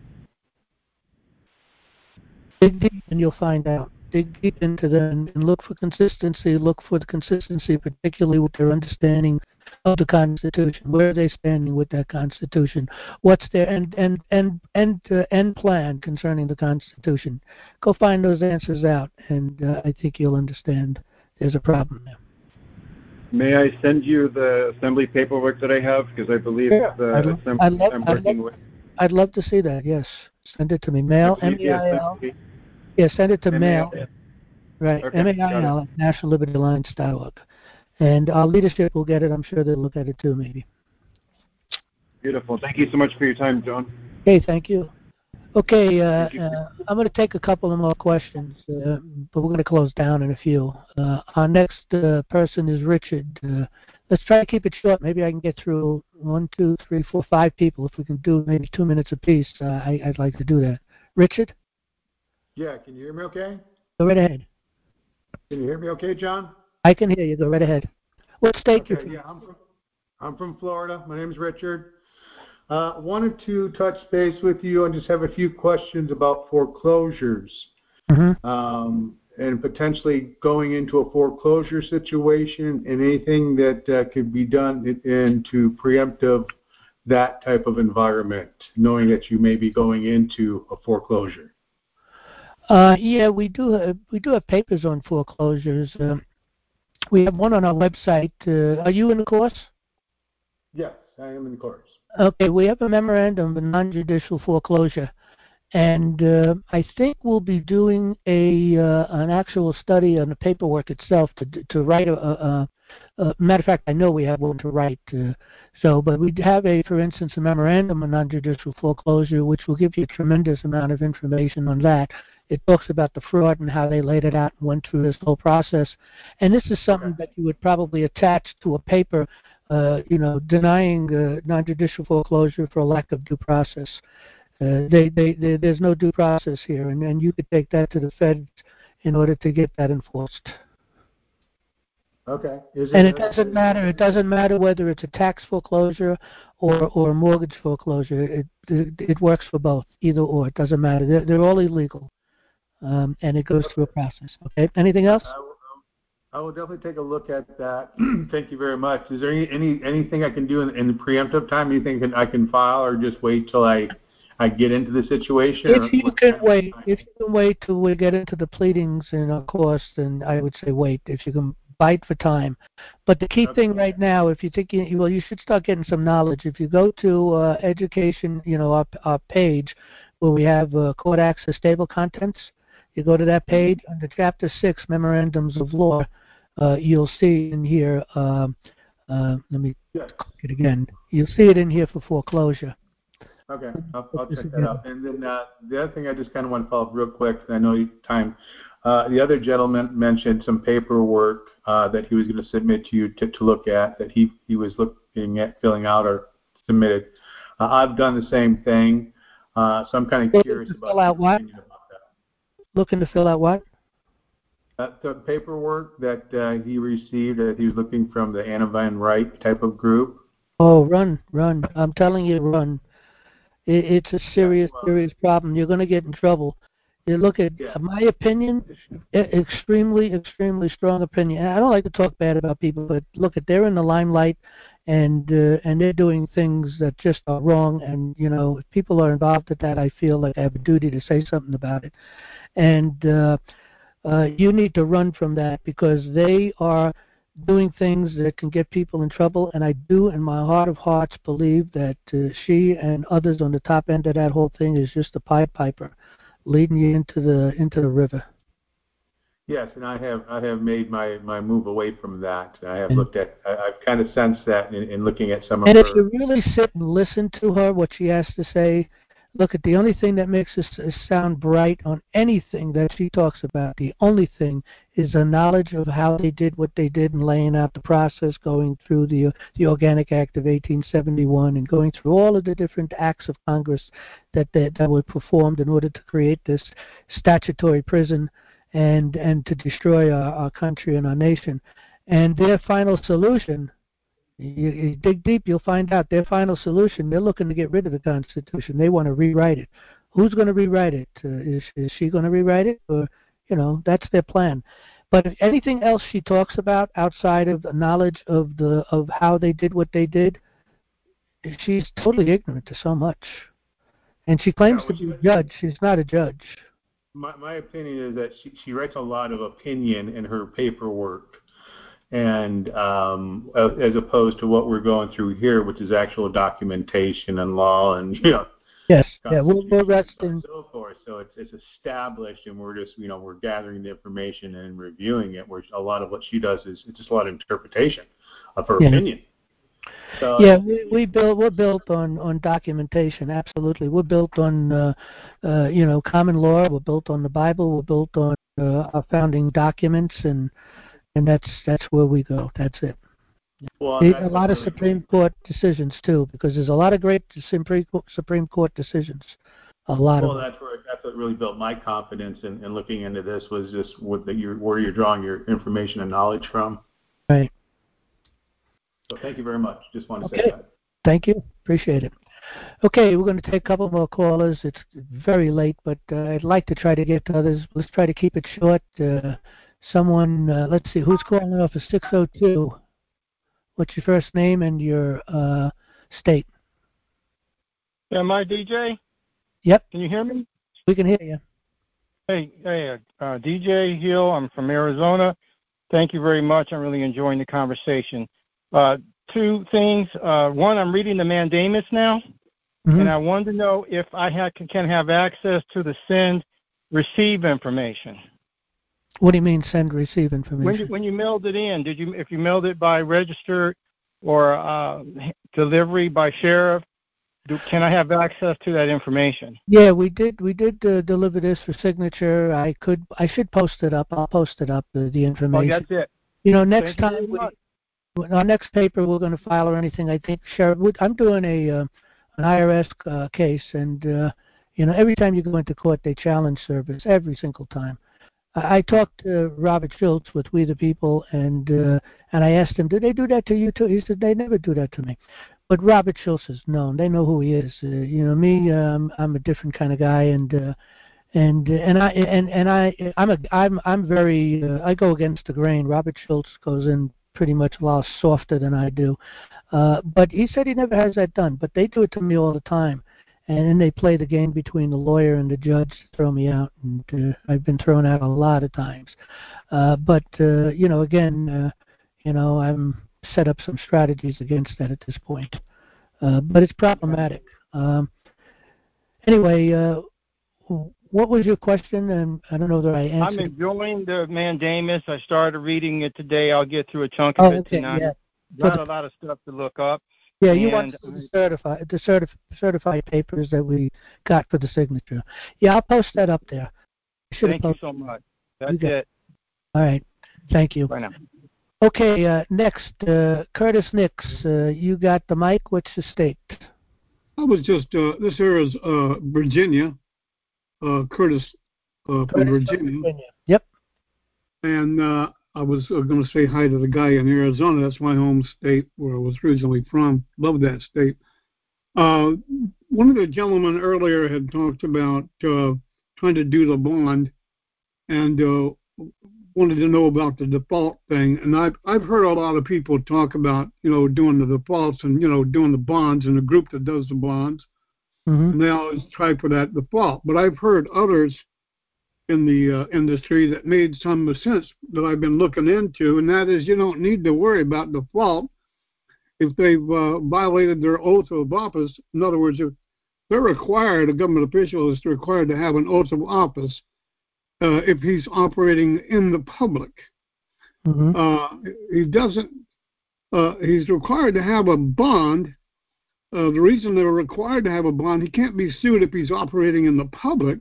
Dig deep and you'll find out. Dig deep into them and look for consistency. Look for the consistency, particularly with their understanding of the Constitution. Where are they standing with that Constitution? What's their end end end end, uh, end plan concerning the Constitution? Go find those answers out, and uh, I think you'll understand there's a problem there. May I send you the assembly paperwork that I have, because I believe sure. the I'd, assembly I'd love, I'm I'd working love, with. I'd love to see that. Yes, send it to me. Mail, M E I L. Yeah, send it to mail. Right, okay, M A I L at national liberty alliance dot org. And our leadership will get it. I'm sure they'll look at it too, maybe. Beautiful. Thank you so much for your time, John. Okay, thank you. Okay, uh, thank you. uh, I'm going to take a couple of more questions, uh, but we're going to close down in a few. Uh, our next uh, person is Richard. Uh, let's try to keep it short. Maybe I can get through one, two, three, four, five people. If we can do maybe two minutes apiece, uh, I, I'd like to do that. Richard? Yeah, can you hear me okay? Go right ahead. Can you hear me okay, John? I can hear you. Go right ahead. What state okay, you from? Yeah, I'm from, I'm from Florida. My name is Richard. Uh, wanted to touch base with you and just have a few questions about foreclosures. Mm-hmm. Um, and potentially going into a foreclosure situation, and anything that uh, could be done into preemptive that type of environment, knowing that you may be going into a foreclosure? Uh, yeah, we do. Have, we do have papers on foreclosures. Um, we have one on our website. Uh, are you in the course? Yes, I am in the course. Okay, we have a memorandum of non-judicial foreclosure, and uh, I think we'll be doing a uh, an actual study on the paperwork itself to to write a. a, a matter of fact, I know we have one to write. Uh, so, but we have a, for instance, a memorandum of non-judicial foreclosure, which will give you a tremendous amount of information on that. It talks about the fraud and how they laid it out and went through this whole process. And this is something that you would probably attach to a paper, uh, you know, denying uh, non-judicial foreclosure for a lack of due process. Uh, they, they, they, there's no due process here, and, and you could take that to the Fed in order to get that enforced. Okay. Is and it, it doesn't matter. It doesn't matter whether it's a tax foreclosure or or a mortgage foreclosure. It it, it works for both, either or. It doesn't matter. They're, they're all illegal, um, and it goes through a process. Okay. Anything else? I will, I will definitely take a look at that. Thank you very much. Is there any, any anything I can do in, in the preemptive time? Anything can, I can file, or just wait till I I get into the situation? If you can wait, if you can wait till we get into the pleadings in our course, then I would say wait. If you can bite for time. But the key okay. thing right now, if you think you, well, you should start getting some knowledge. If you go to uh, education, you know, our, our page where we have uh, court access table contents, you go to that page under Chapter Six, Memorandums of Law. Uh, you'll see in here. Uh, uh, let me yes. click it again. You'll see it in here for foreclosure. Okay, I'll, I'll check that out. And then uh, the other thing I just kind of want to follow up real quick, I know you time. Uh, the other gentleman mentioned some paperwork uh, that he was going to submit to you to, to look at, that he, he was looking at filling out or submitted. Uh, I've done the same thing, uh, so I'm kind of looking curious to about, fill out what? about that. Looking to fill out what? Uh, the paperwork that uh, he received, that he was looking from the Anna Van Wright type of group. Oh, run, run. I'm telling you, run. It, it's a serious, yeah, well, serious problem. You're going to get in trouble. You look at yeah. my opinion, extremely, extremely strong opinion. I don't like to talk bad about people, but look at they're in the limelight, and uh, and they're doing things that just are wrong. And you know, if people are involved in that, I feel like I have a duty to say something about it. And uh, uh, you need to run from that, because they are doing things that can get people in trouble. And I do, in my heart of hearts, believe that uh, she and others on the top end of that whole thing is just a Pied Piper, leading you into the into the river. Yes, and I have I have made my, my move away from that. I have looked at I, I've kind of sensed that in, in looking at some of and her. And if you really sit and listen to her, what she has to say, look at the only thing that makes us sound bright on anything that she talks about. The only thing is the knowledge of how they did what they did and laying out the process, going through the the Organic Act of eighteen seventy-one and going through all of the different acts of Congress that that, that were performed in order to create this statutory prison and and to destroy our, our country and our nation. And their final solution, You, you dig deep, you'll find out their final solution. They're looking to get rid of the Constitution. They want to rewrite it. Who's going to rewrite it? Uh, is is she going to rewrite it, or you know, that's their plan. But if anything else she talks about outside of the knowledge of the of how they did what they did, she's totally ignorant to so much. And she claims yeah, to be a judge. She's not a judge. My my opinion is that she she writes a lot of opinion in her paperwork. And um, as opposed to what we're going through here, which is actual documentation and law and you know, yes, yeah, we're, we're resting. And so forth. So it's it's established, and we're just you know we're gathering the information and reviewing it. Where a lot of what she does is it's just a lot of interpretation of her yeah. opinion. So, yeah, we, we built we're built on, on documentation. Absolutely, we're built on uh, uh, you know common law. We're built on the Bible. We're built on uh, our founding documents and. And that's that's where we go. That's it. Well, a that's lot of really Supreme great. Court decisions too, because there's a lot of great Supreme Supreme Court decisions. A lot well, of. Well, that's where that's what really built my confidence in, in looking into this was just what that you're where you're drawing your information and knowledge from. Right. So thank you very much. Just wanted to okay. say that. Thank you. Appreciate it. Okay, we're going to take a couple more callers. It's very late, but uh, I'd like to try to get to others. Let's try to keep it short. Uh, someone, uh, let's see, who's calling off of six oh two? What's your first name and your uh, state? Am I D J? Yep. Can you hear me? We can hear you. Hey, hey, uh, D J Hill. I'm from Arizona. Thank you very much. I'm really enjoying the conversation. Uh, two things. Uh, one, I'm reading the mandamus now, mm-hmm. and I wanted to know if I had, can have access to the send receive information. What do you mean send receive information? When you, when you mailed it in, did you if you mailed it by registered or uh, delivery by sheriff? Do, can I have access to that information? Yeah, we did. We did uh, deliver this for signature. I could. I should post it up. I'll post it up. The, the information. Oh, that's it. You know, next Thank time, we, our next paper, we're going to file or anything. I think sheriff. I'm doing a uh, an I R S uh, case, and uh, you know, every time you go into court, they challenge service every single time. I, I talked to Robert Schultz with We the People, and uh, and I asked him, "Do they do that to you too?" He said, "They never do that to me." But Robert Schultz is known. They know who he is. Uh, you know, me, um, I'm a different kind of guy, and uh, and and I and and I I'm a I'm I'm very uh, I go against the grain. Robert Schultz goes in pretty much a lot softer than I do, uh, but he said he never has that done. But they do it to me all the time, and then they play the game between the lawyer and the judge to throw me out, and uh, I've been thrown out a lot of times. Uh, but uh, you know, again, uh, you know, I'm set up some strategies against that at this point. Uh, but it's problematic. Um, anyway, uh, what was your question? And I don't know that I answered. I'm enjoying the mandamus. I started reading it today. I'll get through a chunk oh, of it okay, tonight. Yeah. Got a lot of stuff to look up. Yeah, you want the certified the certif- certified papers that we got for the signature. Yeah, I'll post that up there. Thank you so much. That's it. All right. Thank you. Bye now. Okay, uh, next, uh, Curtis Nix, uh, you got the mic. What's the state? I was just, uh, this here is uh, Virginia, uh, Curtis, uh, Curtis from Virginia. Virginia. Yep. And uh, I was uh, going to say hi to the guy in Arizona. That's my home state where I was originally from. Love that state. Uh, one of the gentlemen earlier had talked about uh, trying to do the bond and uh, wanted to know about the default thing. And I've, I've heard a lot of people talk about, you know, doing the defaults and, you know, doing the bonds and the group that does the bonds. Mm-hmm. And they always try for that default. But I've heard others in the uh, industry that made some sense that I've been looking into, and that is you don't need to worry about default if they've uh, violated their oath of office. In other words, if they're required, a government official is required to have an oath of office uh, if he's operating in the public. Mm-hmm. Uh, he doesn't, uh, he's required to have a bond. Uh, the reason they're required to have a bond, he can't be sued if he's operating in the public.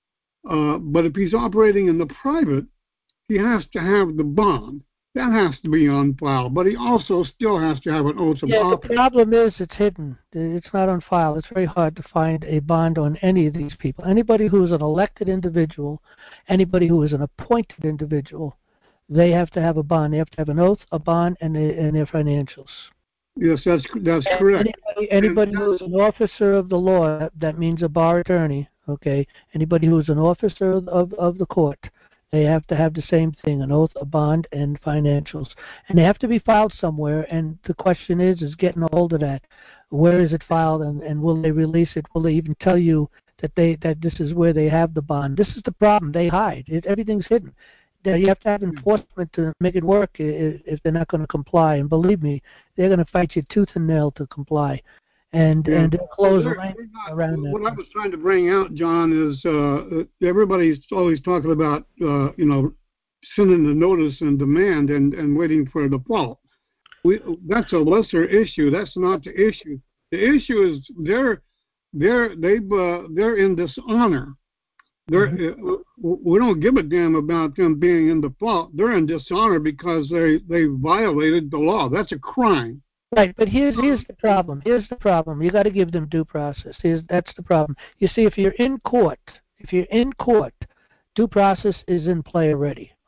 Uh, but if he's operating in the private, he has to have the bond. That has to be on file. But he also still has to have an oath of yeah, office. The problem is it's hidden. It's not on file. It's very hard to find a bond on any of these people. Anybody who is an elected individual, anybody who is an appointed individual, they have to have a bond. They have to have an oath, a bond, and, a, and their financials. Yes, that's that's and correct. Anybody, anybody who is an officer of the law, that means a bar attorney, okay? Anybody who is an officer of, of, of the court, they have to have the same thing, an oath, a bond, and financials. And they have to be filed somewhere, and the question is, is getting a hold of that. Where is it filed, and, and will they release it? Will they even tell you that they that this is where they have the bond? This is the problem. They hide. It, everything's hidden. You have to have enforcement to make it work if they're not going to comply. And believe me, they're going to fight you tooth and nail to comply. And yeah. and they'll close well, they're, they're not, around that. What I was trying to bring out, John, is uh, everybody's always talking about, uh, you know, sending the notice and demand and, and waiting for a default. We, that's a lesser issue. That's not the issue. The issue is they're they're they've uh, they're in dishonor. They're, mm-hmm. We don't give a damn about them being in default. They're in dishonor because they, they violated the law. That's a crime. Right, but here's here's the problem. Here's the problem. You got to give them due process. Here's, that's the problem. You see, if you're in court, if you're in court, due process is in play already.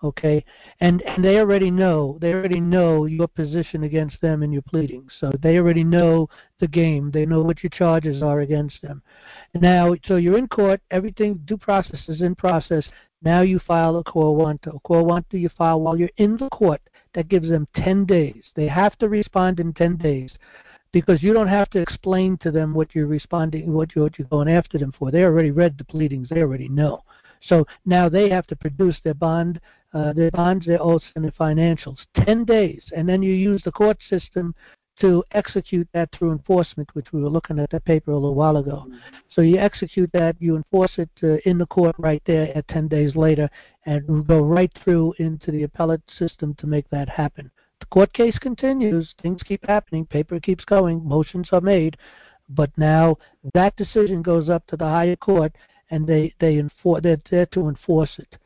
okay? And and they already know they already know your position against them in your pleadings, so they already know the game. They know what your charges are against them. Now, so you're in court. Everything due process is in process. Now you file a quo wanto. Quo wanto you file while you're in the court. That gives them ten days. They have to respond in ten days. Because you don't have to explain to them what you're responding, what you're, what you're going after them for. They already read the pleadings. They already know. So now they have to produce their bond, uh, their bonds, their oaths, and their financials. Ten days, and then you use the court system to execute that through enforcement, which we were looking at that paper a little while ago. So you execute that, you enforce it uh, in the court right there at ten days later, and go right through into the appellate system to make that happen. The court case continues, things keep happening, paper keeps going, motions are made, but now that decision goes up to the higher court, and they they enforce, they're there to enforce it.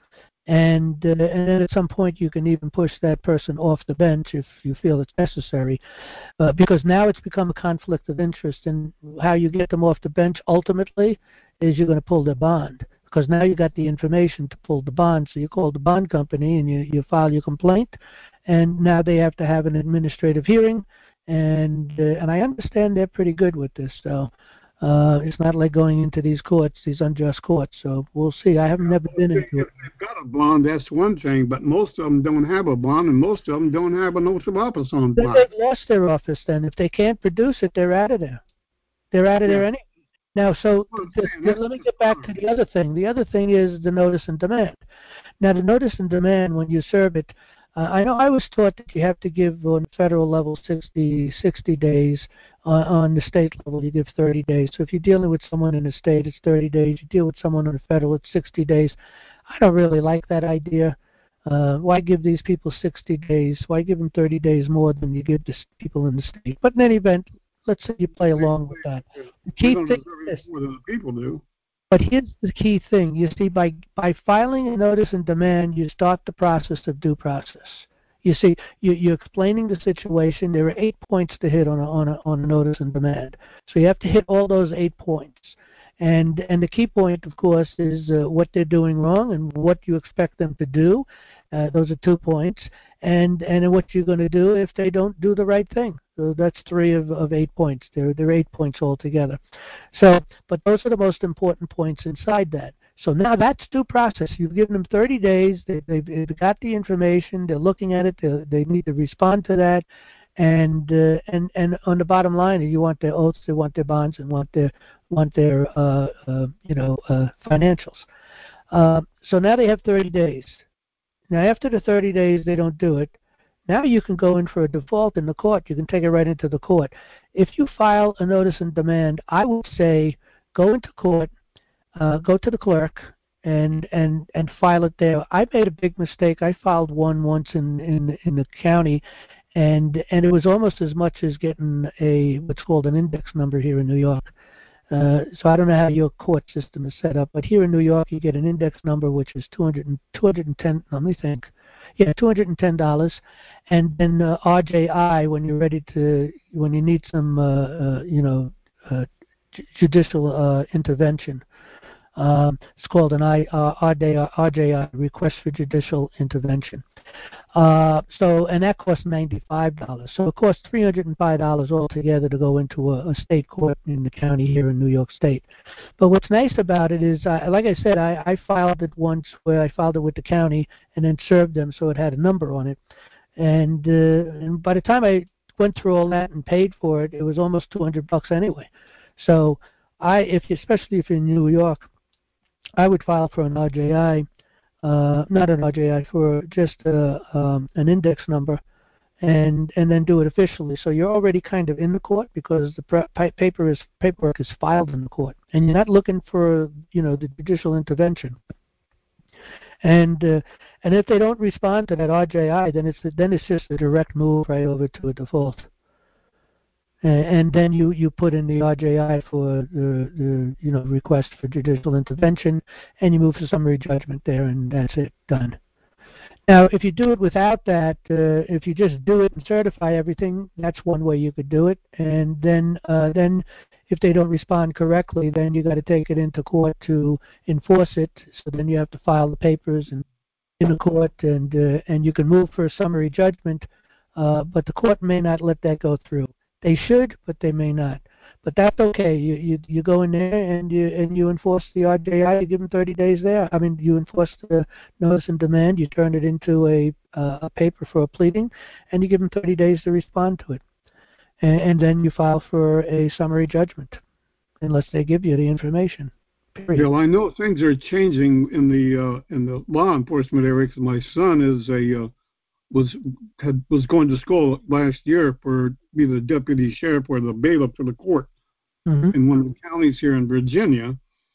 And uh, and then at some point you can even push that person off the bench if you feel it's necessary, uh, because now it's become a conflict of interest. And how you get them off the bench ultimately is you're going to pull their bond, because now you got the information to pull the bond. So you call the bond company and you, you file your complaint, and now they have to have an administrative hearing. And uh, and I understand they're pretty good with this, so uh, it's not like going into these courts, these unjust courts. So we'll see. I have never been into it. If they've got a bond, that's one thing, but most of them don't have a bond, and most of them don't have a notice of office on Then bond. they've lost their office then. If they can't produce it, they're out of there. They're out of Yeah. there anyway. Now, so th- th- let me get back to the other thing. The other thing is the notice and demand. Now, the notice and demand, when you serve it, uh, I know I was taught that you have to give on the federal level sixty, sixty days. Uh, on the state level, you give thirty days. So if you're dealing with someone in the state, it's thirty days. You deal with someone on the federal, it's sixty days. I don't really like that idea. Uh, why give these people sixty days? Why give them thirty days more than you give the people in the state? But in any event, let's say you play along with that. The key don't thing deserve is it more than the people do. But here's the key thing. You see, by by filing a notice and demand, you start the process of due process. You see, you, you're explaining the situation. There are eight points to hit on a, on a on a notice and demand. So you have to hit all those eight points. And and the key point, of course, is uh, what they're doing wrong and what you expect them to do. Uh, those are two points. And and what you're going to do if they don't do the right thing. So that's three of, of eight points. There there are eight points altogether. So, but those are the most important points inside that. So now that's due process. You've given them thirty days. They, they've, they've got the information. They're looking at it. They, they need to respond to that. And uh, and and on the bottom line, you want their oaths, they want their bonds, and want their want their uh, uh, you know uh, financials. Uh, so now they have thirty days. Now after the thirty days, they don't do it. Now you can go in for a default in the court. You can take it right into the court. If you file a notice and demand, I would say go into court, uh, go to the clerk, and and and file it there. I made a big mistake. I filed one once in in in the county, and and it was almost as much as getting a what's called an index number here in New York. Uh, so I don't know how your court system is set up, but here in New York you get an index number which is two hundred and two hundred ten. Let me think. Yeah, two hundred and ten dollars, and then uh, R J I when you're ready to when you need some uh, uh, you know uh, j- judicial uh, intervention. Um, it's called an I, uh, R J I, Request for Judicial Intervention. Uh, so, and that costs ninety-five dollars. So it costs three hundred five dollars altogether to go into a, a state court in the county here in New York State. But what's nice about it is, I, like I said, I, I filed it once where I filed it with the county and then served them, so it had a number on it. And, uh, and by the time I went through all that and paid for it, it was almost two hundred bucks anyway. So I, if you, especially if you're in New York, I would file for an R J I. Uh, not an R J I, for just uh, um, an index number, and and then do it officially. So you're already kind of in the court because the pre- paper is paperwork is filed in the court, and you're not looking for you know the judicial intervention. And uh, and if they don't respond to that R J I, then it's then it's just a direct move right over to a default. And then you, you put in the R J I for the, the you know request for judicial intervention, and you move to summary judgment there, and that's it, done. Now, if you do it without that, uh, if you just do it and certify everything, that's one way you could do it. And then uh, then if they don't respond correctly, then you got to take it into court to enforce it. So then you have to file the papers and in a court, and uh, and you can move for a summary judgment, uh, but the court may not let that go through. They should, but they may not. But that's okay. You you you go in there and you and you enforce the R J I. You give them thirty days there. I mean, you enforce the notice and demand. You turn it into a uh, a paper for a pleading, and you give them thirty days to respond to it, and, and then you file for a summary judgment, unless they give you the information. Period. Bill, I know things are changing in the uh, in the law enforcement area. Because my son is a uh, was had was going to school last year for be the deputy sheriff or the bailiff for the court mm-hmm. in one of the counties here in Virginia.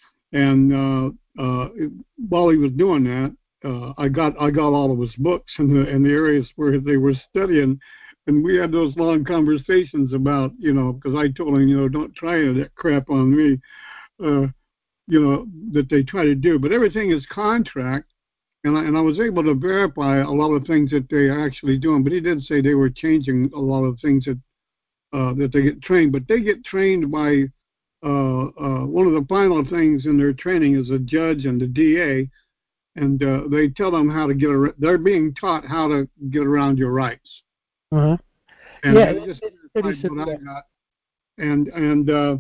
And uh, uh, while he was doing that, uh, I got I got all of his books in the in the areas where they were studying, and we had those long conversations about, you know, because I told him, you know, don't try that crap on me. Uh, you know, that they try to do. But everything is contract, and I, and I was able to verify a lot of things that they are actually doing. But he did say they were changing a lot of things that uh, that they get trained. But they get trained by, uh, uh, one of the final things in their training is a judge and the D A, and uh, they tell them how to get around. They're being taught how to get around your rights. Uh-huh. And yeah, they just it's pretty what I got. And, and, uh,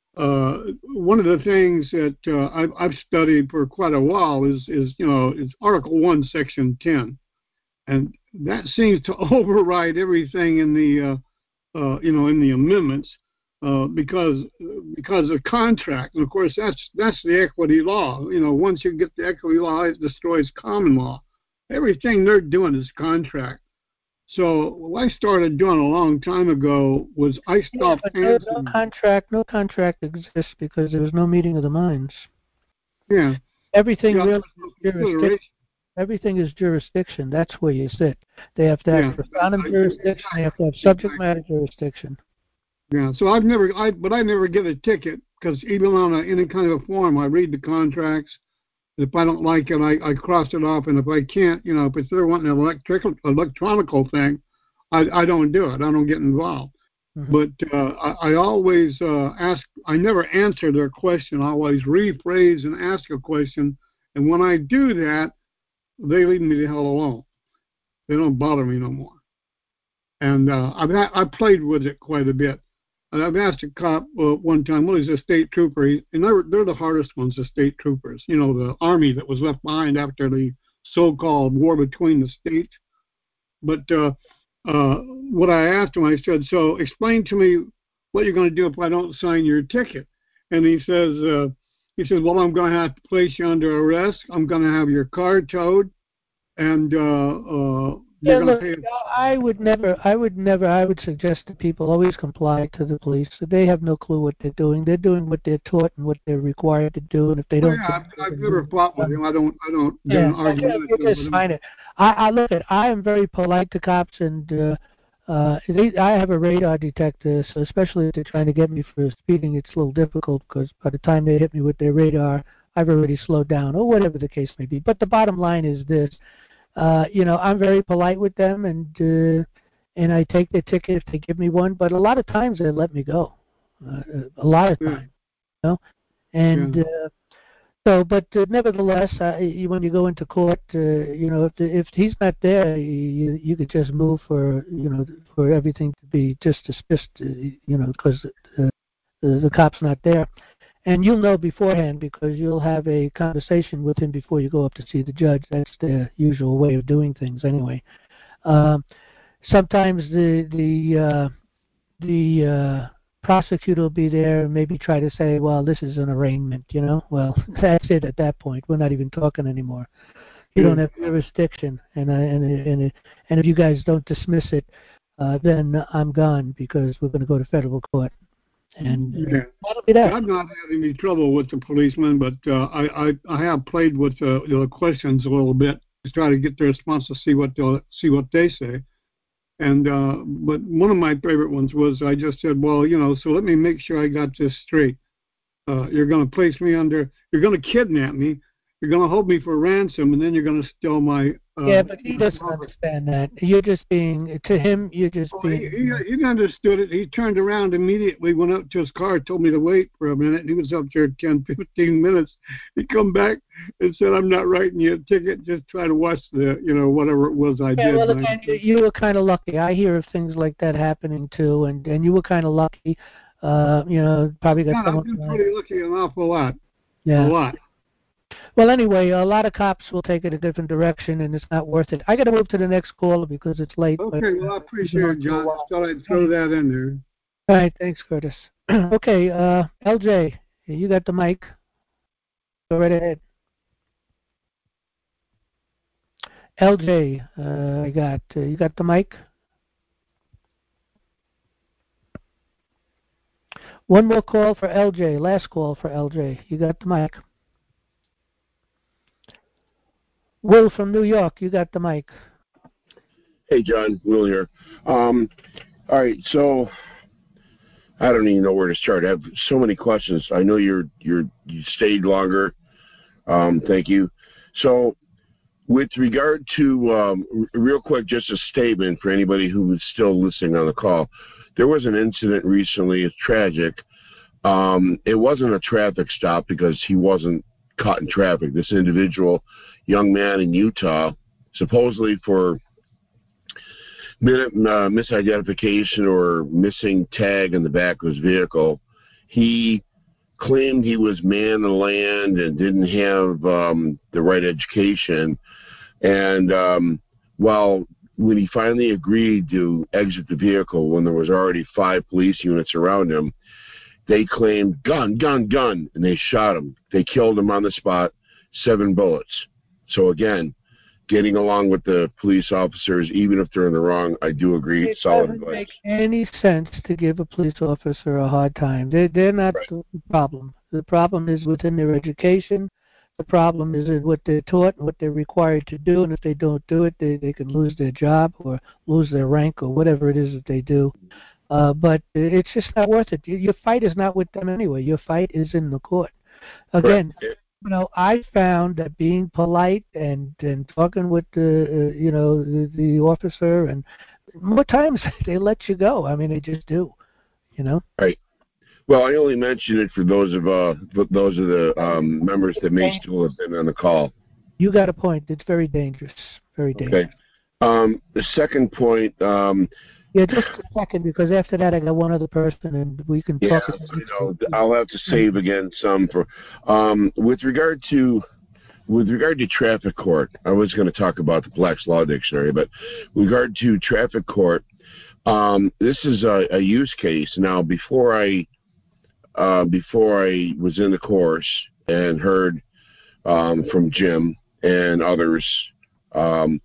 Uh, one of the things that uh, I've, I've studied for quite a while is, is, you know, is Article one, Section ten. And that seems to override everything in the, uh, uh, you know, in the amendments uh, because because of contract. And, of course, that's that's the equity law. You know, once you get the equity law, it destroys common law. Everything they're doing is contract. So what I started doing a long time ago was I stopped yeah, but no, no contract, no contract exists because there was no meeting of the minds. Yeah. Everything yeah, really is jurisdiction. Everything is jurisdiction. That's where you sit. They have to have yeah. personam jurisdiction. They have to have subject matter jurisdiction. Yeah. So I've never, I but I never get a ticket because even on a, any kind of a form, I read the contracts. If I don't like it, I, I cross it off, and if I can't, you know, if it's they're wanting an electric, electronical thing, I, I don't do it. I don't get involved. Mm-hmm. But uh, I, I always uh, ask. I never answer their question. I always rephrase and ask a question, and when I do that, they leave me the hell alone. They don't bother me no more. And uh, I've had, I played with it quite a bit. And I've asked a cop uh, one time, what is a state trooper? He, and they're, they're the hardest ones, the state troopers. You know, the army that was left behind after the so-called war between the states. But uh, uh, what I asked him, I said, so explain to me what you're going to do if I don't sign your ticket. And he says, uh, he says, well, I'm going to have to place you under arrest. I'm going to have your car towed. And uh, uh, yeah, look, I would never, I would never, I would suggest that people always comply to the police. They have no clue what they're doing. They're doing what they're taught and what they're required to do. And if they don't, oh, yeah, I've, I've never fought with him. I don't, I don't yeah, get an argument. You just sign it. I, I look at. I am very polite to cops, and uh, uh, they, I have a radar detector. So especially if they're trying to get me for speeding, it's a little difficult because by the time they hit me with their radar, I've already slowed down, or whatever the case may be. But the bottom line is this. Uh, you know, I'm very polite with them, and uh, and I take their ticket if they give me one. But a lot of times they let me go. Uh, a lot of times, yeah. you know. And yeah. uh, so, but uh, nevertheless, uh, you, when you go into court, uh, you know, if the, if he's not there, you you could just move for you know for everything to be just dismissed, uh, you know, because uh, the, the cop's not there. And you'll know beforehand because you'll have a conversation with him before you go up to see the judge. That's the usual way of doing things anyway. Um, sometimes the the uh, the uh, prosecutor will be there and maybe try to say, well, this is an arraignment, you know. Well, that's it at that point. We're not even talking anymore. You don't have jurisdiction. And, I, and, and, and if you guys don't dismiss it, uh, then I'm gone because we're going to go to federal court. And uh, yeah. that'll be that. I've not had any trouble with the policemen, but uh, I, I I have played with uh, the questions a little bit to try to get their response to see what they'll see what they say. And uh, but one of my favorite ones was I just said, well, you know, so let me make sure I got this straight. Uh, you're going to place me under, you're going to kidnap me, you're going to hold me for ransom, and then you're going to steal my Uh, yeah, but he doesn't understand that. You're just being, to him, you're just oh, being... He, he, he understood it. He turned around immediately, went up to his car, told me to wait for a minute. He was up there ten, fifteen minutes. He come back and said, I'm not writing you a ticket, just try to watch the, you know, whatever it was I yeah, did. well, again, I, you, you were kind of lucky. I hear of things like that happening, too, and, and you were kind of lucky. Uh, you know, probably got yeah, someone... I've been pretty lucky an awful lot. Yeah. A lot. Well, anyway, a lot of cops will take it a different direction, and it's not worth it. I got to move to the next caller because it's late. Okay, but, well, I appreciate it, John. I thought I'd throw that in there. All right, thanks, Curtis. Okay, uh, L J, you got the mic. Go right ahead. L J, uh, I got, uh, you got the mic? One more call for L J, last call for L J. You got the mic. Will from New York, you got the mic. Hey, John, Will here. Um, all right, so I don't even know where to start. I have so many questions. I know you're you're you stayed longer. Um, thank you. So, with regard to um, r- real quick, just a statement for anybody who is still listening on the call. There was an incident recently. It's tragic. Um, it wasn't a traffic stop because he wasn't caught in traffic. This individual, young man in Utah, supposedly for uh, misidentification or missing tag in the back of his vehicle, he claimed he was man of the land and didn't have um, the right education. And um, well, when he finally agreed to exit the vehicle when there was already five police units around him, they claimed gun, gun, gun, and they shot him. They killed him on the spot, seven bullets. So again, getting along with the police officers, even if they're in the wrong, I do agree. It Solid doesn't advice. make any sense to give a police officer a hard time. They're, they're not Right. the problem. The problem is within their education. The problem is in what they're taught and what they're required to do, and if they don't do it, they, they can lose their job or lose their rank or whatever it is that they do. Uh, but it's just not worth it. Your fight is not with them anyway. Your fight is in the court. Again, Right. you know, I found that being polite and, and talking with the, uh, you know, the, the officer, and more times they let you go. I mean, they just do, you know. Right. Well, I only mention it for those of uh for those of the um, members that may still have been on the call. You got a point. It's very dangerous. Very dangerous. Okay. Um, the second point. Um, Yeah, just a second, because after that I got one other person, and we can yeah, talk. you know, I'll have to save again some for. Um, with regard to with regard to traffic court, I was going to talk about the Black's Law Dictionary, but with regard to traffic court, um, this is a, a use case. Now, before I uh, before I was in the course and heard um, from Jim and others. Um,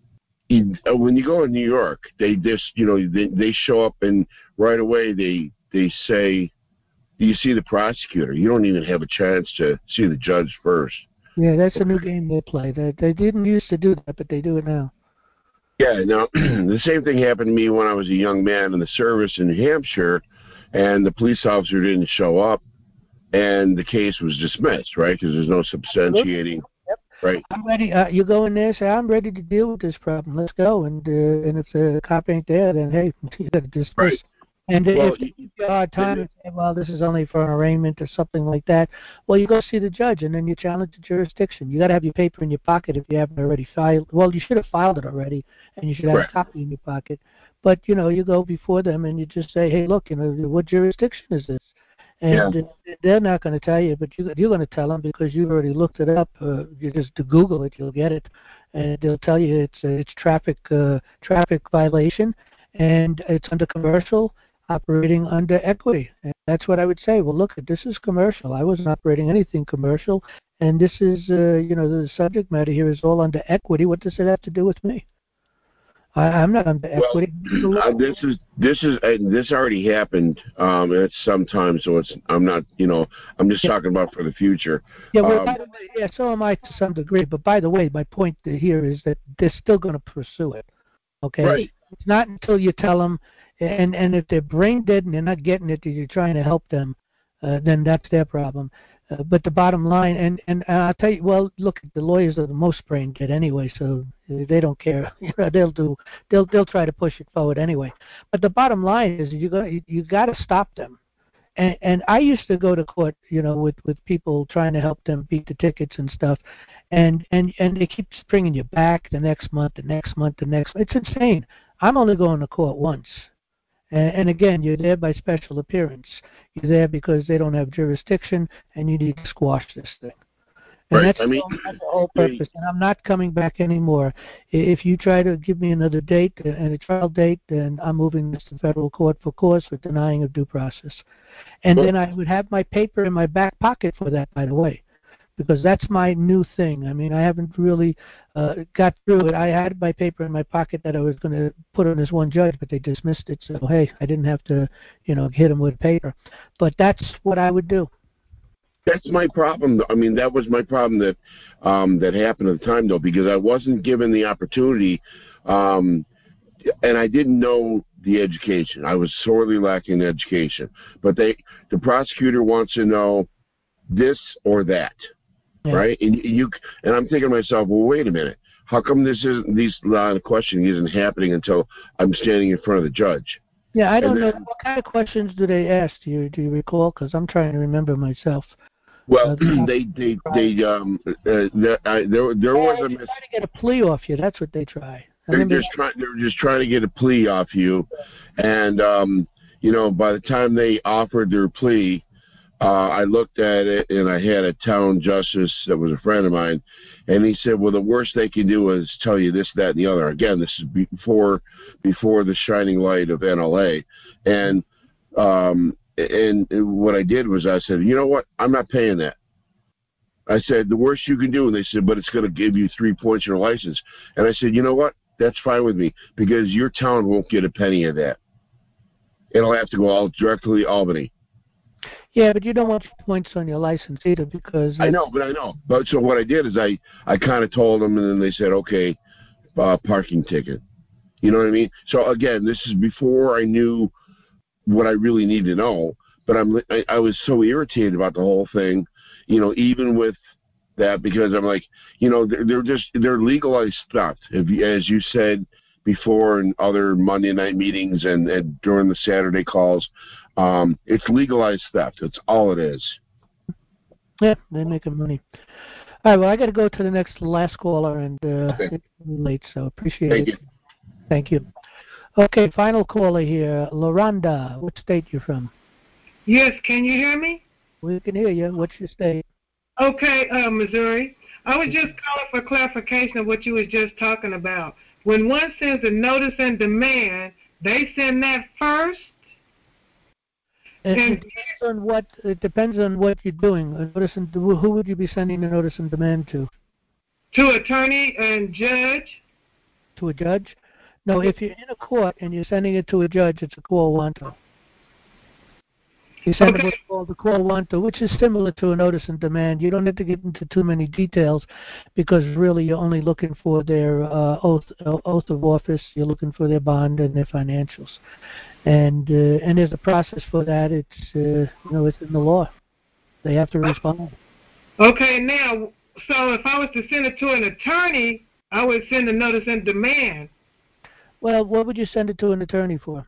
when you go to New York, they just, you know, they, they show up and right away they they say, "Do you see the prosecutor?" You don't even have a chance to see the judge first. Yeah, that's a new game they play. They, they didn't used to do that, but they do it now. Yeah, now, the same thing happened to me when I was a young man in the service in New Hampshire, and the police officer didn't show up, and the case was dismissed, right, because there's no substantiating. Yep. Right. I'm ready. Uh, you go in there, say, I'm ready to deal with this problem. Let's go. And uh, and if the cop ain't there, then, hey, you got to dismiss. Right. And well, if you give you a hard time and say, well, this is only for an arraignment or something like that, well, you go see the judge, and then you challenge the jurisdiction. You got to have your paper in your pocket if you haven't already filed. Well, you should have filed it already, and you should have right. a copy in your pocket. But, you know, you go before them, and you just say, hey, look, you know, what jurisdiction is this? And yeah. they're not going to tell you, but you, you're going to tell them because you've already looked it up. Uh, you just to Google it, you'll get it, and they'll tell you it's uh, it's traffic uh, traffic violation, and it's under commercial, operating under equity. And that's what I would say. Well, look, this is commercial. I wasn't operating anything commercial, and this is uh, you know the subject matter here is all under equity. What does it have to do with me? I, I'm not under well, equity. Uh, this is this is and this already happened. Um, it's sometimes, so it's I'm not you know I'm just yeah. talking about for the future. Yeah, well, um, by the way, yeah, so am I to some degree. But by the way, my point here is that they're still going to pursue it. Okay, right. It's not until you tell them, and and if they're brain dead and they're not getting it, that you're trying to help them, uh, then that's their problem. Uh, but the bottom line, and and I'll tell you, well, look, the lawyers are the most brain dead anyway, so they don't care. You know, they'll do, they'll they'll try to push it forward anyway. But the bottom line is, you got you, you got to stop them. And and I used to go to court, you know, with with people trying to help them beat the tickets and stuff, and and and they keep bringing you back the next month, the next month, the next. It's insane. I'm only going to court once. And, and again, you're there by special appearance. You're there because they don't have jurisdiction, and you need to squash this thing. And right. that's, I mean, the, that's the whole purpose. And I'm not coming back anymore. If you try to give me another date and a trial date, then I'm moving this to federal court for cause for denying of due process. And then I would have my paper in my back pocket for that, by the way, because that's my new thing. I mean, I haven't really uh, got through it. I had my paper in my pocket that I was going to put on this one judge, but they dismissed it. So, hey, I didn't have to, you know, hit them with paper. But that's what I would do. That's my problem. I mean, that was my problem that um, that happened at the time, though, because I wasn't given the opportunity, um, and I didn't know the education. I was sorely lacking in education. But they, the prosecutor wants to know this or that. Yeah. Right, and you and I'm thinking to myself, well, wait a minute. How come this isn't these line of questioning isn't happening until I'm standing in front of the judge? Yeah, I don't then, know what kind of questions do they ask. Do you do you recall? Because I'm trying to remember myself. Well, uh, they they they um uh, there I, there there yeah, was they a mis- try to get a plea off you. That's what they try. I they're just trying they're just trying to get a plea off you, and um you know by the time they offered their plea. Uh, I looked at it, and I had a town justice that was a friend of mine, and he said, well, the worst they can do is tell you this, that, and the other. Again, this is before before the shining light of N L A. And um, and what I did was I said, you know what? I'm not paying that. I said, the worst you can do, and they said, but it's going to give you three points in your license. And I said, you know what? That's fine with me, because your town won't get a penny of that. It'll have to go all directly to Albany. Yeah, but you don't want points on your license either, because I know, but I know. But so what I did is I, I kind of told them, and then they said, okay, uh, parking ticket. You know what I mean? So again, this is before I knew what I really needed to know. But I'm I, I was so irritated about the whole thing, you know, even with that, because I'm like, you know, they're, they're just they're legalized stuff, if you, as you said before in other Monday night meetings and, and during the Saturday calls. Um, it's legalized theft. That's all it is. Yeah, they're making money. All right, well, I got to go to the next last caller, and uh, okay. it's late, so appreciate Thank it. You. Thank you. Okay, final caller here. Loranda, what state you from? Yes, can you hear me? We can hear you. What's your state? Okay, uh, Missouri. I was just calling for clarification of what you was just talking about. When one sends a notice and demand, they send that first? It, it depends on what it depends on what you're doing. A notice and, who would you be sending a notice and demand to? To attorney and judge. To a judge? No, if you're in a court and you're sending it to a judge, it's a quo wanto. You send okay. what's called the quo wanto, which is similar to a notice and demand. You don't have to get into too many details, because really you're only looking for their uh, oath uh, oath of office. You're looking for their bond and their financials, and uh, and there's a process for that. It's uh, you know it's in the law. They have to respond. Okay, now so if I was to send it to an attorney, I would send a notice and demand. Well, what would you send it to an attorney for?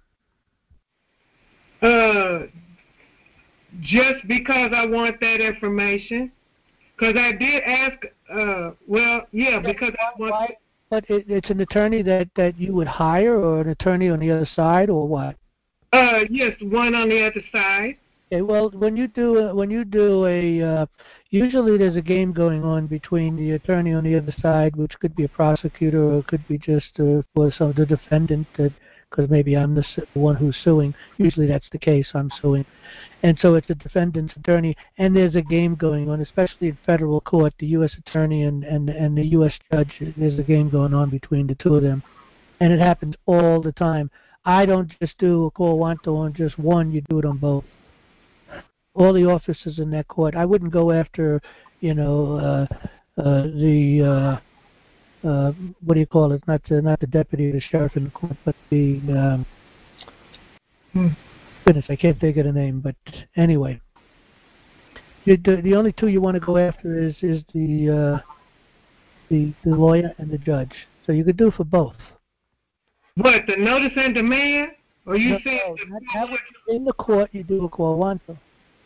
Uh. Just because I want that information. Because I did ask, uh, well, yeah, because I want... Why? But it, it's an attorney that, that you would hire, or an attorney on the other side, or what? Uh, yes, one on the other side. Okay, well, when you do a, when you do a, uh, usually there's a game going on between the attorney on the other side, which could be a prosecutor, or it could be just uh, for some the defendant, that because maybe I'm the one who's suing. Usually that's the case. I'm suing. And so it's the defendant's attorney, and there's a game going on, especially in federal court, the U S attorney and, and, and the U S judge. There's a game going on between the two of them, and it happens all the time. I don't just do a quo wanto on just one. You do it on both. All the officers in that court. I wouldn't go after, you know, uh, uh, the... Uh, Uh, what do you call it? Not the, not the deputy, the sheriff in the court, but the um, hmm. goodness, I can't think of the name. But anyway, You do, the only two you want to go after is is the uh, the the lawyer and the judge. So you could do for both. What, the notice and demand? Or you No, saying no, the, not, not in the court you do a quo wanto.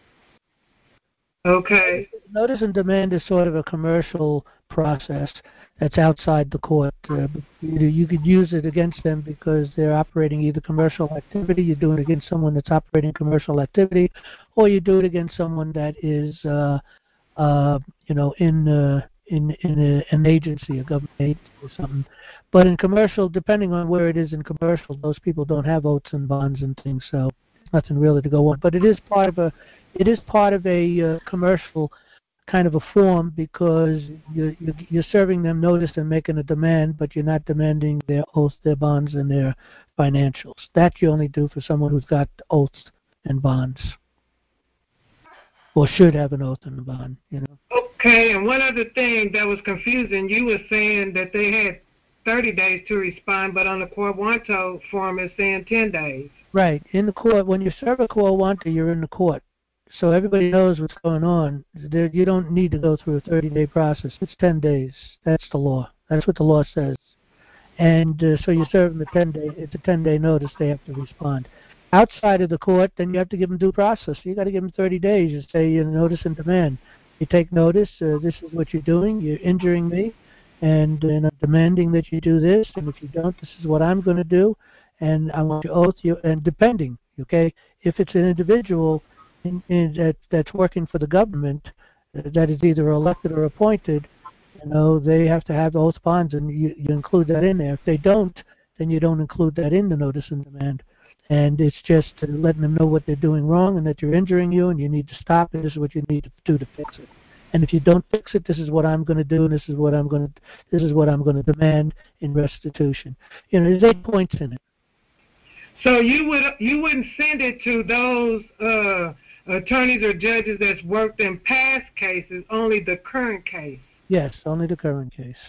Okay. Notice and demand is sort of a commercial process that's outside the court. Uh, but you, you could use it against them because they're operating either commercial activity, you do it against someone that's operating commercial activity, or you do it against someone that is, uh, uh, you know, in uh, in in a, an agency, a government agency or something. But in commercial, depending on where it is in commercial, those people don't have oaths and bonds and things, so there's nothing really to go on. But it is part of a it is part of a uh, commercial kind of a form because you're, you're serving them notice and making a demand, but you're not demanding their oaths, their bonds, and their financials. That you only do for someone who's got oaths and bonds, or should have an oath and a bond, you know. Okay, and one other thing that was confusing, you were saying that they had thirty days to respond, but on the quo wanto form it's saying ten days. Right. In the court, when you serve a quo wanto, you're in the court. So everybody knows what's going on. There, you don't need to go through a thirty-day process. It's ten days. That's the law. That's what the law says. And uh, so you serve them a ten-day. It's a ten-day notice. They have to respond. Outside of the court, then you have to give them due process. You got to give them thirty days. You say you notice and demand. You take notice. Uh, this is what you're doing. You're injuring me, and, and I'm demanding that you do this. And if you don't, this is what I'm going to do. And I want your oath. You and depending, okay, if it's an individual In, in, that, that's working for the government, uh, that is either elected or appointed, you know, they have to have oath bonds, and you, you include that in there. If they don't, then you don't include that in the notice and demand. And it's just uh, letting them know what they're doing wrong and that you're injuring you and you need to stop it. This is what you need to do to fix it. And if you don't fix it, this is what I'm going to do, and this is what I'm going to this is what I'm going to demand in restitution. You know, there's eight points in it. So you would you wouldn't send it to those uh, attorneys or judges that's worked in past cases, only the current case? Yes, only the current case.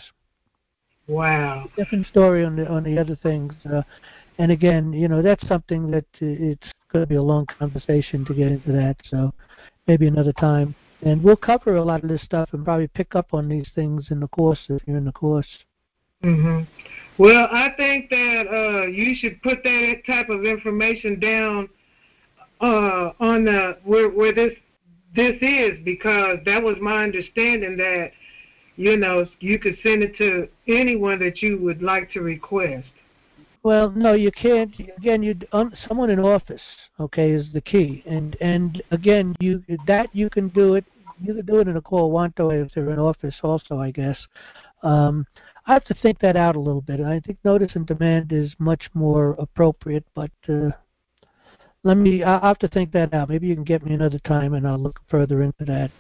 Wow. Different story on the on the other things. Uh, and again, you know, that's something that uh, it's going to be a long conversation to get into that. So maybe another time. And we'll cover a lot of this stuff and probably pick up on these things in the course if you're in the course. Mhm. Well, I think that uh, you should put that type of information down uh, on the where where this this is, because that was my understanding that, you know, you could send it to anyone that you would like to request. Well, no, you can't. Again, you um, someone in office, okay, is the key. And and again, you that you can do it. You can do it in a quo wanto if they're in office, also, I guess. Um, I have to think that out a little bit. I think notice and demand is much more appropriate, but uh, let me. I'll have to think that out. Maybe you can get me another time, and I'll look further into that.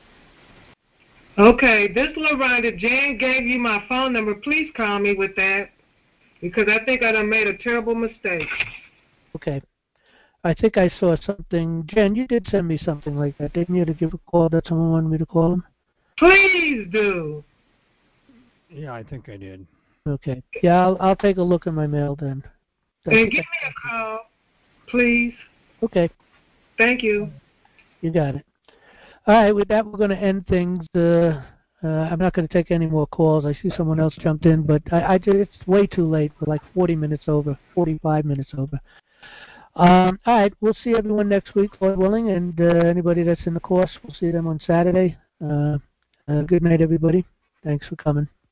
Okay, this LaRonda, Jan gave you my phone number. Please call me with that, because I think I done made a terrible mistake. Okay. I think I saw something. Jen, you did send me something like that, didn't you, to give a call that someone wanted me to call them? Please do. Yeah, I think I did. Okay. Yeah, I'll, I'll take a look in my mail then. Thank And you. give me a call, please. Okay. Thank you. You got it. All right, with that, we're going to end things. Uh, uh, I'm not going to take any more calls. I see someone else jumped in, but I, I did, it's way too late. We're like forty minutes over, forty-five minutes over. Um, all right, we'll see everyone next week, Lord willing, and uh, anybody that's in the course, we'll see them on Saturday. Uh, uh, good night, everybody. Thanks for coming.